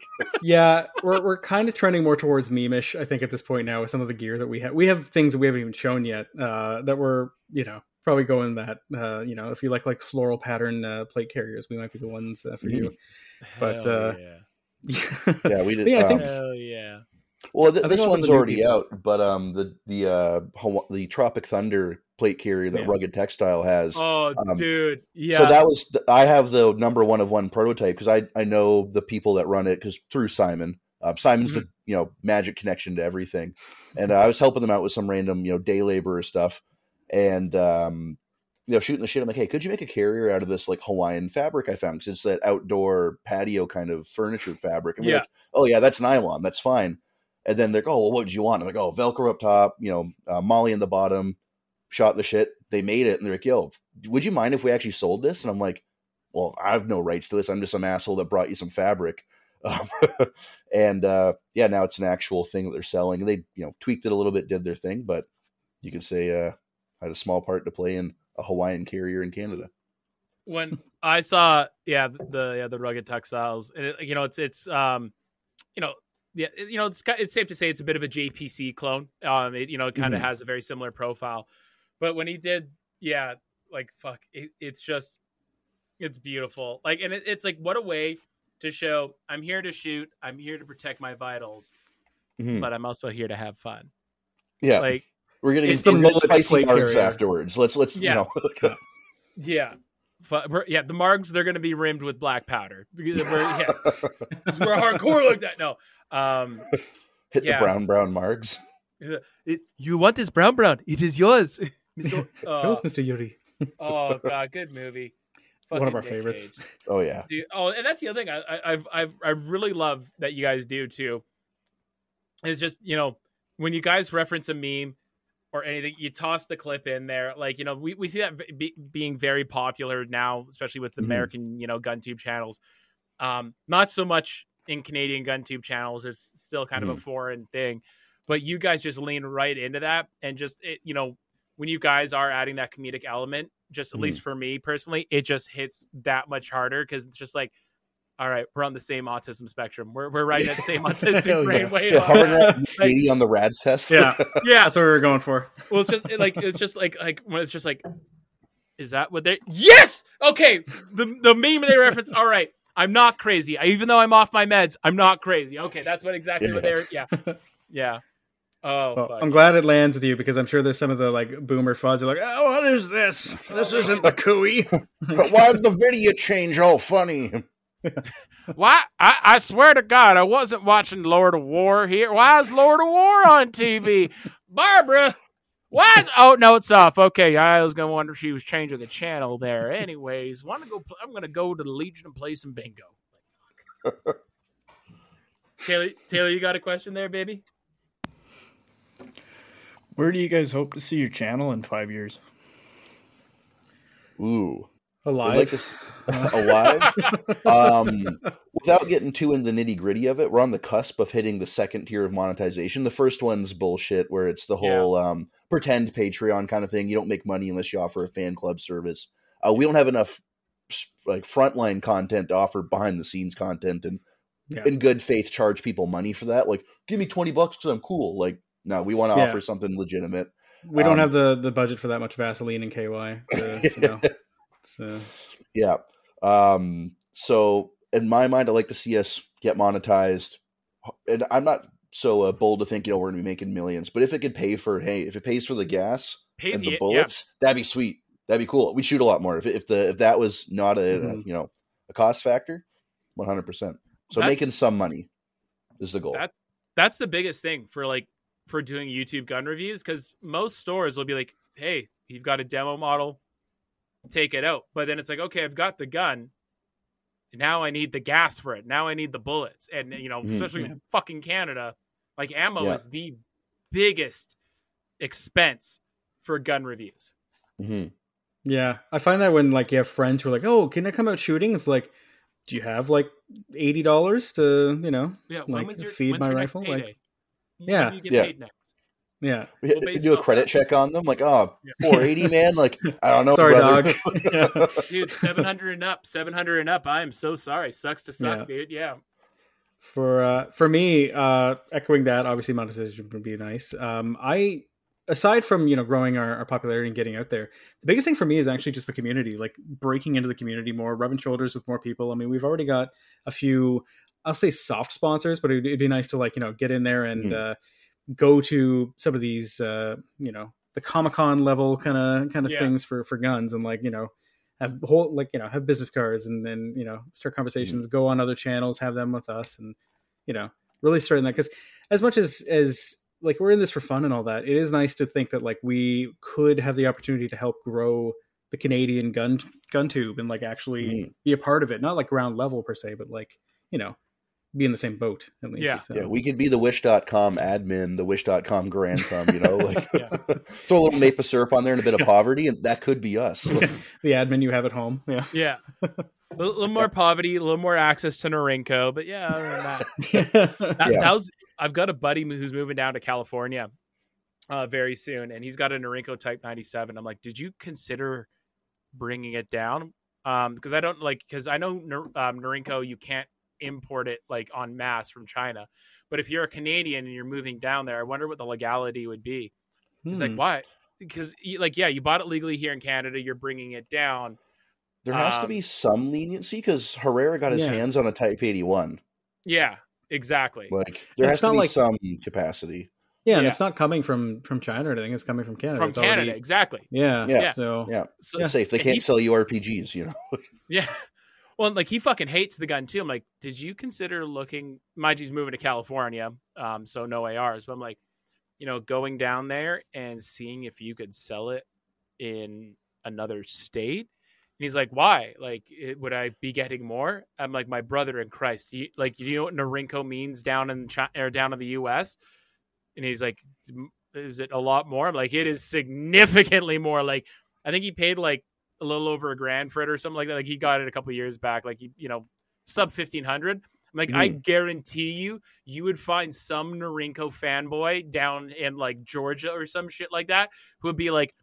yeah, we're we're kind of trending more towards meme-ish, I think, at this point now with some of the gear that we have. We have things that we haven't even shown yet uh, that we're, you know, probably going that, uh, you know, if you like like floral pattern uh, plate carriers, we might be the ones uh, for mm-hmm. you. But Hell uh, yeah. yeah, we did. yeah, I think, um, Hell yeah. Well, th- this one's already people. out, but um, the the uh, Haw- the Tropic Thunder plate carrier that yeah. Rugged Textile has. Oh, um, dude, yeah. So that was I have the number one of one prototype because I I know the people that run it because through Simon. Uh, Simon's mm-hmm. the you know magic connection to everything, and uh, I was helping them out with some random you know day laborer stuff, and um, you know shooting the shit. I'm like, hey, could you make a carrier out of this like Hawaiian fabric I found? Because it's that outdoor patio kind of furniture fabric. And yeah. like, oh yeah, that's nylon. That's fine. And then they're like, oh, well, what did you want? I'm like, oh, Velcro up top, you know, uh, Molly in the bottom, shot the shit. They made it. And they're like, yo, would you mind if we actually sold this? And I'm like, well, I have no rights to this. I'm just some asshole that brought you some fabric. Um, and uh, yeah, now it's an actual thing that they're selling. And they, you know, tweaked it a little bit, did their thing. But you could say uh, I had a small part to play in a Hawaiian carrier in Canada. When I saw, yeah, the yeah, the Rugged Textiles, and it, you know, it's, it's um, you know, Yeah, you know, it's it's safe to say it's a bit of a J P C clone. Um, it, you know, it kind of mm-hmm. has a very similar profile. But when he did, yeah, like, fuck, it, it's just, it's beautiful. Like, and it, it's like, what a way to show I'm here to shoot. I'm here to protect my vitals, mm-hmm. but I'm also here to have fun. Yeah. Like, we're getting it's the spicy margs afterwards. Let's, let's, yeah. you know. yeah. Yeah, the margs, they're going to be rimmed with black powder. We're, yeah, we're hardcore like that. No. Um, Hit yeah. the brown, brown margs. It, you want this brown, brown? It is yours. Mister Uh, it's yours, Mister Yuri. Oh, God, good movie. Fucking One of our Nick favorites. Cage. Oh, yeah. Dude, oh, and that's the other thing I, I, I've, I've, I really love that you guys do, too. It's just, you know, when you guys reference a meme or anything, you toss the clip in there. Like, you know, we, we see that be, being very popular now, especially with the mm-hmm. American, you know, GunTube channels. Um, not so much in Canadian GunTube channels. It's still kind mm-hmm. of a foreign thing. But you guys just lean right into that and just, it, you know, when you guys are adding that comedic element, just at mm. least for me personally, it just hits that much harder because it's just like, all right, we're on the same autism spectrum. We're we're right at the same autistic brainwave. Yeah, like, on the R A D S test. Yeah, yeah, that's what we were going for. Well, it's just like it's just like like when it's just like, is that what they? Yes. Okay. The the meme they reference. All right, I'm not crazy. I, even though I'm off my meds, I'm not crazy. Okay, that's what exactly yeah. what they're. Yeah, yeah. Oh, well, I'm glad it lands with you because I'm sure there's some of the like boomer fudge are like, oh, what is this? This isn't the cooey. Why did the video change all funny? Why? I, I swear to God, I wasn't watching Lord of War here. Why is Lord of War on T V? Barbara, why is... Oh, no, it's off. Okay, I was going to wonder if she was changing the channel there. Anyways, want to go? Play, I'm going to go to the Legion and play some bingo. Taylor, Taylor, you got a question there, baby? Where do you guys hope to see your channel in five years? Ooh. Alive. Like this, alive. um, without getting too into the nitty gritty of it, we're on the cusp of hitting the second tier of monetization. The first one's bullshit, where it's the whole yeah. um, pretend Patreon kind of thing. You don't make money unless you offer a fan club service. Uh, we don't have enough like frontline content to offer behind the scenes content, and yeah. in good faith charge people money for that. Like, give me twenty bucks because I'm cool. Like, no, we want to yeah. offer something legitimate. We don't um, have the, the budget for that much Vaseline and K Y. To, you know. So. Yeah. Um, so in my mind, I like to see us get monetized, and I'm not so uh, bold to think, you know, we're going to be making millions, but if it could pay for, hey, if it pays for the gas pays and the, the bullets, yeah. that'd be sweet. That'd be cool. We'd shoot a lot more. If if the, if that was not a, mm-hmm. a you know, a cost factor, one hundred percent. So that's, making some money is the goal. That, that's the biggest thing for like, for doing YouTube gun reviews. Cause most stores will be like, hey, you've got a demo model, take it out. But then it's like, okay, I've got the gun. Now I need the gas for it. Now I need the bullets. And, you know, mm-hmm. especially in fucking Canada, like ammo yeah. is the biggest expense for gun reviews. Mm-hmm. Yeah. I find that when like you have friends who are like, oh, can I come out shooting? It's like, do you have like eighty dollars to, you know, yeah, like your, feed my rifle? Like, when yeah. do you get yeah. paid next? Yeah, we, well, we do a credit check on them. Like, oh, yeah. four eighty, man. Like, I don't know. Sorry, brother. dog. Dude, seven hundred and up, seven hundred and up. I am so sorry. Sucks to suck, yeah. dude. Yeah. For uh, for me, uh, echoing that, obviously monetization would be nice. Um, I, aside from you know growing our, our popularity and getting out there, the biggest thing for me is actually just the community, like breaking into the community more, rubbing shoulders with more people. I mean, we've already got a few, I'll say soft sponsors, but it'd, it'd be nice to like you know get in there and. Mm. Uh, go to some of these, uh, you know, the Comic-Con level kind of kind of yeah. things for, for guns and like, you know, have whole, like, you know, have business cards and then, you know, start conversations, mm-hmm. go on other channels, have them with us and, you know, really starting that. Cause as much as, as like, we're in this for fun and all that, it is nice to think that like we could have the opportunity to help grow the Canadian gun, gun tube and like actually mm-hmm. be a part of it. Not like ground level per se, but like, you know, be in the same boat at least. Yeah, so. yeah. We could be the wish dot com admin, the wish dot com grand thumb, you know, like yeah. throw a little maple syrup on there and a bit of poverty, and that could be us. the admin you have at home. Yeah. Yeah. A little more poverty, a little more access to Norinco, but yeah, other than that, that, yeah. that was, I've got a buddy who's moving down to California uh, very soon, and he's got a Norinco Type ninety-seven. I'm like, did you consider bringing it down? Um, because I don't like, because I know um, Norinco, you can't import it like en masse from China, but if you're a Canadian and you're moving down there, I wonder what the legality would be. It's hmm. like, why? Because like, yeah, you bought it legally here in Canada, you're bringing it down. There has um, to be some leniency because Herrera got his yeah. hands on a Type eighty-one. Yeah, exactly. Like there yeah, has to be like, some capacity. Yeah, and yeah. it's not coming from from China or anything. It's coming from Canada. From it's Canada, already... exactly. Yeah, yeah. So yeah, so, it's safe. They can't he, sell you R P Gs, you know. Yeah. Well, like he fucking hates the gun too. I'm like, did you consider looking? Mind you's moving to California, um, so no A Rs. But I'm like, you know, going down there and seeing if you could sell it in another state. And he's like, why? Like, it, would I be getting more? I'm like, my brother in Christ. You, like, you know what Norinco means down in China, or down in the U S? And he's like, is it a lot more? I'm like, it is significantly more. Like, I think he paid like a little over a grand for it or something like that. Like he got it a couple of years back, like, you know, sub fifteen hundred. I'm like, mm. I guarantee you, you would find some Norinco fanboy down in like Georgia or some shit like that who would be like,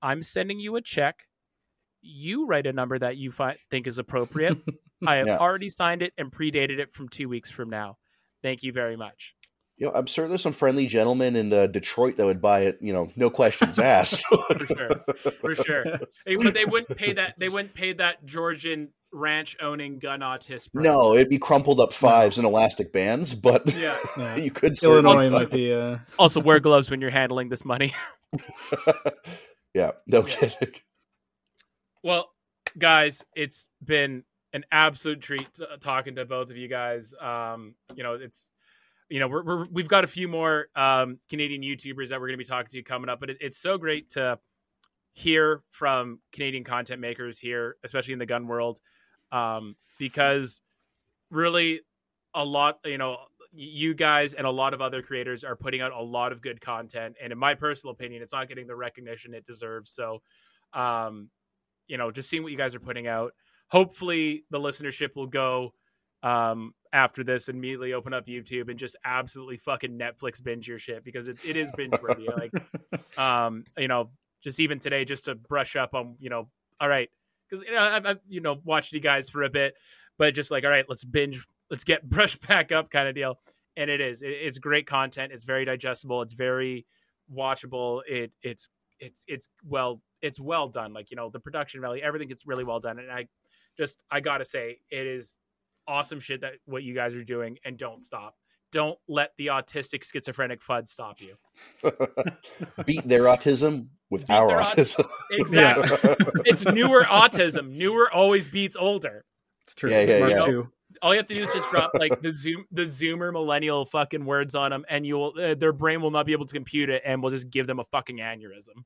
I'm sending you a check. You write a number that you fi- think is appropriate. I have Yeah. already signed it and predated it from two weeks from now. Thank you very much. You know, I'm sure there's some friendly gentlemen in uh, Detroit that would buy it. You know, no questions asked. For sure, for sure. Hey, but they wouldn't pay that. They wouldn't pay that Georgian ranch owning gun autist price. No, it'd be crumpled up fives and elastic bands, but Yeah. Yeah. you could Illinois certainly. might be. Uh... Also, wear gloves when you're handling this money. Yeah, no Yeah. kidding. Well, guys, it's been an absolute treat t- talking to both of you guys. Um, you know, it's you know we're, we're we've got a few more um, Canadian YouTubers that we're going to be talking to coming up, but it, it's so great to hear from Canadian content makers here, especially in the gun world, um, because really a lot, you know, you guys and a lot of other creators are putting out a lot of good content, and in my personal opinion, it's not getting the recognition it deserves. So, um, you know, just seeing what you guys are putting out. Hopefully the listenership will go um, after this, immediately open up YouTube and just absolutely fucking Netflix binge your shit, because it, it is binge worthy. Like, um, you know, just even today, just to brush up on, you know, all right. Cause you know, I've, I've, you know, watched you guys for a bit, but just like, all right, let's binge, let's get brushed back up kind of deal. And it is, it, it's great content. It's very digestible. It's very watchable. It it's, it's, it's well, it's well done. Like, you know, the production value, everything gets really well done. And I just, I gotta say, it is awesome shit that what you guys are doing, and don't stop. Don't let the autistic schizophrenic F U D stop you. Beat their autism with Beat our their autism. Exactly. It's newer autism. Newer always beats older. It's true. Yeah, yeah, Mark yeah. two. All you have to do is just drop like the zoom, the Zoomer millennial fucking words on them, and you'll uh, their brain will not be able to compute it, and we'll just give them a fucking aneurysm.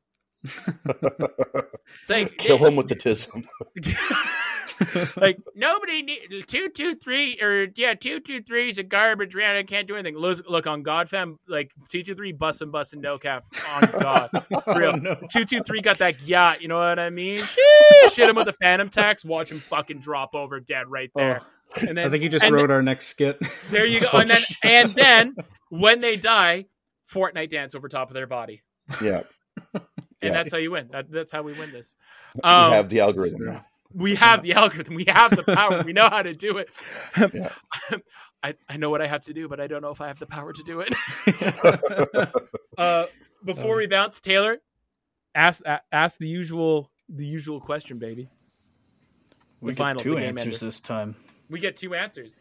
It's like, Kill him with the tism. like nobody need two two three or yeah two two three is a garbage round. I can't do anything. Look, look on Godfam, like two two three bussin' bussin' no cap on God. Real Oh, no. two two three got that yacht. You know what I mean? Sheesh, hit him with the phantom tax. Watch him fucking drop over dead right there. And then I think you just and wrote our next skit. there you go. And then and then when they die, Fortnite dance over top of their body, Yeah. and Yeah. that's how you win. That, that's how we win this. We Um, have the algorithm now. We have the algorithm. We have the power. We know how to do it. Yeah. I, I know what I have to do, but I don't know if I have the power to do it. uh, before we bounce, Taylor, ask a- ask the usual the usual question, baby. We The get final, two the game answers ender. this time. We get two answers.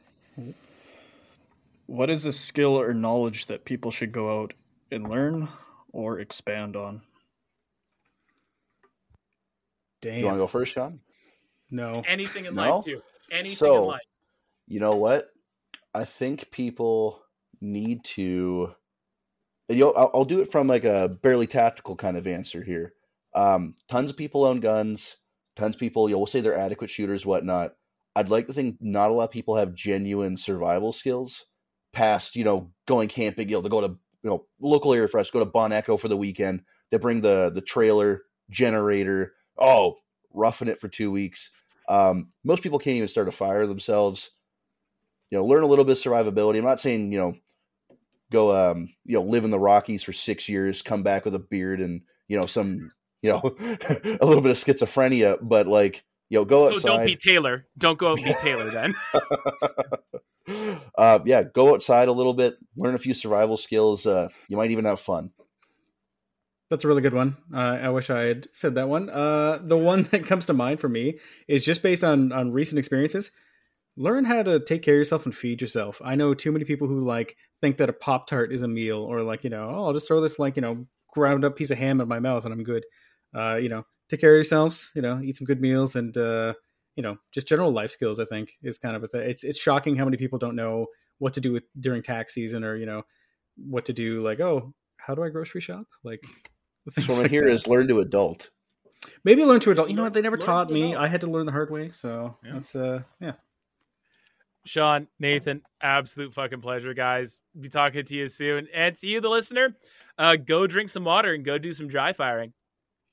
What is a skill or knowledge that people should go out and learn or expand on? Damn. You want to go first, Sean? No. Anything in No? life, too. Anything So- in life. You know what? I think people need to. You know, I'll, I'll do it from like a barely tactical kind of answer here. Um, tons of people own guns. Tons of people, you'll say they're adequate shooters, whatnot. I'd like to think not a lot of people have genuine survival skills past, you know, going camping. You know, they go to, you know, local area for us, go to Bon Echo for the weekend. They bring the the trailer, generator, oh, roughing it for two weeks. Um, most people can't even start a fire themselves. You know, learn a little bit of survivability. I'm not saying, you know, go, um, you know, live in the Rockies for six years, come back with a beard and, you know, some, you know, a little bit of schizophrenia, but like, you know, go outside. So don't be Taylor. Don't go out and be Taylor then. uh, yeah, go outside a little bit, learn a few survival skills. Uh, you might even have fun. That's a really good one. Uh, I wish I had said that one. Uh, the one that comes to mind for me is just based on, on recent experiences. Learn how to take care of yourself and feed yourself. I know too many people who like think that a Pop-Tart is a meal, or like, you know, oh, I'll just throw this like, you know, ground up piece of ham in my mouth and I'm good. Uh, you know, take care of yourselves, you know, eat some good meals, and, uh, you know, just general life skills, I think, is kind of a thing. It's, it's shocking how many people don't know what to do with during tax season, or, you know, what to do. Like, oh, how do I grocery shop? Like, So what I hear is learn to adult. maybe learn to adult. You know Learn- what? They never learn taught to me. adult. I had to learn the hard way. So Yeah. that's, uh, yeah. Sean, Nathan, absolute fucking pleasure, guys. Be talking to you soon. And to you, the listener, uh, go drink some water and go do some dry firing.